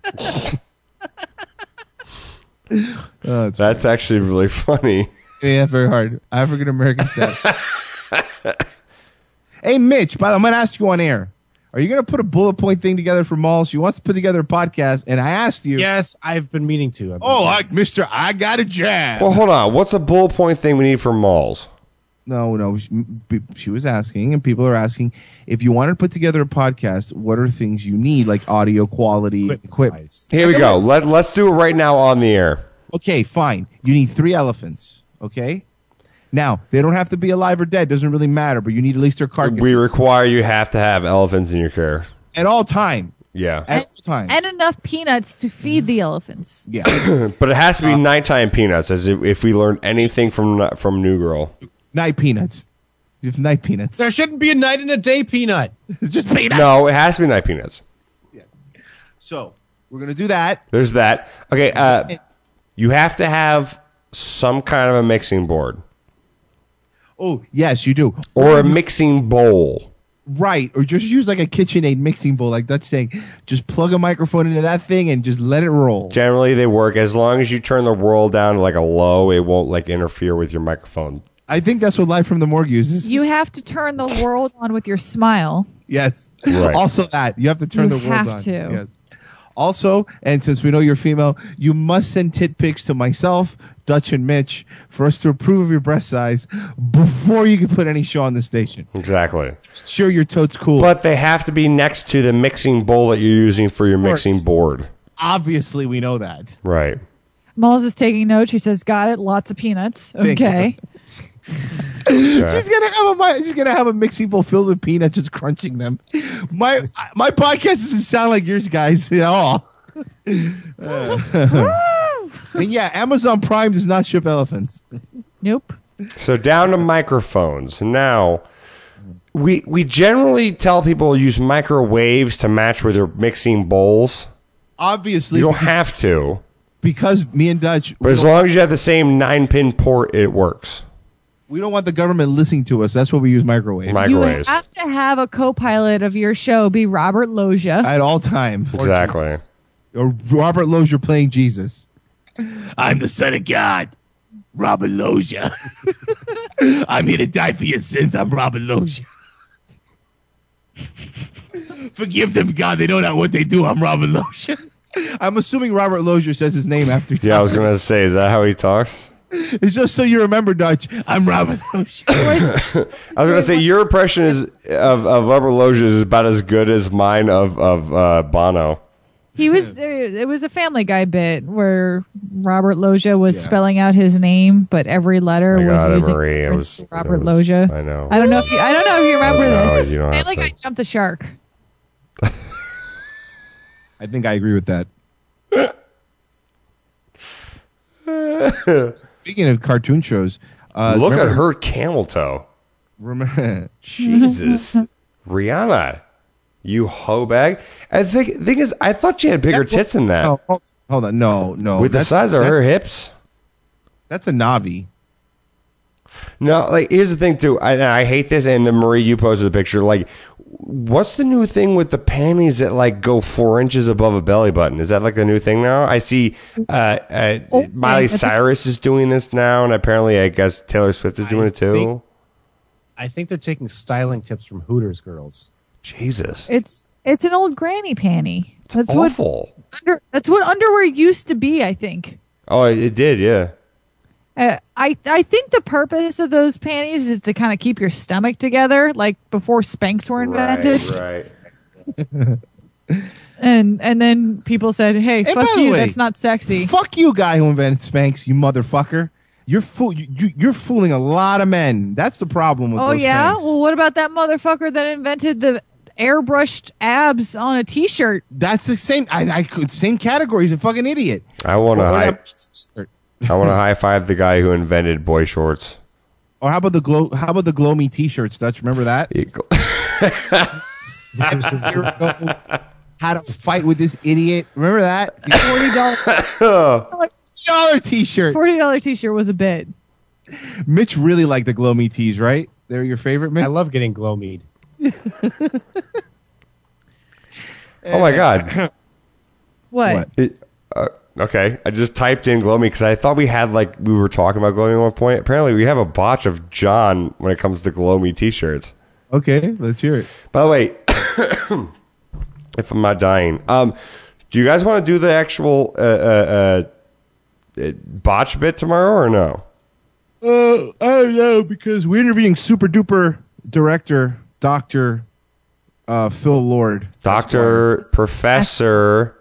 Oh, that's That's actually really funny. yeah, very hard. African American Sabbath. Hey, Mitch, by the way, I'm going to ask you on air. Are you going to put a bullet point thing together for Maul? She wants to put together a podcast, and I asked you. Yes, I've been meaning to. I've been Oh, I, Mister, I got a jab. Well, hold on. What's a bullet point thing we need for malls? No, no. She, she was asking, and people are asking, if you wanted to put together a podcast, what are things you need, like audio quality, equipment? Here we go. Let, let's do it right now on the air. Okay, fine. You need three elephants, okay? Now, they don't have to be alive or dead. Doesn't really matter, but you need at least their carcass. We require you have to have elephants in your care. At all time. Yeah. At all time. And enough peanuts to feed the elephants. Yeah. But it has to be nighttime peanuts, as if, if we learned anything from from New Girl. Night peanuts. You have night peanuts. There shouldn't be a night and a day peanut. Just peanuts. No, it has to be night peanuts. So we're gonna do that. There's that. Okay, uh, you have to have some kind of a mixing board. Oh yes, you do. Or a mixing bowl. Right, or just use like a KitchenAid mixing bowl, like Dutch saying. Just plug a microphone into that thing and just let it roll. Generally, they work as long as you turn the roll down to like a low. It won't like interfere with your microphone. I think that's what Live from the Morgue uses. You have to turn the world on with your smile. Yes. Right. Also, that you have to turn You the world have on. to. Yes. Also, and since we know you're female, you must send tit pics to myself, Dutch, and Mitch for us to approve of your breast size before you can put any show on the station. Exactly. Sure, your toad's cool. But they have to be next to the mixing bowl that you're using for your Of course. mixing board. Obviously, we know that. Right. Moles is taking notes. She says, "Got it. Lots of peanuts." Thank Okay. She's gonna have a mi- she's gonna have a mixing bowl filled with peanuts, just crunching them. My my podcast doesn't sound like yours, guys, at all. Uh, and yeah, Amazon Prime does not ship elephants. Nope. So down to microphones. Now, we we generally tell people to use microwaves to match with their mixing bowls. Obviously, You don't have to. because me and Dutch, But as long as you have the same nine pin port, it works. we don't want the government listening to us. That's why we use microwaves. Microwaves. You have to have a co-pilot of your show be Robert Loggia. At all time. Exactly. Or Robert Loggia playing Jesus. I'm the son of God, Robert Loggia. I'm here to die for your sins. I'm Robert Loggia. Forgive them, God. They don't know what they do. I'm Robert Loggia. I'm assuming Robert Loggia says his name after. Yeah, I was going to say, is that how he talks? It's just so you remember, Dutch. I'm Robert Loggia. I was going to say, your impression is of, of Robert Loggia is about as good as mine of, of uh, Bono. He was. It was a Family Guy bit where Robert Loggia was Yeah. spelling out his name, but every letter I was got it, using Marie. It reference was- to Robert it was- Loggia. I know. I don't know if you. I don't know if you remember No, this. you don't have Family to. Guy jumped the shark. I think I agree with that. Speaking of cartoon shows, uh, Look remember- at her camel toe. Remember, Jesus. Rihanna, you hoe bag. I think thing is, I thought she had bigger tits than that. No, hold, hold on, no, no. With the That's- size of her that's- hips. That's a Navi. No, like here's the thing too. I, I hate this. And then Marie, you posted the picture. Like, what's the new thing with the panties that like go four inches above a belly button? Is that like the new thing now? I see uh, uh, Miley that's a- Cyrus is doing this now, and apparently, I guess Taylor Swift is doing it too. think- I think they're taking styling tips from Hooters girls. Jesus, It's it's an old granny panty. That's awful. what under, that's what underwear used to be. I think. Oh, it, it did, yeah. Uh, I I think the purpose of those panties is to kind of keep your stomach together, like before Spanx were invented. Right, right. And and then people said, "Hey, Hey, fuck by the you. way, That's not sexy." Fuck you, guy who invented Spanx, you motherfucker. You're fool. You, you, you're fooling a lot of men. That's the problem with Oh those yeah. Spanx. Well, what about that motherfucker that invented the airbrushed abs on a T-shirt? That's the same. I, I could same category. He's a fucking idiot. I want to Or high. how- I want to high five the guy who invented boy shorts. Or how about the glow? How about the glow me T-shirts, Dutch? Remember that? How to fight with this idiot? Remember that? Forty dollars. Dollar T-shirt. Forty dollar T-shirt was a bit. Mitch really liked the glow me tees, right? They're your favorite, Mitch? I love getting glow mead. Oh my god. What? It, uh, okay, I just typed in glow me because I thought we had like we were talking about glow me at one point. Apparently, we have a botch of John when it comes to glow me t-shirts. Okay, let's hear it. By the way, if I'm not dying, um, do you guys want to do the actual uh, uh, uh, botch bit tomorrow or no? Uh, I don't know because we're interviewing super duper director Doctor uh, Phil Lord, Doctor Professor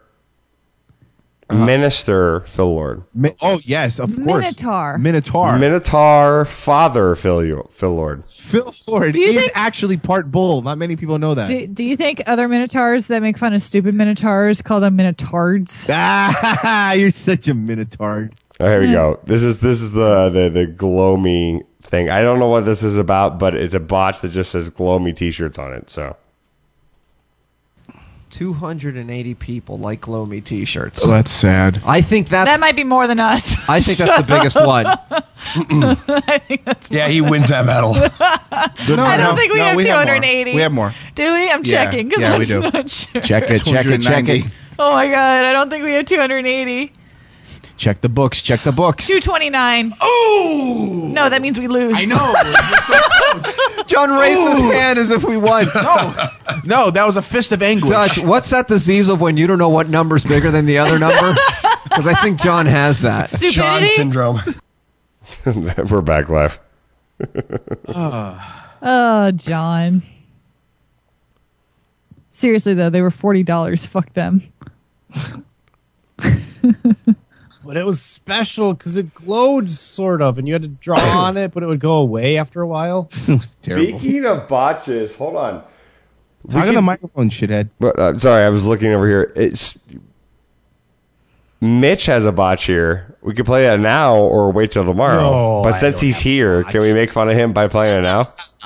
Minister Phil Lord. Mi- oh yes, of course, Minotaur. Minotaur. Minotaur Father Phil Phil Lord. Phil Lord Do you is think- actually part bull. Not many people know that. Do, do you think other minotaurs that make fun of stupid minotaurs call them minotaurs? Ah, you're such a minotaur. Oh, here we go. This is this is the, the the glow me thing. I don't know what this is about, but it's a botch that just says glow me t-shirts on it. So two hundred eighty people like Glow Me t-shirts. Oh, that's sad. I think that's that might be more than us. I think that's the biggest one. I think that's Yeah, he wins that battle. Good I no, don't no, think we no, have we two have hundred more. eighty. We have more. Do we? I'm Yeah, checking because yeah, I'm we do. not sure. Check it, check it, check it. Oh my god, I don't think we have two hundred eighty. Check the books, check the books. two twenty-nine. Oh! No, that means we lose. I know. John raised his hand as if we won. No, no, that was a fist of anguish. Dutch, what's that disease of when you don't know what number's bigger than the other number? Because I think John has that. Stupidity? John syndrome. we're back live. Oh, John. Seriously, though, they were forty dollars. Fuck them. But it was special because it glowed, sort of, and you had to draw on it, but it would go away after a while. It was terrible. Speaking of botches, hold on. Talk on the microphone, shithead. But uh, sorry, I was looking over here. It's Mitch has a botch here. We could play it now or wait till tomorrow. No, but I since don't he's have here, can we make fun of him by playing it now?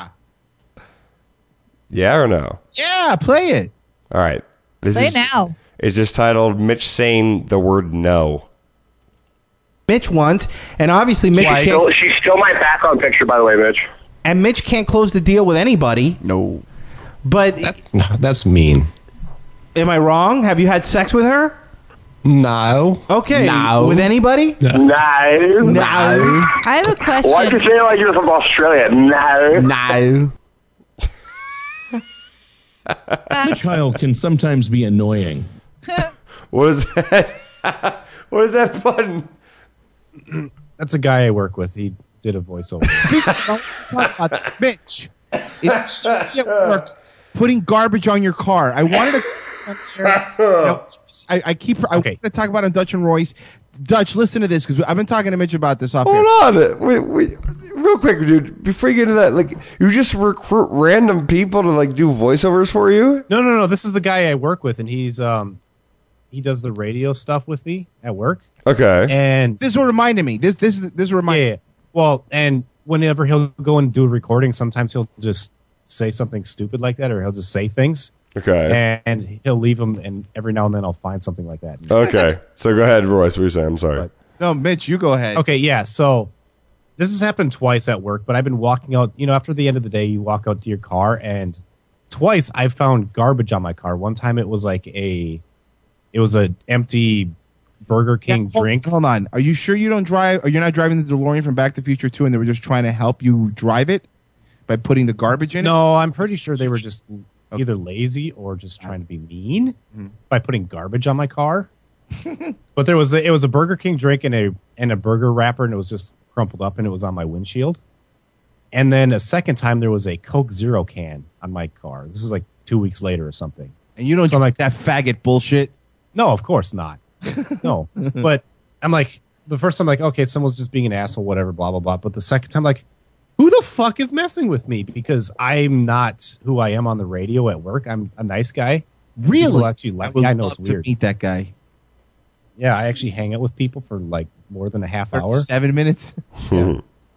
Yeah or no? Yeah, play it. All right. This Play is it now. It's just titled Mitch saying the word no. Mitch once, and obviously Mitch Twice. can't, Still- She's still my background picture, by the way, Mitch. and Mitch can't close the deal with anybody. No. But That's that's mean. am I wrong? Have you had sex with her? No. Okay. No. With anybody? No. No. I have a question. Why'd you say it like you're from Australia? No. No. The child can sometimes be annoying. What is that? What is that button? That's a guy I work with. He did a voiceover. Talk about that. Mitch, it's at work putting garbage on your car. I wanted to. You know, I, I keep. I Okay. want to talk about on Dutch and Royce. Dutch, listen to this because I've been talking to Mitch about this off Hold here. on. Wait, wait, real quick, dude. Before you get into that, like, you just recruit random people to like do voiceovers for you? No, no, no. This is the guy I work with, and he's um, he does the radio stuff with me at work. Okay. And This will remind me. This this this will remind. yeah, yeah. Well, and whenever he'll go and do a recording, sometimes he'll just say something stupid like that, or he'll just say things. Okay. And, and he'll leave them, and every now and then I'll find something like that. Okay. So go ahead, Royce. What were you saying? I'm sorry. No, Mitch, you go ahead. Okay, yeah. So this has happened twice at work, but I've been walking out. You know, after the end of the day, you walk out to your car, and twice I found garbage on my car. One time it was like a, it was an empty Burger King Yeah, hold, drink. Hold on. Are you sure you don't drive? Or you're not driving the DeLorean from Back to the Future two, and they were just trying to help you drive it by putting the garbage in it? No, I'm pretty sure they were just either lazy or just trying to be mean Mhm. by putting garbage on my car. But there was a, it was a Burger King drink and a and a burger wrapper, and it was just crumpled up, and it was on my windshield. And then a second time there was a Coke Zero can on my car. This is like two weeks later or something. And you don't So I'm drink that faggot bullshit? No, of course not. No. But I'm like, the first time, like, okay, someone's just being an asshole, whatever, blah, blah, blah. But the second time, like, who the fuck is messing with me? Because I'm not who I am on the radio at work. I'm a nice guy. Really? People actually I like would me. I know love it's to weird. meet that guy. Yeah, I actually hang out with people for like more than a half hour. Seven minutes. Yeah.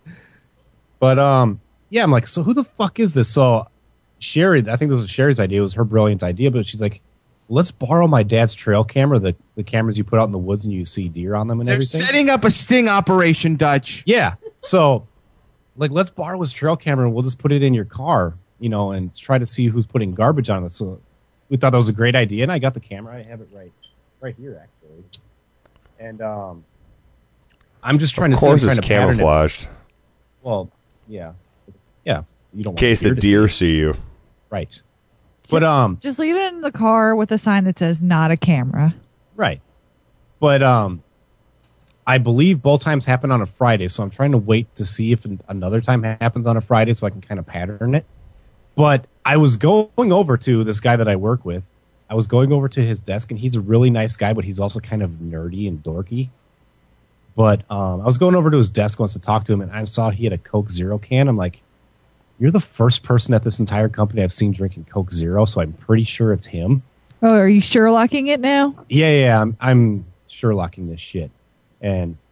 But um, yeah, I'm like, so who the fuck is this? So Sherry, I think this was Sherry's idea. It was her brilliant idea, but she's like, let's borrow my dad's trail camera, the, the cameras you put out in the woods and you see deer on them and They're everything. setting up a sting operation, Dutch. Yeah. So, like, let's borrow his trail camera and we'll just put it in your car, you know, and try to see who's putting garbage on it. So we thought that was a great idea, and I got the camera. I have it right, right here actually. And um, I'm just trying Of to see. course, trying it's to pattern it. camouflaged. Well, yeah, yeah. You don't In case the to deer see. see you. Right. But um, Just leave it in the car with a sign that says "not a camera." right. But um, I believe both times happen on a Friday, so I'm trying to wait to see if an- another time happens on a Friday, so I can kind of pattern it. But I was going over to this guy that I work with. I was going over to his desk, and he's a really nice guy, but he's also kind of nerdy and dorky. But um, I was going over to his desk once to talk to him, and I saw he had a Coke Zero can. I'm like, you're the first person at this entire company I've seen drinking Coke Zero, so I'm pretty sure it's him. Oh, are you Sherlocking it now? Yeah, yeah, I'm, I'm Sherlocking this shit. And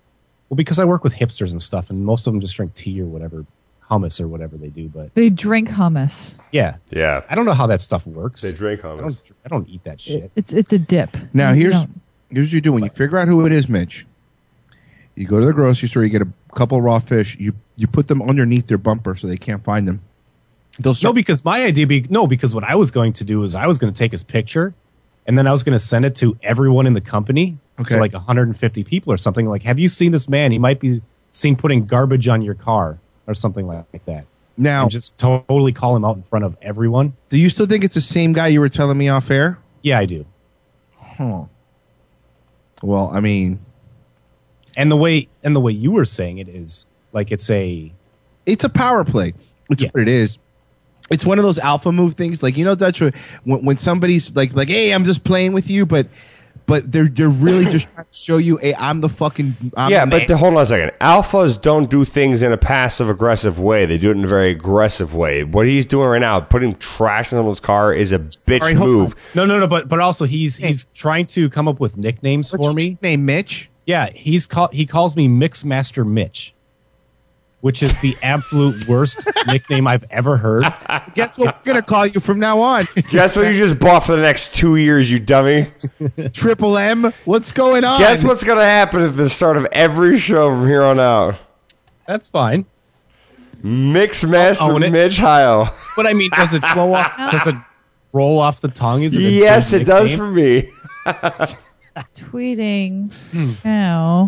Well, because I work with hipsters and stuff, and most of them just drink tea or whatever, hummus or whatever they do. But They drink hummus. yeah, yeah, I don't know how that stuff works. They drink hummus. I don't, I don't eat that shit. It's it's a dip. Now You here's don't- here's what you do when you figure out who it is, Mitch. You go to the grocery store, you get a couple raw fish, you you put them underneath their bumper so they can't find them. They'll No, because my idea be no, because what I was going to do is I was going to take his picture, and then I was going to send it to everyone in the company, Okay. so like one hundred fifty people or something. Like, have you seen this man? He might be seen putting garbage on your car or something like that. Now, and just totally call him out in front of everyone. Do you still think it's the same guy you were telling me off air? Yeah, I do. Huh. Well, I mean, and the way and the way you were saying it is like it's a it's a power play. It's what it is. It's one of those alpha move things, like you know, Dutch. When, when somebody's like, like, "Hey, I'm just playing with you," but but they're they're really just trying to show you, "Hey, I'm the fucking." I'm yeah, the but man." the, hold on a second. Alphas don't do things in a passive aggressive way. They do it in a very aggressive way. What he's doing right now, putting trash in someone's car, is a bitch Sorry, hold move. on. No, no, no. But but also he's he's trying to come up with nicknames What's for your me. Name Mitch. Yeah, he's call, he calls me Mixmaster Mitch, which is the absolute worst nickname I've ever heard. Guess what we're gonna call you from now on? Guess what you just bought for the next two years, you dummy? Triple M. What's going on? Guess what's going to happen at the start of every show from here on out? That's fine. Mixmaster Own it. Mitch Heil. But I mean, does it flow off? Does it roll off the tongue? Is it a Yes, good it does nickname? for me. Tweeting. Now.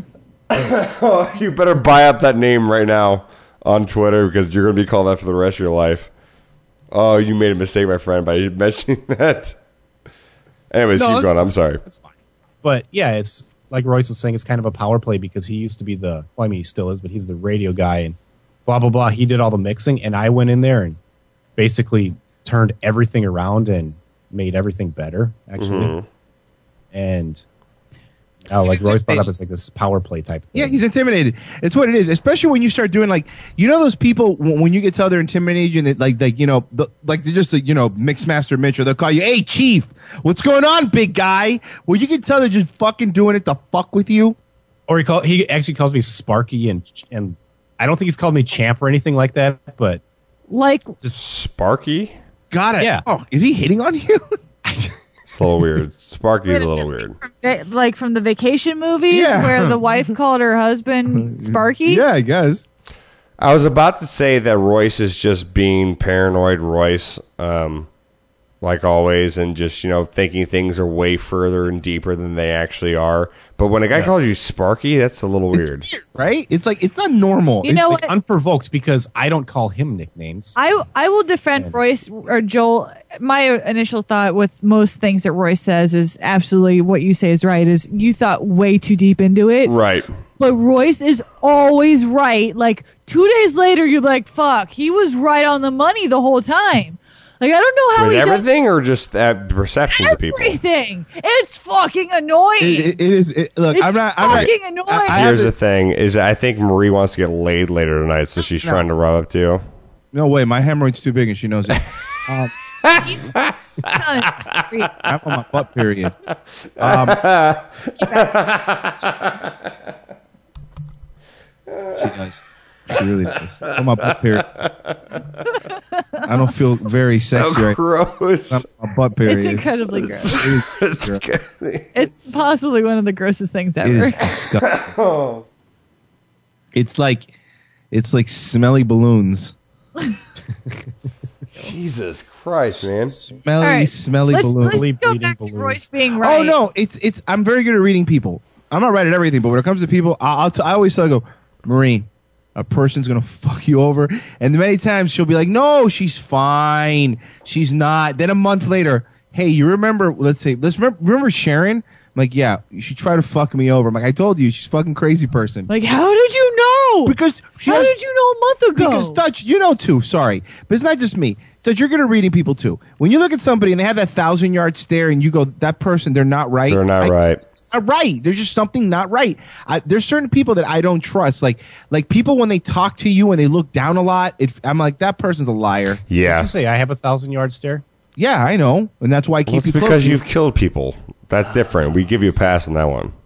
Oh, you better buy up that name right now on Twitter because you're going to be called that for the rest of your life. Oh, you made a mistake, my friend, by mentioning that. Anyways, No, keep that's going. I'm fine. sorry. But yeah, it's like Royce was saying, it's kind of a power play because he used to be the, well, I mean, he still is, but he's the radio guy and blah, blah, blah. He did all the mixing, and I went in there and basically turned everything around and made everything better, actually. Mhm. And oh, like Royce brought up, it's like this power play type thing. Yeah, he's intimidated. It's what it is, especially when you start doing like you know those people when, when you get tell they're intimidated you and they, like like you know the, like they're just like, you know Mixmaster Mitch or they'll call you, "Hey Chief, what's going on, big guy?" Well, you can tell they're just fucking doing it to fuck with you. Or he call he actually calls me Sparky and and I don't think he's called me Champ or anything like that, but Like just Sparky. Got it. Yeah. Oh, is he hitting on you? It's a little weird. Sparky's a little weird. Va- like from the vacation movies Yeah. where the wife called her husband Sparky. Yeah, I guess. I was about to say that Royce is just being paranoid Royce, um, like always, and just, you know, thinking things are way further and deeper than they actually are. But when a guy Yeah. calls you Sparky, that's a little weird. Right? It's like it's not normal. You It's know like, what? unprovoked because I don't call him nicknames. I I will defend Royce or Joel. My initial thought with most things that Royce says is absolutely what you say is right. Is you thought way too deep into it, Right. but Royce is always right. Like two days later, you're like, "Fuck, he was right on the money the whole time." Like I don't know how With he does everything or just uh, perceptions of people? everything. It's fucking annoying. it, it, it is. It, look, it's I'm not. I'm not. fucking annoying. I, I have Here's to- the thing: is I think Marie wants to get laid later tonight, so she's No. trying to rub up to you. No way. My hemorrhoid's too big, and she knows it. um, He's on the street. I'm on my butt. Period. Um, she does. She really does. On my butt. Period. I don't feel very So sexy right gross. now. My butt. Period. It's incredibly gross. It is gross. It's possibly one of the grossest things It is ever. disgusting. It's like, it's like smelly balloons. Jesus Christ, man! Smelly, All right, smelly let's, balloons. let's go back to Royce being right. Oh no, it's it's. I'm very good at reading people. I'm not right at everything, but when it comes to people, I, I'll t- I always tell I go, Marine, a person's gonna fuck you over, and many times she'll be like, no, she's fine, she's not. Then a month later, hey, you remember? Let's say, let's remember, remember Sharon. I'm like, yeah, she tried to fuck me over. I'm like, I told you, she's a fucking crazy person. Like, how did you know? Because she how has- did you know a month ago? Because Dutch, you know too. Sorry, but it's not just me. Dutch, you're good at reading people too. When you look at somebody and they have that thousand yard stare, and you go, "That person, they're not right." They're not I- right. It's not right. There's just something not right. I, there's certain people that I don't trust. Like, like people when they talk to you and they look down a lot. It, I'm like, that person's a liar. Did Yeah, you say I have a thousand yard stare? Yeah, I know, and that's why I keep well, it's you close because to you. you've killed people. That's different. We give you a pass on that one.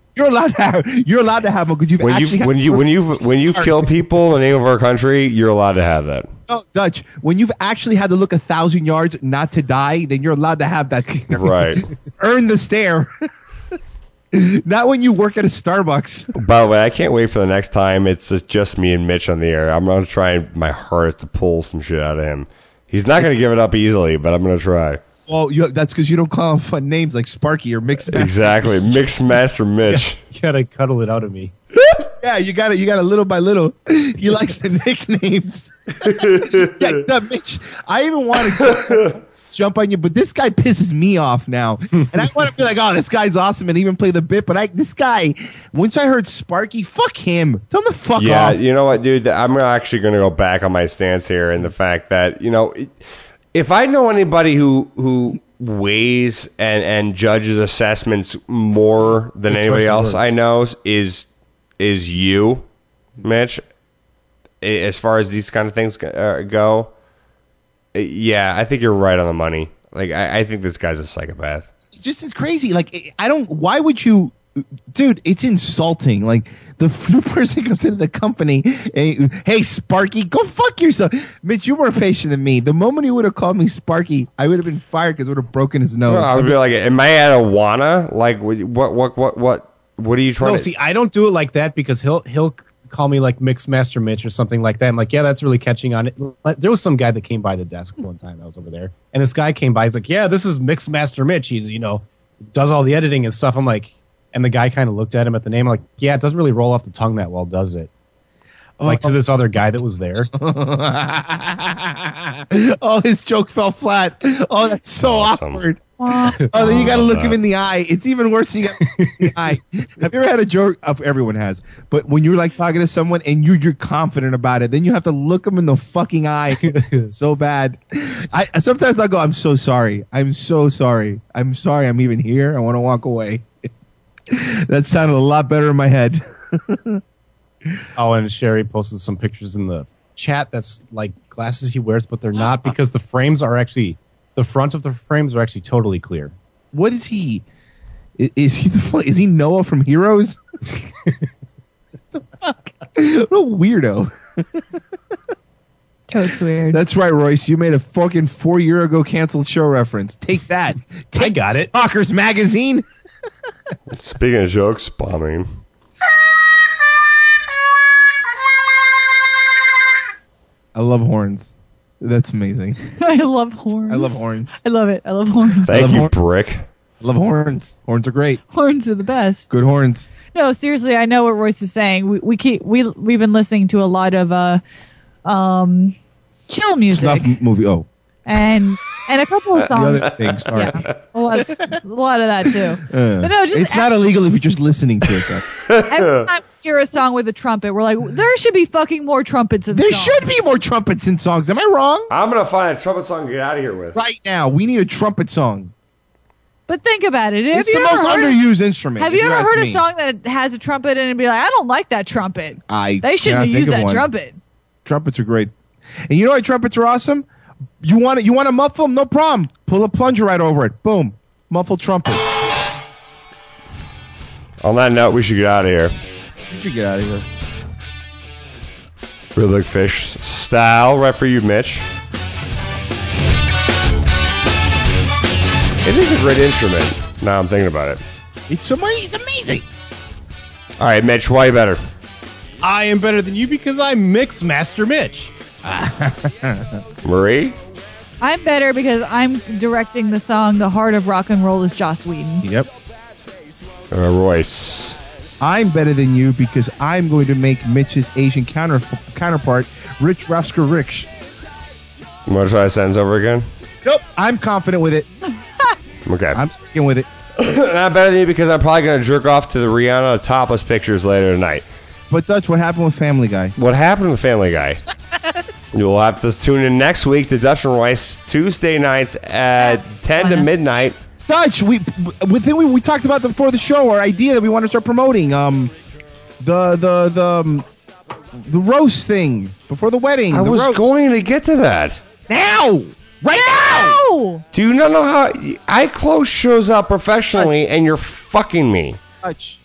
You're allowed to have. You're allowed to have them because you've When actually you had when you when you when you kill people in the name of our country, you're allowed to have that. No, Dutch. When you've actually had to look a thousand yards not to die, then you're allowed to have that. Right. Earn the stare. Not when you work at a Starbucks. By the way, I can't wait for the next time it's just me and Mitch on the air. I'm going to try my hardest to pull some shit out of him. He's not going to give it up easily, but I'm going to try. Well, you, that's because you don't call him fun names like Sparky or Mixed Master. Exactly. Mixed Master Mitch. You gotta cuddle it out of me. Yeah, you got to You got to little by little. He likes the nicknames. Yeah, no, Mitch. I even want to jump on you, but this guy pisses me off now, and I want to be like, "Oh, this guy's awesome," and even play the bit. But I, this guy, once I heard Sparky, fuck him. Tell him to fuck yeah, off. you know what, dude? I'm actually going to go back on my stance here in the fact that, you know, if I know anybody who who weighs and, and judges assessments more than Good anybody choice of else words. I know is is you, Mitch. As far as these kind of things uh, go, yeah, I think you're right on the money. Like, I, I think this guy's a psychopath. It's just it's crazy. Like, I don't. Why would you, dude? It's insulting. Like, the new person comes into the company, and, hey, Sparky, go fuck yourself. Mitch, you're more patient than me. The moment he would have called me Sparky, I would have been fired because it would have broken his nose. Well, I would be like, am I at a Wana? Like, what, what, what, what, what are you trying No, to? see, I don't do it like that because he'll he'll call me like Mixed Master Mitch or something like that. I'm like, yeah, that's really catching on it. Like, there was some guy that came by the desk one time. I was over there, and this guy came by. He's like, yeah, this is Mixed Master Mitch. He's, you know, does all the editing and stuff. I'm like, and the guy kind of looked at him at the name. I'm like, yeah, it doesn't really roll off the tongue that well, does it? Like to this other guy that was there. Oh, his joke fell flat. Oh, that's so Awesome. awkward. Oh, then you got to look him in the eye. It's even worse when you got to look him in the eye. Have you ever had a joke? Uh, everyone has. But when you're like talking to someone and you, you're confident about it, then you have to look them in the fucking eye. It's so bad. I sometimes I go, I'm so sorry. I'm so sorry. I'm sorry I'm even here. I want to walk away. That sounded a lot better in my head. Oh, and Sherry posted some pictures in the chat that's like glasses he wears, but they're not because the frames are actually, the front of the frames are actually totally clear. What is he? I- Is he the fu- is he Noah from Heroes? The fuck? What a weirdo. Toad's weird. That's right, Royce. You made a fucking four year ago canceled show reference. Take that. Take I got it. Stalkers magazine. Speaking of jokes, bombing. I love horns. That's amazing. I love horns. I love horns. I love it. I love horns. Thank I love you, horn- Brick. I love horns. Horns are great. Horns are the best. Good horns. No, seriously, I know what Royce is saying. We we keep we we've been listening to a lot of uh um chill music Snuff m- movie. Oh, and and a couple of the songs. other thing. Sorry. Yeah, a lot of a lot of that too. Uh, But no, just it's not illegal if you're just listening to it. Though. every time we hear a song with a trumpet, we're like, there should be fucking more trumpets in There songs. should be more trumpets in songs. Am I wrong? I'm gonna find a trumpet song to get out of here with. Right now, we need a trumpet song. But think about it. Have It's you the ever most heard, underused instrument. Have if you ever ask heard me. a song that has a trumpet in it and be like, I don't like that trumpet. I They shouldn't cannot have think used of that one. trumpet. Trumpets are great, and you know why trumpets are awesome? You want it? You want to muffle them? No problem. Pull a plunger right over it. Boom, muffled trumpet. On that note, we should get out of here. You should get out of here. Real Big Fish style, right for you, Mitch. It is a great instrument. Now I'm thinking about it. It's amazing. It's amazing. All right, Mitch, why you better? I am better than you because I'm Mixed Master Mitch. Marie? I'm better because I'm directing the song "The Heart of Rock and Roll" is Joss Whedon. Yep. Uh, Royce. I'm better than you because I'm going to make Mitch's Asian counter counterpart, Rich Rasker Rich. You want to try that sentence over again? Nope. I'm confident with it. Okay. I'm sticking with it. Not better than you because I'm probably going to jerk off to the Rihanna topless pictures later tonight. But Dutch, what happened with Family Guy? What happened with Family Guy? You'll have to tune in next week to Dutch and Royce Tuesday nights at ten to midnight. Dutch, we within we, we talked about before the show our idea that we want to start promoting um the the the um, the roast thing before the wedding. I the was roast. going to get to that. now, right now. Do you not know how I close shows up professionally and you're fucking me? Dutch,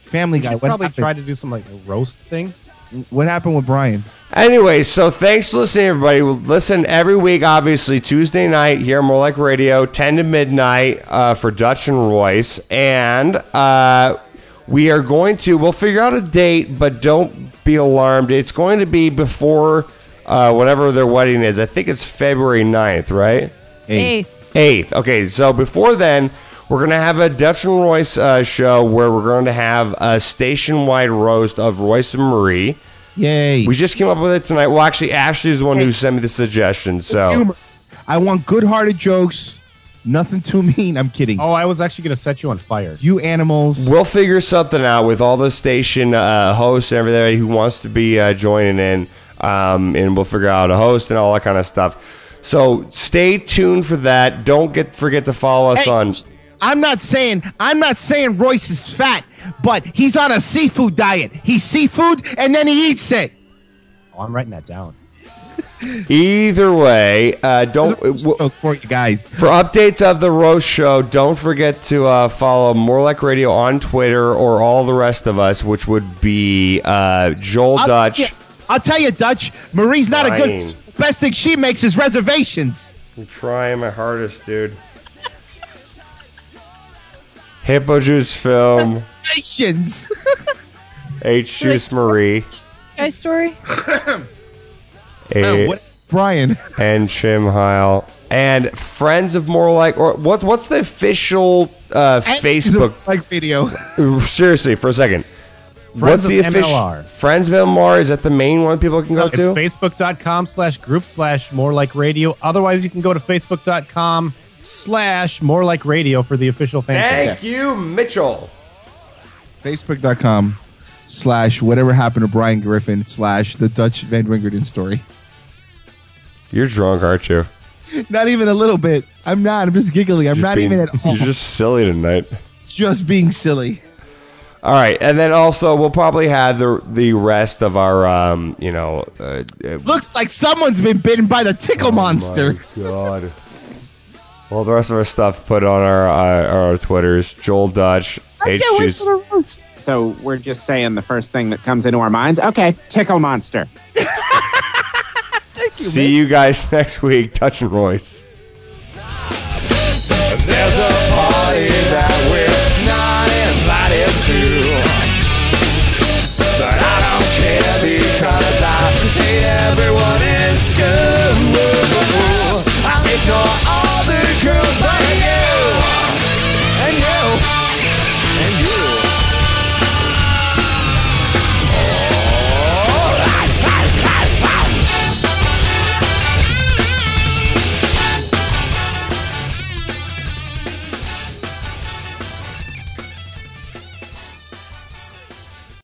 Family We Guy. should What probably happened? try to do some like a roast thing. What happened with Brian? Anyway, so thanks for listening, everybody. We'll listen every week, obviously, Tuesday night here, More Like Radio, ten to midnight uh, for Dutch and Royce. And uh, we are going to, we'll figure out a date, but don't be alarmed. It's going to be before uh, whatever their wedding is. I think it's February ninth, right? Eighth. eighth. Okay, so before then, we're going to have a Dutch and Royce uh, show where we're going to have a station-wide roast of Royce and Marie. Yay. We just came up with it tonight. Well, actually, Ashley is the one who sent me the suggestion. So Humor. I want good-hearted jokes. Nothing too mean. I'm kidding. Oh, I was actually going to set you on fire. You animals. we'll figure something out with all the station uh, hosts and everybody who wants to be uh, joining in. Um, and we'll figure out a host and all that kind of stuff. So stay tuned for that. Don't get forget to follow us Hey, on... I'm not saying I'm not saying Royce is fat, but he's on a seafood diet. He's seafood and then he eats it. Oh, I'm writing that down. Either way, uh, don't for you guys. For updates of the roast show, don't forget to uh, follow More Like Radio on Twitter or all the rest of us, which would be uh, Joel I'll, Dutch. yeah, I'll tell you, Dutch. Marie's not a Fine. good. Best thing she makes is reservations. I'm trying my hardest, dude. Hippo Juice Film. Reservations. H Juice Marie. Guy story. A- what, Brian? and Chim Heil. And Friends of More Like, or what? What's the official uh, Facebook like video? Seriously, for a second. Friends What's of the M L official R. Friends of M L R? Is that the main one people can go It's to? facebook.com slash group slash more like radio. Otherwise, you can go to facebook.com slash more like radio for the official fan page. Thank you, Mitchell. Facebook.com slash whatever happened to Brian Griffin slash the Dutch Van Wingerden story. You're drunk, aren't you? Not even a little bit. I'm not. I'm just giggling. I'm Just not being- even at all. You're just silly tonight. Just being silly. All right, and then also we'll probably have the the rest of our, um, you know, uh, uh, Looks like someone's been bitten by the tickle monster. my God. Well, the rest of our stuff put on our uh, our Twitters. Joel Dutch, H Juice. So we're just saying the first thing that comes into our minds. Okay, tickle monster. See you guys next week. Touch and Royce.